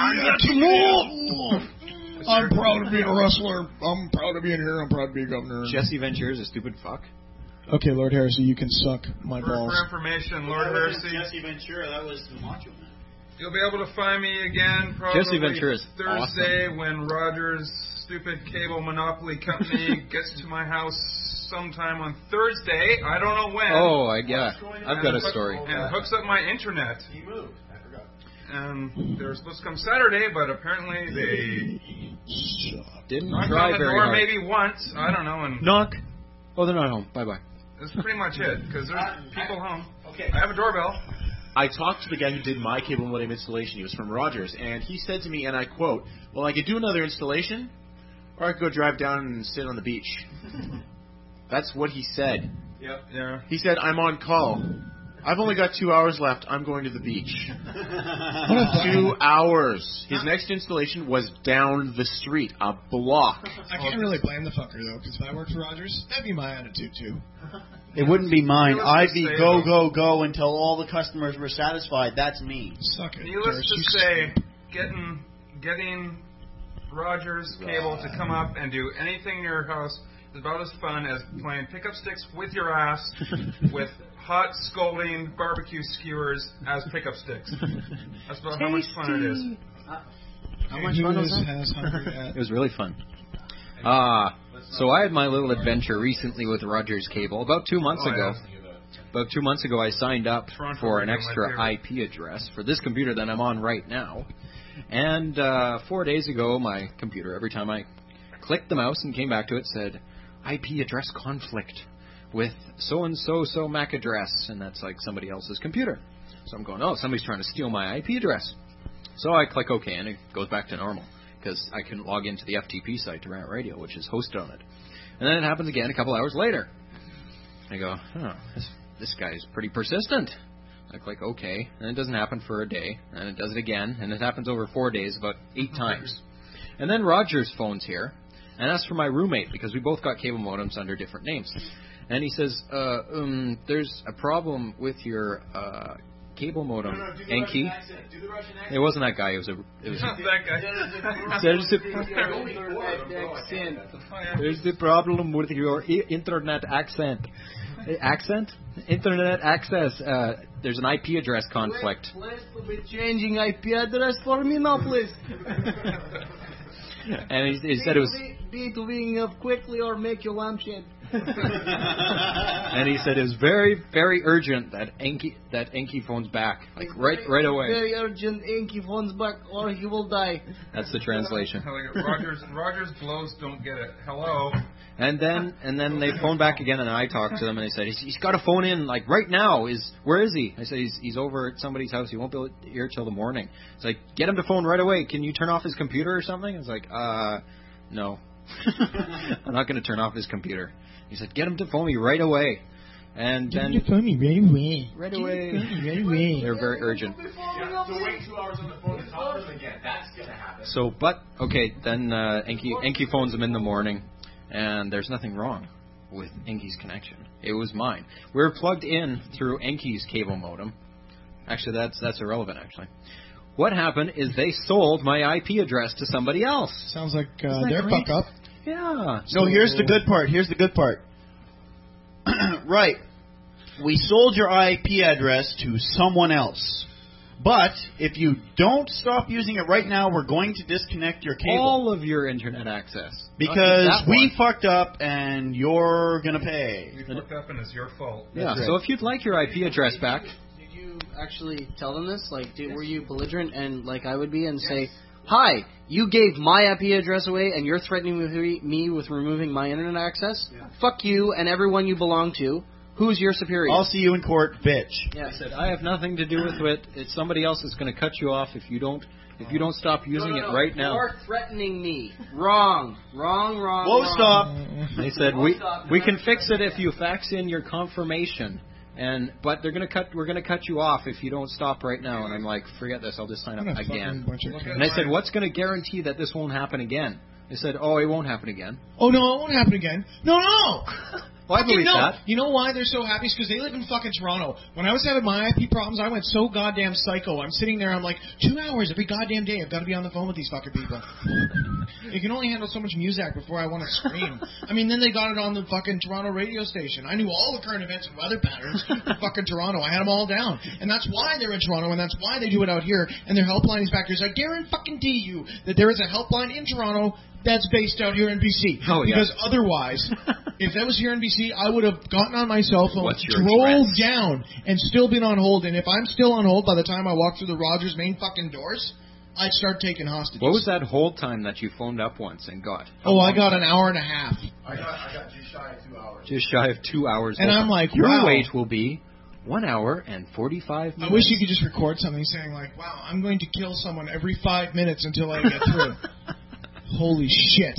Man. I'm proud to be a wrestler. I'm proud to be in here. I'm proud to be a governor. Jesse Ventura is a stupid fuck. Okay, Lord Heresy, you can suck my balls. For information, Lord Heresy. Jesse Ventura, that was the Macho Man. You'll be able to find me again probably Jesse Ventura is Thursday awesome. When Rogers' stupid cable monopoly company gets to my house sometime on Thursday. I don't know when. Oh, I've got a story. And hooks up my internet. He moved. I forgot. And they were supposed to come Saturday, but apparently they didn't knocked try on the very door hard. maybe once. I don't know. And knock. Oh, they're not home. Bye-bye. that's pretty much it, because there's people home. Okay. I have a doorbell. I talked to the guy who did my cable modem installation. He was from Rogers, and he said to me, and I quote, "Well, I could do another installation, or I could go drive down and sit on the beach." That's what he said. Yep. Yeah. He said, "I'm on call." I've only got 2 hours left. I'm going to the beach. 2 hours. His next installation was down the street, a block. I can't really blame the fucker, though, because if I worked for Rogers, that'd be my attitude, too. It wouldn't be mine. I'd be go until all the customers were satisfied. That's me. Suck it. Needless to say, getting Rogers Cable to come up and do anything in your house is about as fun as playing pickup sticks with your ass with hot, scalding barbecue skewers as pickup sticks. That's about how much fun it is. How much fun was that? It was really fun. So I had my little adventure recently with Rogers Cable. About 2 months ago, I signed up for an extra IP address for this computer that I'm on right now. And 4 days ago, my computer, every time I clicked the mouse and came back to it, said, IP address conflict with so-and-so MAC address. And that's like somebody else's computer. So I'm going, oh, somebody's trying to steal my IP address. So I click OK, and it goes back to normal, because I couldn't log into the FTP site to Rant Radio, which is hosted on it. And then it happens again a couple hours later. I go, this guy's pretty persistent. I click OK, and it doesn't happen for a day, and it does it again, and it happens over 4 days about 8 times. And then Rogers phones here and asks for my roommate, because we both got cable modems under different names. And he says, there's a problem with your cable modem, Enki. It wasn't that guy. It was not that guy. There's the problem with your internet internet access. There's an IP address conflict. Please be changing IP address for me now, please. And he said it was be doing it quickly or make your lampshade. And he said it was very, very urgent that Enki phones back, like right away. Very urgent, Enki phones back, or he will die. That's the translation. Rogers blows don't get it. Hello. And then they phone back again, and I talked to them, and they said he's got to phone in like right now. Where is he? I said he's over at somebody's house. He won't be here till the morning. It's like, get him to phone right away. Can you turn off his computer or something? I was like, no. I'm not going to turn off his computer. He said, get him to phone me right away. And then phone me right away. Right away. Right away. They're very urgent. Yeah, so wait 2 hours on the phone and talk to them again. That's going to happen. So, but okay, then Enki phones him in the morning, and there's nothing wrong with Enki's connection. It was mine. We were plugged in through Enki's cable modem. Actually, that's irrelevant. Actually, what happened is they sold my IP address to somebody else. Sounds like their fuck up. Yeah. No, here's the good part. Right. We sold your IP address to someone else. But if you don't stop using it right now, we're going to disconnect your cable. All of your internet access. Because we fucked up and you're going to pay. We fucked up and it's your fault. Yeah, so if you'd like your IP address back... Did you actually tell them this? Like, were you belligerent and like I would be and say, hi, you gave my IP address away and you're threatening me with removing my internet access? Yeah. Fuck you and everyone you belong to. Who's your superior? I'll see you in court, bitch. Yeah, I said, I have nothing to do with it. It's somebody else that's going to cut you off if you don't stop using it right now. You're threatening me. Wrong. Whoa, stop. They said, we can fix it if you fax in your confirmation. But we're going to cut you off if you don't stop right now. And I'm like, forget this, I'll just sign up again. And I said, what's going to guarantee that this won't happen again? They said, it won't happen again. Oh, no, it won't happen again. No. Well, I believe that. You know why they're so happy? It's because they live in fucking Toronto. When I was having my IP problems, I went so goddamn psycho. I'm sitting there, I'm like, 2 hours every goddamn day. I've got to be on the phone with these fucking people. You can only handle so much music before I want to scream. I mean, then they got it on the fucking Toronto radio station. I knew all the current events and weather patterns for fucking Toronto. I had them all down. And that's why they're in Toronto, and that's why they do it out here. And their helpline is back there. So I guarantee you that there is a helpline in Toronto that's based out here in BC. Oh, yeah. Because otherwise, if that was here in BC, I would have gotten on my cell phone, drove down, and still been on hold. And if I'm still on hold by the time I walk through the Rogers main fucking doors, I'd start taking hostages. What was that hold time that you phoned up once and got? I got an hour and a half. I got just shy of 2 hours. Just shy of 2 hours. And I'm like, your wow. wait will be 1 hour and 45 minutes. I wish you could just record something saying like, wow, I'm going to kill someone every 5 minutes until I get through. Holy shit.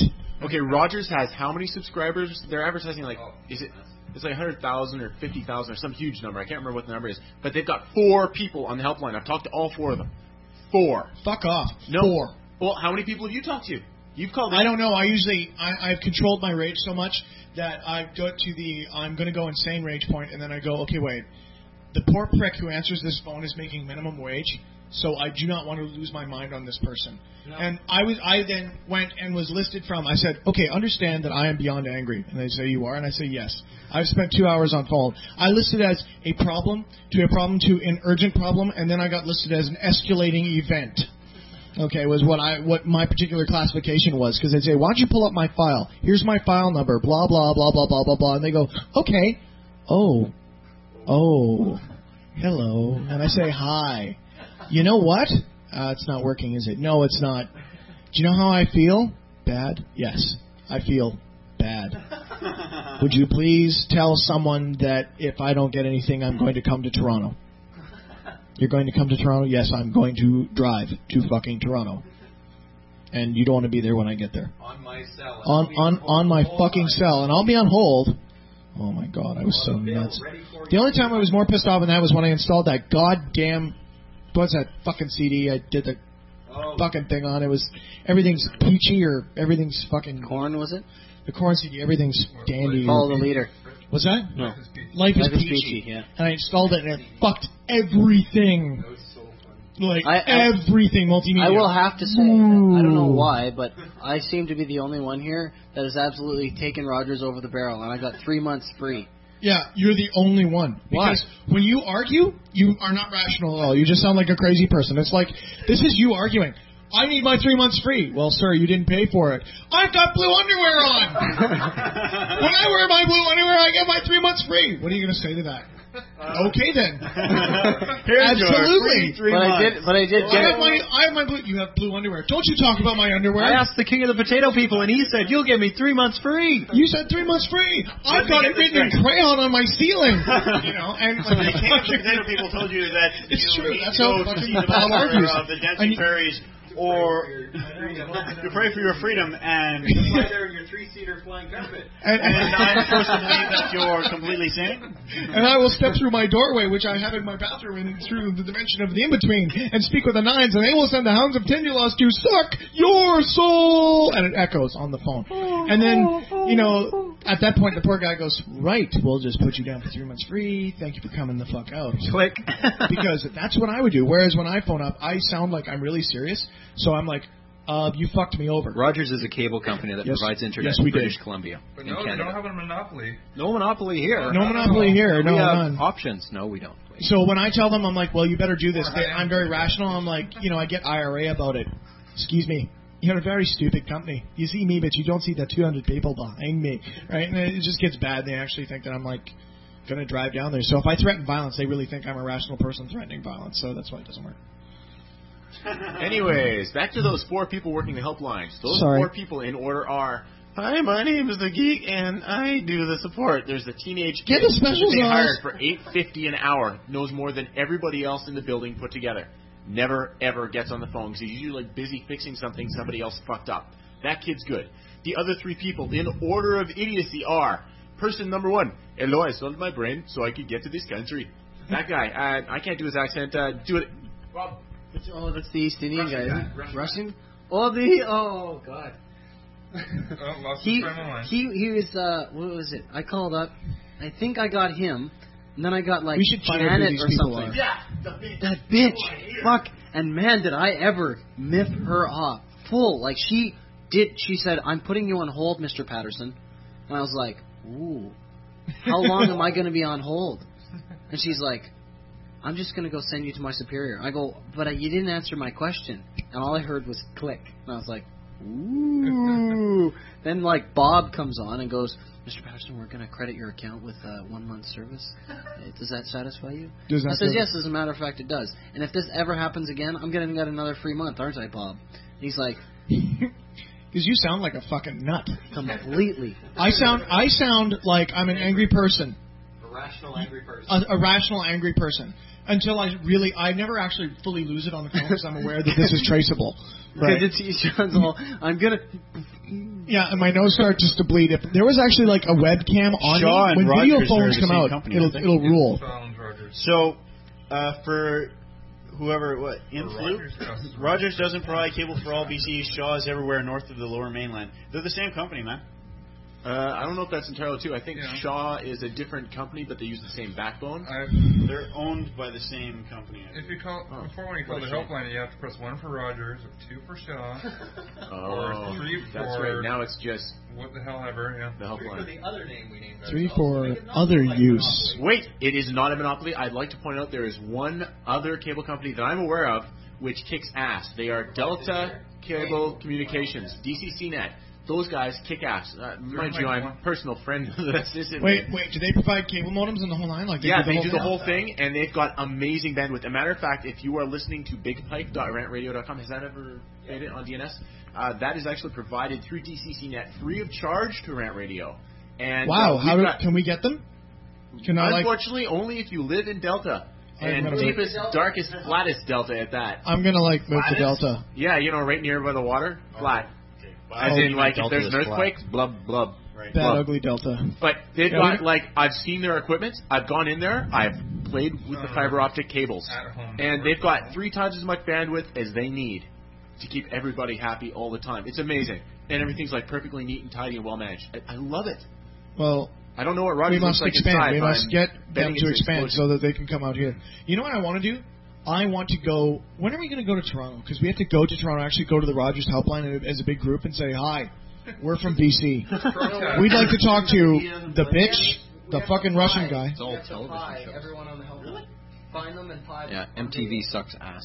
Okay, Rogers has how many subscribers? They're advertising like, it's like 100,000 or 50,000 or some huge number. I can't remember what the number is. But they've got 4 people on the helpline. I've talked to all 4 of them. 4. Fuck off. No. 4. Well, how many people have you talked to? You've called in. I don't know. I've controlled my rage so much that I go to the I'm going to go insane rage point, and then I go, okay, wait. The poor prick who answers this phone is making minimum wage, so I do not want to lose my mind on this person. No. And I then went and was listed from, I said, okay, understand that I am beyond angry. And they say, you are? And I say, yes. I've spent 2 hours on phone. I listed as a problem to an urgent problem, and then I got listed as an escalating event. Okay, was what my particular classification was, because they'd say, why don't you pull up my file? Here's my file number, blah, blah, blah, blah, blah, blah, blah. And they go, okay. Oh, hello. And I say, hi. You know what? It's not working, is it? No, it's not. Do you know how I feel? Bad? Yes, I feel bad. Would you please tell someone that if I don't get anything, I'm going to come to Toronto? You're going to come to Toronto? Yes, I'm going to drive to fucking Toronto. And you don't want to be there when I get there. On my cell. On my fucking cell. And I'll be on hold. Oh, my God. I was so nuts. The only time I was more pissed off than that was when I installed that goddamn... What's that fucking CD? I did the fucking thing on. It was... Everything's peachy or everything's fucking... Corn, was it? The Corn CD. Everything's dandy. Follow the leader. What's that? No. Life is peachy. Yeah. And I installed it and it fucked everything. Everything multimedia. I will have to say, I don't know why, but I seem to be the only one here that has absolutely taken Rogers over the barrel, and I got 3 months free. Yeah, you're the only one. Because when you argue, you are not rational at all. You just sound like a crazy person. It's like, this is you arguing. I need my 3 months free. Well, sir, you didn't pay for it. I've got blue underwear on. When I wear my blue underwear, I get my 3 months free. What are you going to say to that? Okay then. Absolutely. But I did get it. I have my blue. You have blue underwear. Don't you talk about my underwear. I asked the king of the potato people, and he said, "You'll give me 3 months free." You said 3 months free. I've got it written in crayon on my ceiling. You know, and the king of the potato people told you that it's true. That's how fucking the massacre of the dancing fairies. Or you pray for your freedom and fly there in your 3-seater flying carpet. And I'm supposed to believe that you're completely sane? And I will step through my doorway, which I have in my bathroom, and through the dimension of the in-between, and speak with the nines, and they will send the hounds of Tindulos to suck your soul! And it echoes on the phone. And then, you know, at that point, the poor guy goes, right, we'll just put you down for 3 months free. Thank you for coming the fuck out. Click. Because that's what I would do. Whereas when I phone up, I sound like I'm really serious. So I'm like, you fucked me over. Rogers is a cable company that provides internet in British Columbia. But no, they don't have a monopoly. No monopoly here. No monopoly here. No, we have none. Options. No, we don't. So when I tell them, I'm like, well, you better do this. I'm very rational. I'm like, you know, I get IRA about it. Excuse me. You're a very stupid company. You see me, but you don't see the 200 people behind me, right? And it just gets bad. They actually think that I'm like going to drive down there. So if I threaten violence, they really think I'm a rational person threatening violence. So that's why it doesn't work. Anyways, back to those 4 people working the helplines. Those 4 people in order are, hi, my name is the Geek, and I do the support. There's the teenage kid they hired for $8.50 an hour, knows more than everybody else in the building put together. Never, ever gets on the phone because he's usually busy fixing something somebody else fucked up. That kid's good. The other 3 people in order of idiocy are, person number 1, hello, I sold my brain so I could get to this country. That guy, I can't do his accent. Do it. Rob. Oh, that's the East Indian guy. Russian? Oh, God. He was, what was it? I called up. I think I got him. And then I got, like, Janet or something. Yeah, that bitch. Fuck. And, man, did I ever miff her off. Full. Like, she said, I'm putting you on hold, Mr. Patterson. And I was like, ooh. How long am I going to be on hold? And she's like, I'm just going to go send you to my superior. I go, but you didn't answer my question. And all I heard was click. And I was like, ooh. Then, like, Bob comes on and goes, Mr. Patterson, we're going to credit your account with 1 month service. Does that satisfy you? I says, yes, as a matter of fact, it does. And if this ever happens again, I'm going to get another free month, aren't I, Bob? And he's like... Because you sound like a fucking nut. Completely. I sound like I'm an angry person. rational angry person. A rational angry person. Until I never actually fully lose it on the phone because I'm aware that this is traceable. Right? Sean's all, I'm gonna. Yeah, and my nose started just to bleed. If there was actually like a webcam on Shaw me, when and video Rogers phones are the come same out, company, it'll rule. So, for whoever, Rogers doesn't provide cable for all BC. Shaw is everywhere north of the Lower Mainland. They're the same company, man. I don't know if that's entirely true. I think Shaw is a different company, but they use the same backbone. They're owned by the same company. If you call when you call the helpline, you have to press 1 for Rogers, 2 for Shaw, or 3 for. That's right. Now it's just what the hell ever. Yeah. The helpline. The other name we named 3 for other use. Wait, it is not a monopoly. I'd like to point out there is one other cable company that I'm aware of which kicks ass. They are Delta Cable Communications, DCCNet. Those guys kick ass. Mind you, I'm a personal friend of the assistant. Wait, do they provide cable modems in the whole line? Like they do the whole thing, and they've got amazing bandwidth. As a matter of fact, if you are listening to bigpike.rantradio.com, has that ever made it on DNS? That is actually provided through DCCNet free of charge to Rant Radio. And wow, can we get them? Unfortunately, only if you live in Delta. And deepest, darkest, flattest Delta at that. I'm going to move to Delta. Yeah, right near by the water. Flat. As in, if there's an earthquake, blub, blub. Right. Bad, ugly Delta. But they've got, I've seen their equipment. I've gone in there. I've played with the fiber optic cables. And they've got 3 times as much bandwidth as they need to keep everybody happy all the time. It's amazing. And everything's, perfectly neat and tidy and well managed. I love it. Well, I don't know what Rogers looks like expand. inside. We must get them to expand so that they can come out here. You know what I want to do? I want to go. When are we going to go to Toronto? Because we have to go to Toronto, actually go to the Rogers helpline as a big group and say, hi, we're from BC. We'd like to talk to the bitch, the fucking Russian guy. It's all television shows. Everyone on the helpline. Find them and pie them. Yeah, MTV sucks ass.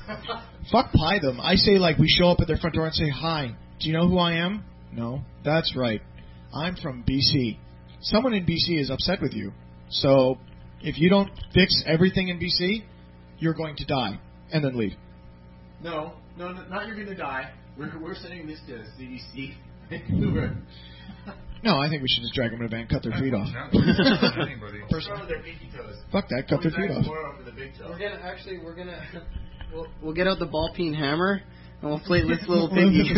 Fuck pie them. I say, we show up at their front door and say, hi, do you know who I am? No. That's right. I'm from BC. Someone in BC is upset with you. So if you don't fix everything in BC, you're going to die, and then leave. No, not you're going to die. We're sending this to CDC Vancouver. No, I think we should just drag them in a van, cut their feet off. Fuck that, cut their feet off. We'll get out the ball peen hammer and we'll play this little piggy.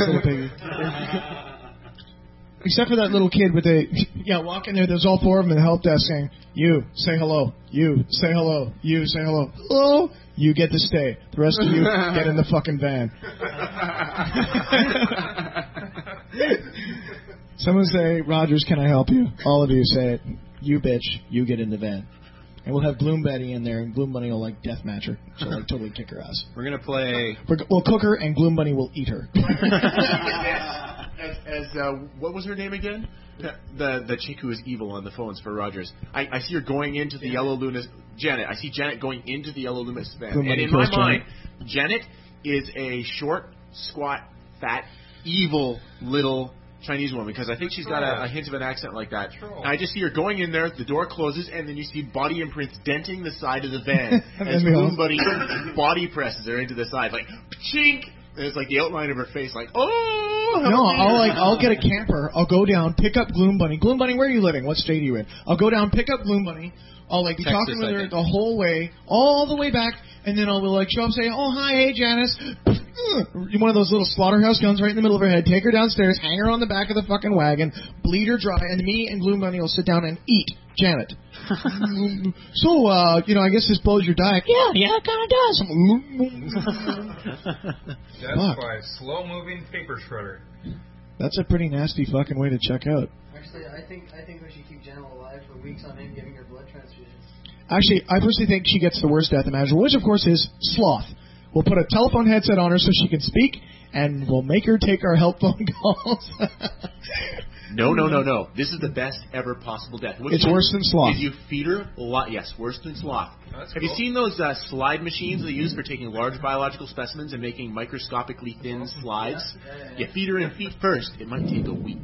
Except for that little kid with walk in there, there's all 4 of them in the help desk saying, you, say hello, you, say hello, you, say hello. Hello, you get to stay. The rest of you, get in the fucking van. Someone say, Rogers, can I help you? All of you say it. You bitch, you get in the van. And we'll have Gloom Betty in there, and Gloom Bunny will deathmatch her. She'll totally kick her ass. We're going to play... We'll cook her, and Gloom Bunny will eat her. What was her name again? The chick who is evil on the phones for Rogers. I see her going into the Yellow Lunas. Janet. I see Janet going into the Yellow Lunas van. And in my mind, Janet is a short, squat, fat, evil little Chinese woman, because I think she's got a hint of an accent like that. And I just see her going in there, the door closes, and then you see body imprints denting the side of the van as Gloom Buddy body presses her into the side, chink! And it's the outline of her face, oh! No, I'll get a camper. I'll go down, pick up Gloom Bunny. Gloom Bunny, where are you living? What state are you in? I'll go down, pick up Gloom Bunny. I'll be talking with her the whole way, all the way back, and then I'll show up and say, oh, hi, hey, Janice. One of those little slaughterhouse guns right in the middle of her head. Take her downstairs, hang her on the back of the fucking wagon, bleed her dry, and me and Gloom Bunny will sit down and eat Janet. So, I guess this blows your diet. Yeah, it kind of does. That's by slow-moving paper shredder. That's a pretty nasty fucking way to check out. Actually, I think we should keep Janet alive for weeks on end, giving her blood transfusions. Actually, I personally think she gets the worst death imaginable, which of course is sloth. We'll put a telephone headset on her so she can speak, and we'll make her take our help phone calls. No. This is the best ever possible death. It's worse than sloth. If you feed her yes, worse than sloth. Have you seen those slide machines they use for taking large biological specimens and making microscopically thin slides? You feed her in feet first. It might take a week.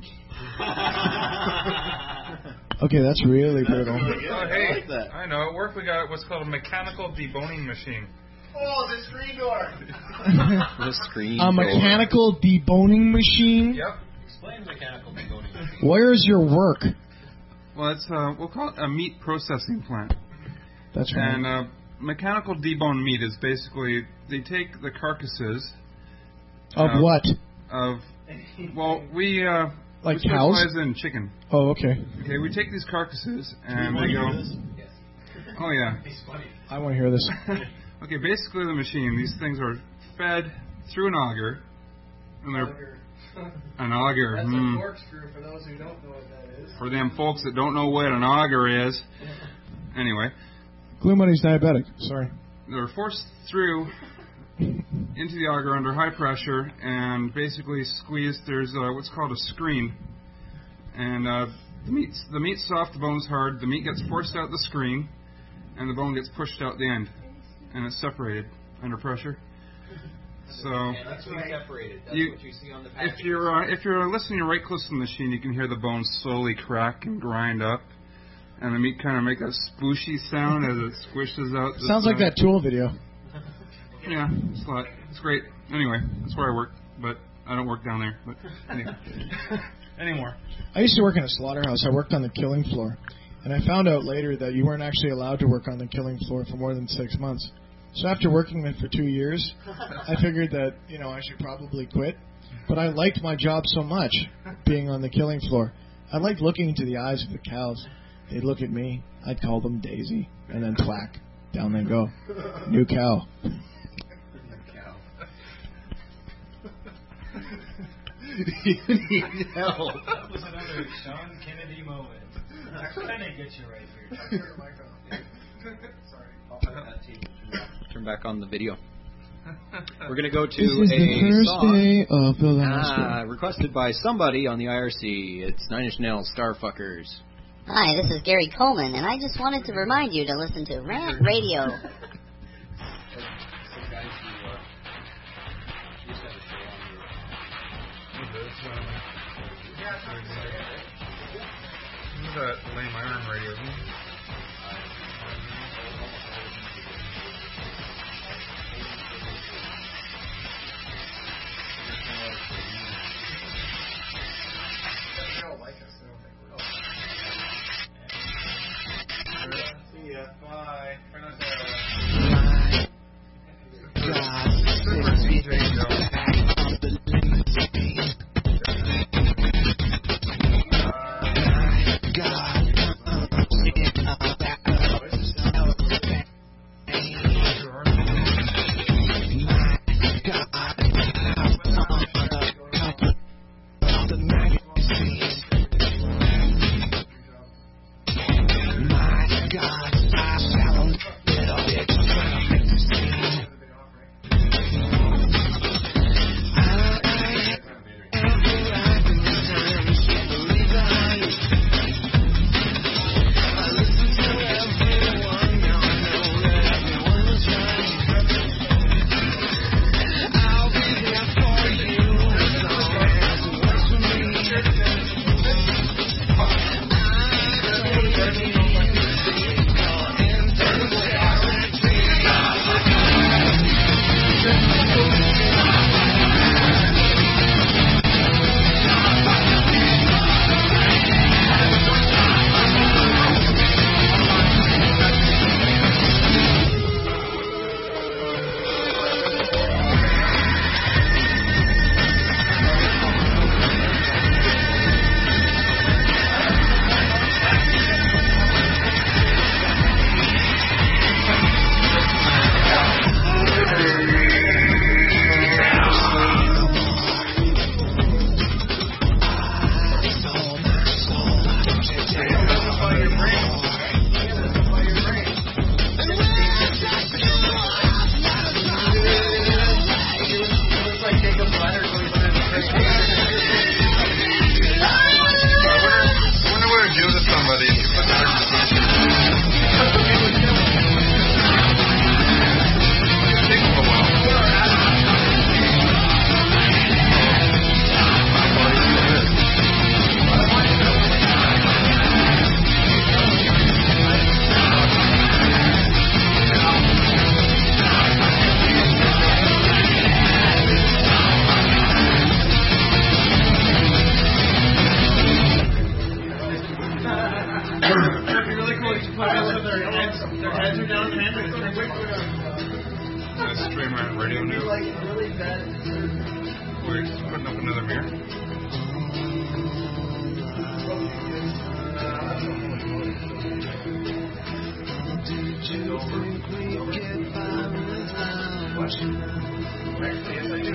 Okay, that's really brutal. Hey, I know. At work we got what's called a mechanical deboning machine. Oh, the screen door. The screen door. A mechanical deboning machine? Yep. Explain mechanical deboning machine. Where's your work? Well, it's we'll call it a meat processing plant. That's right. And mechanical debone meat is basically they take the carcasses of what? We like we cows? specialize in chicken. Oh, okay. Okay, we take these carcasses and they go. Yes. Oh yeah. He's funny. I want to hear this. Okay, basically the machine. These things are fed through an auger, and they're an auger. That's a corkscrew for those who don't know what that is. For them folks that don't know what an auger is. Anyway. Glue Money's diabetic. Sorry. They're forced through into the auger under high pressure and basically squeezed. There's what's called a screen, and the meat's soft, the bone's hard. The meat gets forced out the screen, and the bone gets pushed out the end, and it's separated under pressure. So that's separated. That's what you see on the package. if you're listening right close to the machine, you can hear the bone slowly crack and grind up, and the meat kind of make a spooshy sound as it squishes out. Sounds like that Tool video. Yeah, it's great. Anyway, that's where I work, but I don't work down there. But anyway, anymore. I used to work in a slaughterhouse. I worked on the killing floor, and I found out later that you weren't actually allowed to work on the killing floor for more than 6 months. So after working there for 2 years, I figured that I should probably quit. But I liked my job so much, being on the killing floor. I liked looking into the eyes of the cows. They'd look at me. I'd call them Daisy, and then thwack, down they go. New cow. You need help. That was another Sean Kennedy moment. I kind of get you right here. Sorry. I'll put that table. Turn back on the video. We're going to go to this is the first day of the last week. Requested by somebody on the IRC. It's Nine Inch Nails, Starfuckers. Hi, this is Gary Coleman, and I just wanted to remind you to listen to Rant Radio. This is that lame iron radio. See ya. Bye. Try not It'd be really cool if you put this with their heads are down and Let's stream our radio news. We're just putting up another mirror. Yes, I do.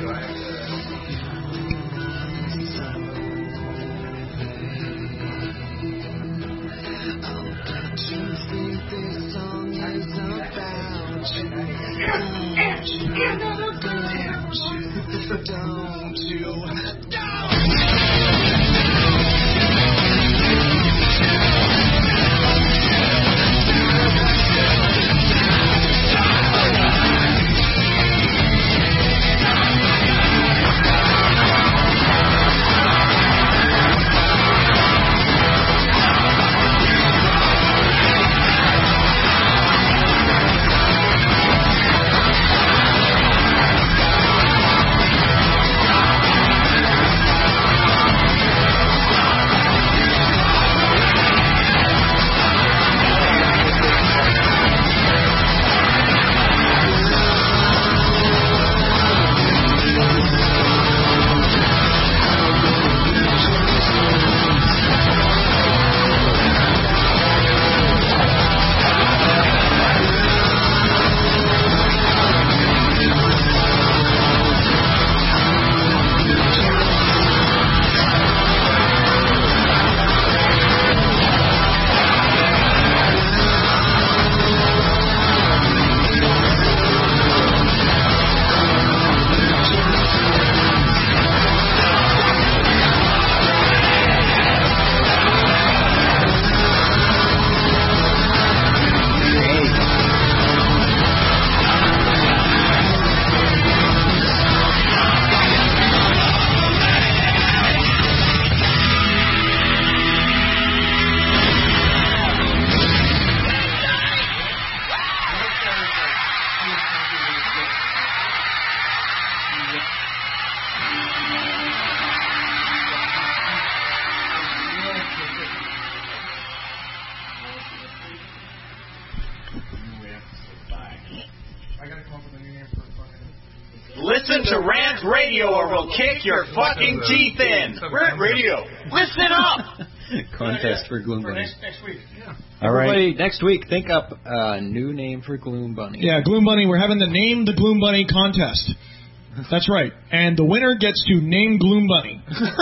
Listen to Rant Radio or we'll kick your fucking teeth in. Rant Radio. Listen up. Contest for Gloom Bunny. Next week. Yeah. Everybody, next week, think up a new name for Gloom Bunny. Yeah, Gloom Bunny. We're having the Name the Gloom Bunny contest. That's right. And the winner gets to name Gloom Bunny. We say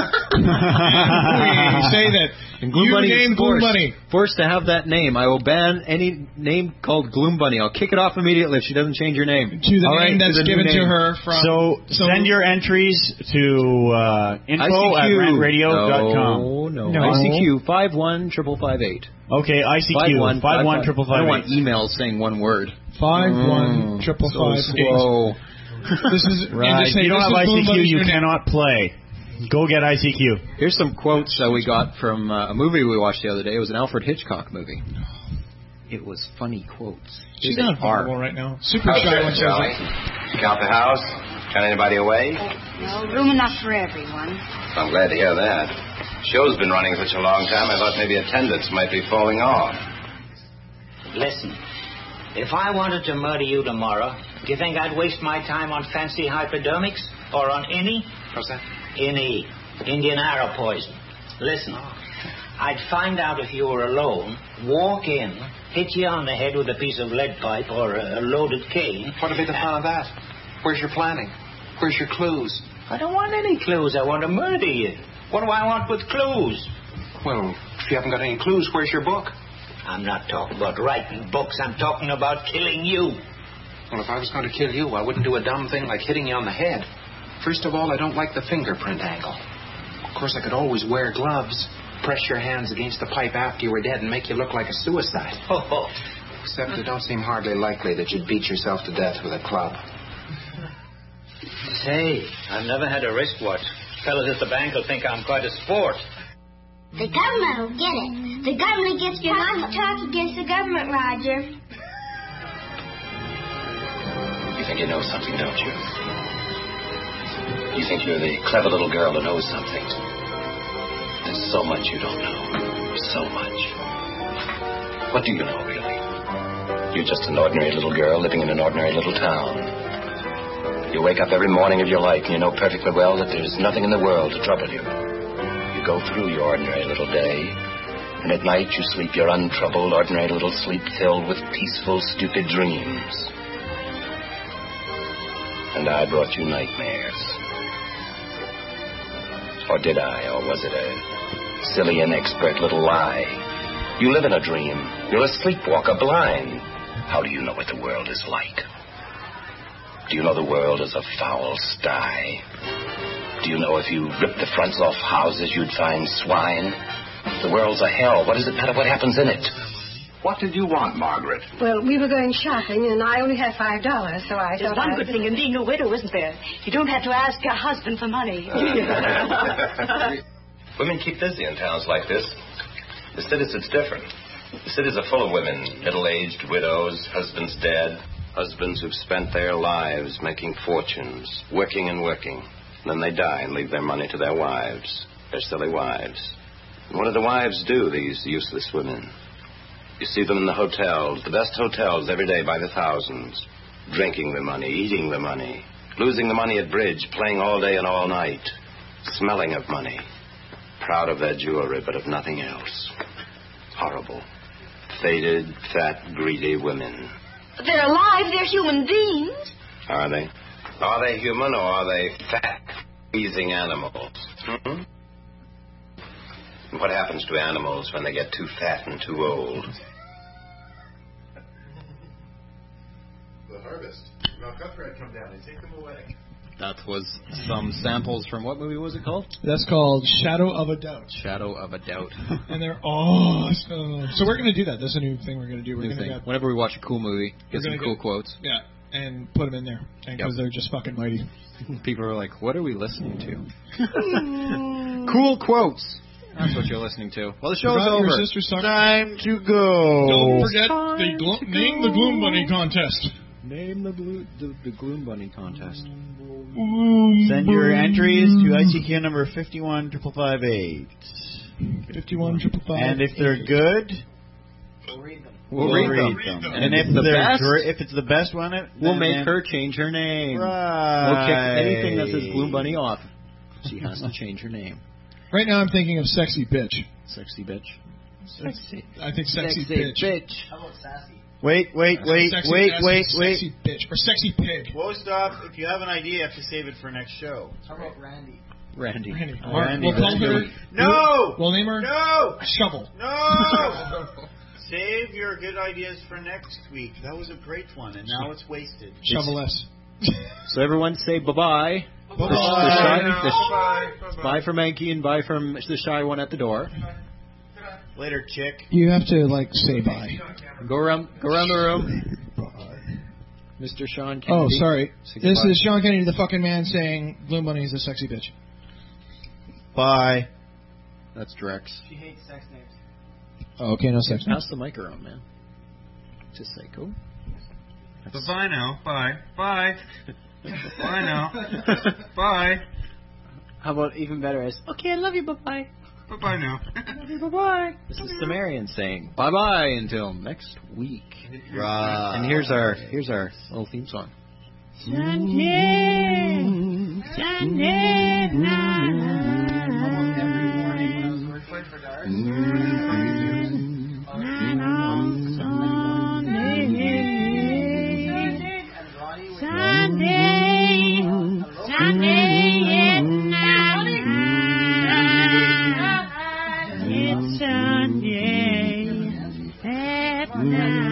that and Gloom you Bunny name Gloom Bunny. Forced to have that name. I will ban any name called Gloom Bunny. I'll kick it off immediately if she doesn't change her name. To the name that's given to her from... So send your entries to info@rantradio.com. No. ICQ 5155558. Okay, ICQ 5155558. I don't want emails saying one word. 5155558. So slow. This is right. If you don't have ICQ, you cannot play. Go get ICQ. Here's some quotes that we got from a movie we watched the other day. It was an Alfred Hitchcock movie. It was funny quotes. She's not vulnerable right now. Super shy when she says it. Count the house. Got anybody away? No, room enough for everyone. I'm glad to hear that. Show's been running such a long time, I thought maybe attendance might be falling off. Listen, if I wanted to murder you tomorrow, do you think I'd waste my time on fancy hypodermics? Or on INI? What's that? INI, Indian arrow poison. Listen, I'd find out if you were alone, walk in, hit you on the head with a piece of lead pipe or a loaded cane. What'd be the fun of that? Where's your planning? Where's your clues? I don't want any clues. I want to murder you. What do I want with clues? Well, if you haven't got any clues, where's your book? I'm not talking about writing books. I'm talking about killing you. Well, if I was going to kill you, I wouldn't do a dumb thing like hitting you on the head. First of all, I don't like the fingerprint angle. Of course, I could always wear gloves, press your hands against the pipe after you were dead and make you look like a suicide. Except it don't seem hardly likely that you'd beat yourself to death with a club. Say, I've never had a wristwatch. Fellas at the bank will think I'm quite a sport. The government will get it. The government gets your not to talk against the government, Roger. You think you know something, don't you? You think you're the clever little girl who knows something. There's so much you don't know. So much. What do you know, really? You're just an ordinary little girl living in an ordinary little town. You wake up every morning of your life and you know perfectly well that there's nothing in the world to trouble you. You go through your ordinary little day, and at night you sleep your untroubled, ordinary little sleep filled with peaceful, stupid dreams. And I brought you nightmares. Or did I? Or was it a silly, inexpert little lie? You live in a dream. You're a sleepwalker, blind. How do you know what the world is like? Do you know the world is a foul sty? Do you know if you ripped the fronts off houses, you'd find swine? The world's a hell. What does it matter what happens in it? What did you want, Margaret? Well, we were going shopping, and I only had $5, so I There's thought one good thing in being a widow, isn't there? You don't have to ask your husband for money. Women keep busy in towns like this. The cities, it's different. The cities are full of women, middle-aged widows, husbands dead, husbands who've spent their lives making fortunes, working and working. And then they die and leave their money to their wives, their silly wives. And what do the wives do, these useless women? You see them in the hotels, the best hotels every day by the thousands, drinking the money, eating the money, losing the money at bridge, playing all day and all night, smelling of money, proud of their jewelry but of nothing else. Horrible, faded, fat, greedy women. They're alive. They're human beings. Are they? Are they human or are they fat, wheezing animals? Hmm? What happens to animals when they get too fat and too old? The harvest. Now Cutthroat come down and take them away. That was some samples from what movie was it called? That's called Shadow of a Doubt. Shadow of a Doubt. And they're awesome. So we're going to do that. That's a new thing we're going to do. We're New going thing. to Whenever we watch a cool movie, get some cool quotes. Yeah, and put them in there because they're just fucking mighty. People are like, what are we listening to? Cool quotes. That's what you're listening to. Well, the show's over. Your sister sucked. Time to go. Don't forget the Name the Gloom Bunny contest. Name the Gloom Bunny contest. Send your entries to ICQ number 51558. 51558. And if they're good, we'll read them. And if it's the best one, we'll make her change her name. Right. We'll kick anything that says Gloom Bunny off. She has to change her name. Right now I'm thinking of Sexy Bitch. Sexy Bitch. Sexy. I think Sexy Bitch. How about Sassy? Wait. Sexy Bitch. Or Sexy Pig. Whoa, stop. If you have an idea, you have to save it for next show. How about Randy? Randy. We'll call her... No! We'll name her... No! Shovel. No! Save your good ideas for next week. That was a great one, and now it's wasted. Shovel-less. So everyone say bye-bye. Bye-bye. Bye from Mankey and bye from the shy one at the door. Later, chick. You have to, say bye. Go around the room. Mr. Sean Kennedy. Oh, sorry. This is Sean Kennedy, the fucking man, saying Gloom Bunny is a sexy bitch. Bye. That's Drex. She hates sex names. Oh, okay, no sex names. Pass the mic around, man. Just say go. Bye now. Bye. Bye. Bye now. Bye. How about even better as, okay, I love you, bye-bye. Bye-bye now. Love you, bye-bye. This is Sumerian saying bye-bye until next week. Right. And here's our little theme song. Sunday at night.